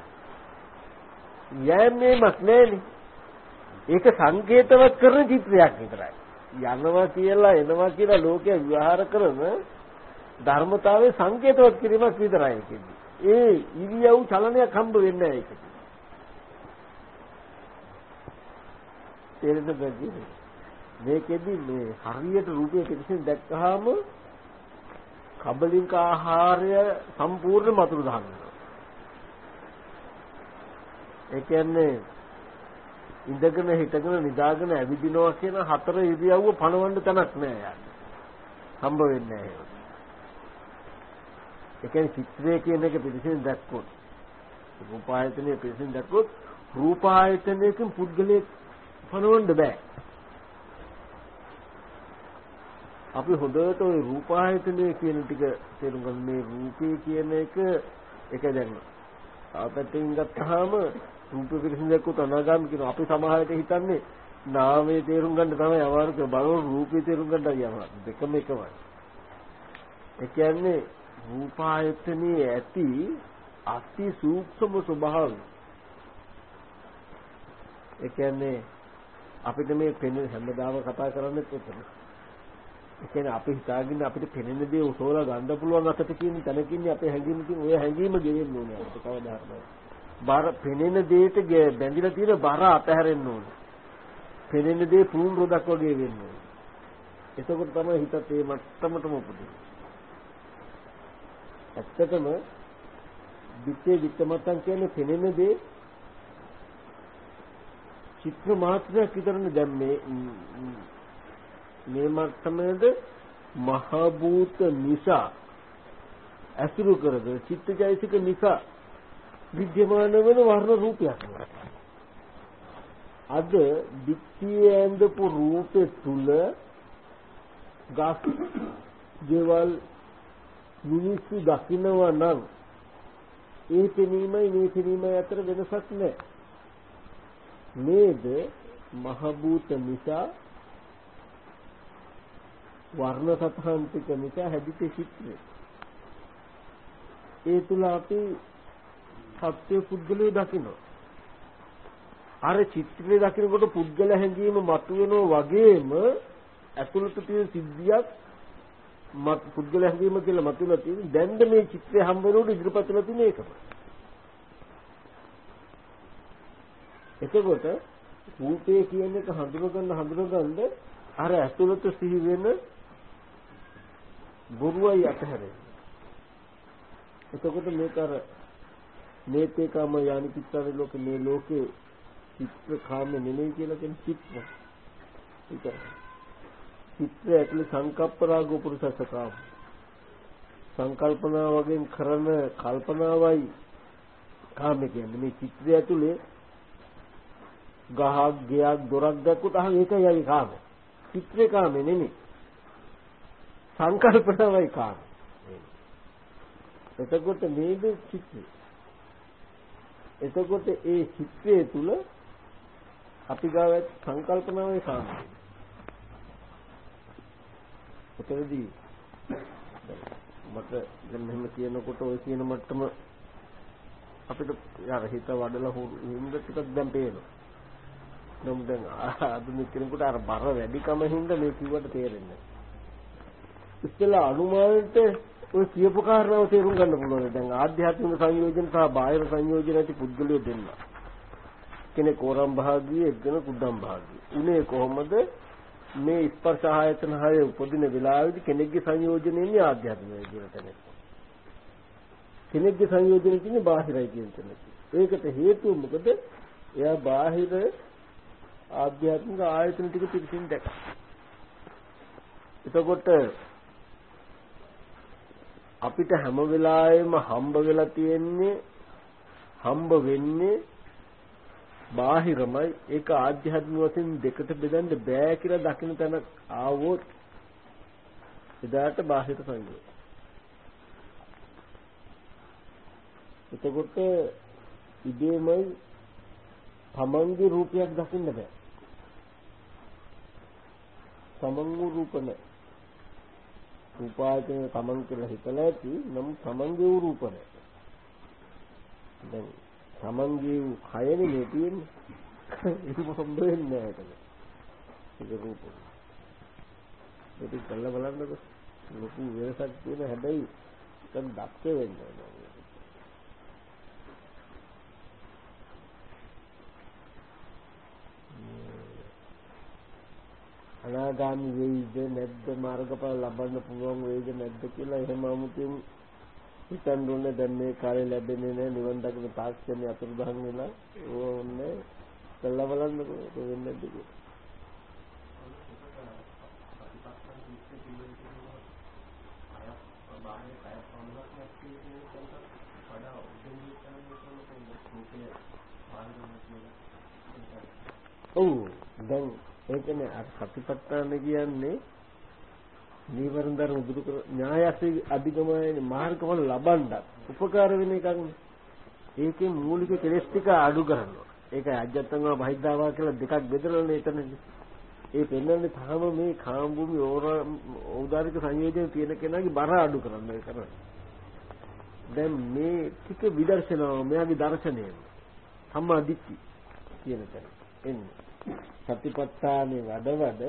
යෑමේමක් නැහැනේ. ඒක සංකේතවත් කරන චිත්‍රයක් විතරයි. යනවා කියලා එනවා කියලා ලෝකයේ විවහාර කරන ධර්මතාවයේ සංකේතවත් කිරීමක් විතරයි ඒකෙදි. ඒ ඉරියව් චලනයක් හම්බ වෙන්නේ නැහැ ඒකෙදි. තේරෙනවද? මේකෙදි මේ හරියට රූපයේ පිටින් දැක්කහම කබලින්ක ආහාරය සම්පූර්ණ මතුරු දානවා. ඒ කියන්නේ ඉඳගෙන හිටගෙන නිදාගෙන ඇවිදිනවා කියන හතර ඉරියව්ව පණවන්න තැනක් නෑ යාට. හම්බ වෙන්නේ නෑ. ඒ කියන්නේ චිත්‍රය කියන එක පිටින් දැක්කොත් රූපායතනයේ පිටින් දැක්කොත් රූපායතනයකින් පුද්ගලයෙක් පණවන්න බෑ. අපි හොඳට ওই රූපායතනය කියන ටික තේරුම් ගන්න. මේ රූපේ කියන එක දැන් ආපැත්තෙන් ගත්තාම රූපේ පිළිසින් දැක්කොත් අනාගාමී කියන අපි සමාහයට හිතන්නේ නාමයේ තේරුම් ගන්න තමයි අමාරුක බලන රූපේ තේරුම් ගන්නයි අමාරු. දෙකම එකමයි. ඒ කියන්නේ රූපායතනයේ ඇති අති සූක්ෂම ස්වභාවය. ඒ කියන්නේ අපිට මේ පෙනෙන හැමදාම කතා කරන්නේ කොහොමද? ඒ කියන්නේ අපි හිතාගෙන අපිට පෙනෙන දේ උසෝලා ගන්න පුළුවන් අතට කියන තැනකින් අපේ හැඟීම තියෙන ඔය හැඟීම ගෙවෙන්න ඕනේ අපිට කවදා හරි. බර පෙනෙන දෙයට බැඳිලා තියෙන බර අතහැරෙන්න ඕනේ. පෙනෙන දේ පුරුන් රොදක් වගේ වෙන්න ඕනේ. එතකොට තමයි හිතත් ඒ මට්ටමටම උපදින්නේ. ඇත්තටම විත්තමත්තන් කියන්නේ පෙනෙන දේ චිත්‍ර මාත්‍රයක් විතරනේ. දැන් මේ මට්ටමේද මහ භූත නිසා අසුරු කරගෙන චිත්තජයසික නිසා විද්‍යමාන වෙන වර්ණ රූපයක්. අද දික්තියේ ඇඳපු රූපේ තුල ගස් දේවල් මිනිස්සු දකින්නවා නම් ඒ පෙනීමයි මේ පෙනීමයි අතර වෙනසක් නැහැ. නේද? මහ භූත නිසා වර්ණ සතහන් ටික නිසා හැදිච්ච චිත්‍රය. ඒ තුල අපි සත්‍ය පුද්ගලයා දකිනවා. අර චිත්‍රය දකිනකොට පුද්ගල හැඟීම මතුවෙනවා වගේම ඇතුළත තියෙන සිද්ධියක් පුද්ගල හැඟීම කියලා මතුවලා තියෙන. දැන් මේ චිත්‍රය හම්බ වෙනකොට ඉදිරිපත් වෙලා තියෙන එකම. එතකොට රූපේ කියන එක හඳුනගන්න අර ඇතුළත සිහි වෙන බොරුවයි අතහැරෙන්නේ. එතකොට මේක අර නේතේකම යानी පිටරේ ලෝකේ මේ ලෝකේ චිත්‍ර කාම නෙමෙයි කියලා කියන චිත්‍ර. ඒක චිත්‍රය ඇතුලේ සංකප්ප රාග පුරුෂසකාම. සංකල්පනා වගේ කරන කල්පනාවයි කාම කියන්නේ. මේ චිත්‍රය ඇතුලේ ගහක් ගයක් දොරක් දැක්කුත් ඒකයි කාම. චිත්‍රේ කාම නෙමෙයි. සංකල්පනවයි කාම. එතකොට මේක චිත්‍රය. එතකොට ඒ චිත්‍රය තුල අපි ගාව සංකල්පනවයි කාම. එතනදී මට දැන් මෙහෙම කියනකොට ඔය කියන මට්ටම අපිට යාර හිත වඩලා හින්ද ටිකක් දැන් පේනවා. නම් දැන් ආධුනික කෙනෙකුට අර බර වැඩිකම හින්දා මේ කිව්වට තේරෙන්නේ නැහැ. ඉස්සෙල්ලා අනුමානෙට ඔය කියපු කාරණාව තේරුම් ගන්න පුළුවන්. දැන් ආධ්‍යාත්මික සංයෝජන සහ බාහිර සංයෝජන ඇති පුද්ගලයෝ දෙන්න. කෙනෙක් කෝරම් භාගී, එක්කෙනෙක් කුඩම් භාගී. උනේ කොහොමද? මේ ස්පර්ශ ආයතන හය උපදින වෙලාවේදී කෙනෙක්ගේ සංයෝජනෙන්නේ ආධ්‍යාත්මිකයි කියන තැනට. කෙනෙක්ගේ සංයෝජනෙ කියන්නේ බාහිරයි කියන තැනට. ඒකට හේතුව මොකද? එයා බාහිර ආධ්‍යාත්මික ආයතන ටික පිළිසින් දැක්කා. එතකොට අපිට හැම වෙලාවෙම හම්බ වෙන්නේ බාහිරමයි. ඒක ආධ්‍යාත්මික වශයෙන් දෙකට බෙදන්න බෑ කියලා දකින්න තැන ආවොත් එදාට බාහිර සංයෝගය. එතකොට ඉබේමයි තමන්ගේ රූපයක් දකින්න බෑ. තමන්ගේ රූප නැහැ. රූපායතන තමන් කියලා හිතලා ඇති නම් තමන්ගේ රූප නැහැ. දැන් තමන්ගේ කයනේ මේ තියෙන්නේ. ඒක මොකක්ද වෙන්නේ නැහැ. ඒක රූප. ඒක කල්ලා බලන්නකො. ලොකු වෙනසක් තියෙන හැබැයි දැන් දැක්ක වෙන්නේ නැහැ. අනාගාමී වෙයිද නැද්ද මාර්ගඵල ලබන්න පුළුවන් වෙයිද නැද්ද කියලා එහෙම 아무තින් හිතන්න ඕනේ. දැන් මේ කාලේ ලැබෙන්නේ නැහැ නිවන් දකින තාක්ෂණය අතුරුදහන් වෙලා ඕනේ කළා බලන්නකො වෙන්නේ නැද්ද කියලා. ඔව් දැන් ඒකනේ අර සතිපට්ඨාන කියන්නේ නීවරණ ධර්ම දුරු කර න්‍යායසේ අධිගමනයේ මාර්ගවල ලබන්න උපකාර වෙන එකක් නේ. ඒකේ මූලික කෙලෙස් ටික අඩු කරනවා. ඒකයි අජත්තංගම බහිද්ධාවා කියලා දෙකක් බෙදලානේ එතනදී. ඒ පෙන්වන්නේ තාම මේ කාම භූමි ඕදාරික සංයෝජන තියෙන කෙනාගේ බර අඩු කරන්න ඒ කරන්නේ. දැන් මේ ටික විදර්ශනාව මෙයාගේ දර්ශනය සම්මා දිට්ඨි කියන තැන එන්නේ. සතිපට්ඨානේ වඩ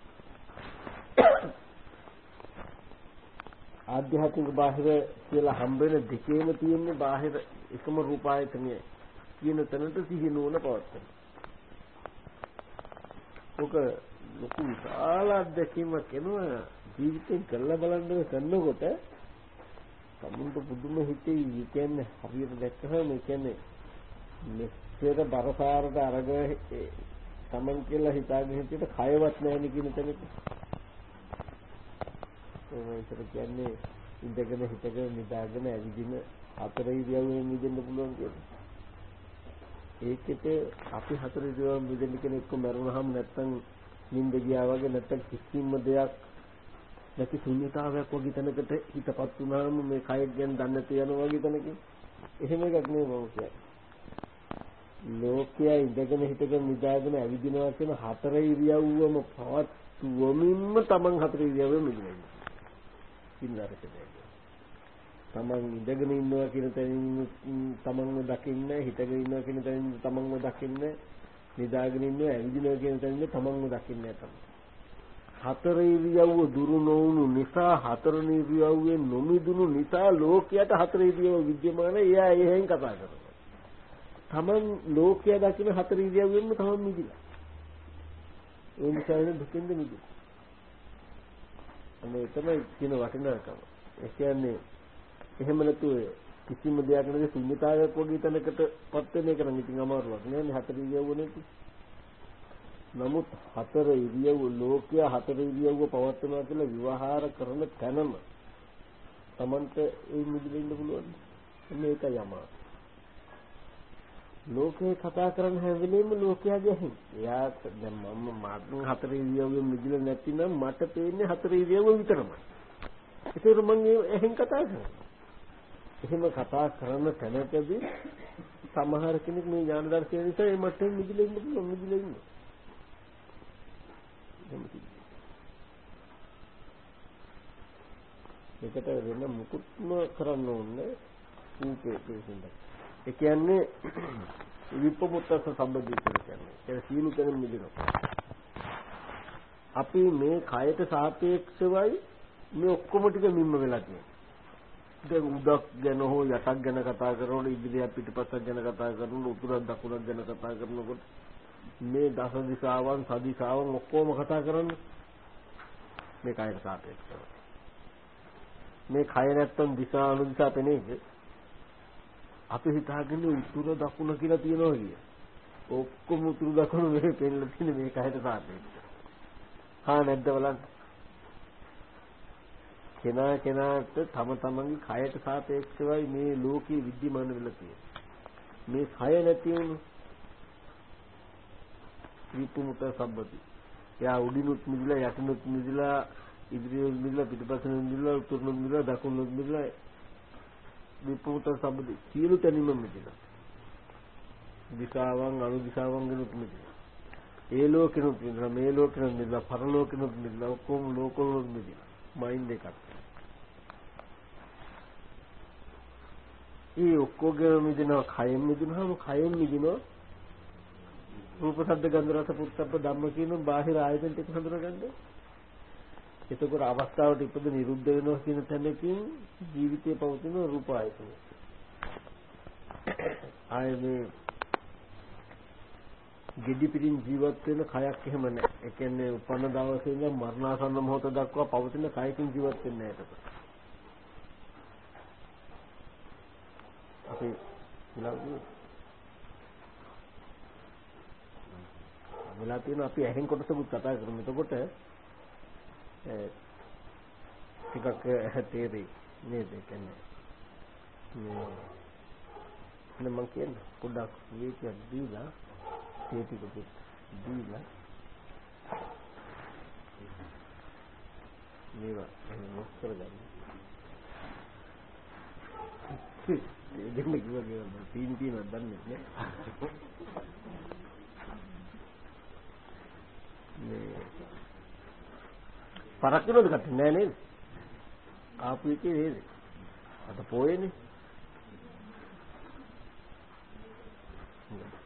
ආධ්‍යාත්මික බාහිර කියලා හම්බෙන දෙකේම තියෙන්නේ බාහිර එකම රූපායතනය කියන තැනට සිහි නුවණ පවත්වන. ඔක ලොකු විශාල අත්දැකීමක් වෙනවා ජීවිතෙන් කරලා බලන්න කරනකොට සම්මුත පුදුම හිතේ කියන්නේ හරියට දැක්කම කියන්නේ මෙච්චර බරපාරට අරගෙන තමන් කියලා හිතාගෙන හිටියට කයවත් නැහැ කියන තැනක ඒකත් කියන්නේ ඉඳගෙන හිටගෙන නිදාගෙන ඇවිදින හතර ඉරියව්වෙන් මිදෙන්න පුළුවන් කියලා. ඒකෙට අපි හතර ඉරියව්වෙන් මිදෙන්න කෙනෙක් මරුණාම නැත්තම් නිින්ද ගියා වගේ නැත්තම් කිසිම දෙයක් නැති ශුන්‍යතාවයක් වගේ තැනකට හිතපත් වුණාම මේ කය ගැන දන්නේ නැති යනවා වගේ තැනකින් එහෙම එකක් නෙවෙයි මම කියන්නේ. ලෝකයේ ඉඳගෙන හිටගෙන නිදාගෙන ඇවිදිනවා කියන හතර ඉරියව්වම පවත්වමින්ම තමන් හතර ඉරියව්වෙම මිදෙනවා. ඉන්නරකදී. තමන් ඉඳගෙන ඉන්නවා කියන තැනින් තමන්ව දකින්න, හිටගෙන ඉන්නවා කියන තැනින් තමන්ව දකින්න, නිදාගෙන ඉන්නවා ඇවිදිනවා කියන තැනින් තමන්ව දකින්න තමයි. හතර ඉරියව්ව දුරු නොවුණු නිසා හතර ඉරියව්වෙන් නොමිදුණු නිසා ලෝකයට හතර ඉරියව්ව විද්‍යමාන එයා එහෙන් කතා කරනවා. තමන් ලෝකයා දකින හතර ඉරියව්වෙන්ම තමන් මිදිලා. ඒ නිසා නේ දුකින්ද මිදෙන්නේ. අනේ තමයි කියන වටිනාකම. ඒ කියන්නේ එහෙම නැතුව කිසිම දෙයක් නැති ශුන්‍යතාවයක් වගේ තැනකටපත් වෙන එක නම් ඉතින් අමාරුවක් නෑ නේ හතර ඉරියව්වනේ. නමුත් හතර ඉරියව්ව ලෝකයා හතර ඉරියව්ව පවත්වනවා කියලා විවහාර කරන තැනම තමන්ට ඒ මිදෙන්න පුළුවන්. මේකයි අමාරු. ලෝකේ කතා කරන හැම වෙලෙම ලෝකයාගේ හින්. එයා දැන් මම හතර ඉරියව්වෙන් මිදෙලා නැතිනම් මට පේන්නේ හතර ඉරියව්ව විතරමයි. ඒකෙර මම එහෙන් කතා කරනවා. එහෙම කතා කරන තැනකදී සමහර කෙනෙක් මේ ඥාන දර්ශනය නිසා ඒ මට්ටමින් මිදෙලා ඉන්න පුළුවන් මිදෙලා ඉන්න. ඒකට වෙන මුකුත්ම කරන්න ඕනේ ඌකේ දෙසින්ද. ඒ කියන්නේ විපමුත්තස සම්බන්ධී කියන්නේ. ඒ සීල කෙනෙක් මිදෙනවා. අපි මේ කයට සාපේක්ෂවයි මේ ඔක්කොම ටික මිම්ම වෙලා තියෙන්නේ. දැන් උඩක් ගැන හෝ යටක් ගැන කතා කරනකොට ඉදිරියට පිටපස්සක් ගැන කතා කරනකොට උතුරක් දකුණක් ගැන කතා කරනකොට මේ දස දිශාවන් සදිශාවන් ඔක්කොම කතා කරන්නේ මේ කයට සාපේක්ෂව. මේ කය නැත්තම් දිශා අනුදිශා පෙනේද? අපි හිතාගෙන උතුර දකුණ කියලා තියනවා කිය. ඔක්කොම උතුර දකුණ මේ පෙන්නලා තියෙන මේ කයට සාපේක්ෂව. නැද්ද බලන්න. කෙනාට තම තමන්ගේ කයට සාපේක්ෂවයි මේ ලෝකේ විද්‍යමාන වෙලා තියෙන්නේ. මේ කය නැති වුණු විපුමුත සම්බති. යා උඩිනුත් මිදලා යටිනුත් මිදලා ඉදිරියෙත් මිදලා පිටපස්සෙත් මිදලා උතුරුනුත් මිදලා දකුණුත් මිදලා විපුමුත සම්බති. සියලු තැනින්ම මිදලා. දිශාවන් අනුදිශාවන් ගනුත් මිදලා. ඒ ලෝකෙනුත් මිදලා මේ ලෝකෙනුත් මිදලා පරලෝකෙනුත් මිදලා ඔක්කොම ලෝකවලුත් මිදලා. මයින්ඩ් එකක්. ඒ ඔක්කොගේම මිදෙනවා කයෙන් මිදුනහම කයෙන් මිදිනවා රූප ශබ්ද ගන්ධ රස පුත්තබ්බ ධම්ම කියන බාහිර ආයතන ටික හඳුනගන්න. එතකොට අවස්ථාවට ඉපද නිරුද්ධ වෙනවා කියන තැනකින් ජීවිතේ පවතින රූප ආයතන. ආයේ gedhi pirin ජීවත් වෙන කයක් එහෙම නැහැ. ඒ කියන්නේ උපන්න දවසේ ඉඳන් මරණාසන්න මොහොත දක්වා පවතින කයකින් ජීවත් වෙන්නේ නැහැ එතකොට. අපි වෙලා තියෙන අපි ඇහෙන් කොටසකුත් කතා කරමු. එතකොට ටිකක් තේරෙයි නේද? ඒ කියන්නේ මම කියන්නේ පොඩ්ඩක් වේගයක් දීලා ටිකක් දීලා මේවා මොකද කරගන්නේ? දෙන්න කිව්වා තීන් තියෙනවද දන්නේ නැහැ. මේ පරක් වෙනවද කට්ටිය නෑ නේද? ආපු එකේ නේද? අත පොයේනේ.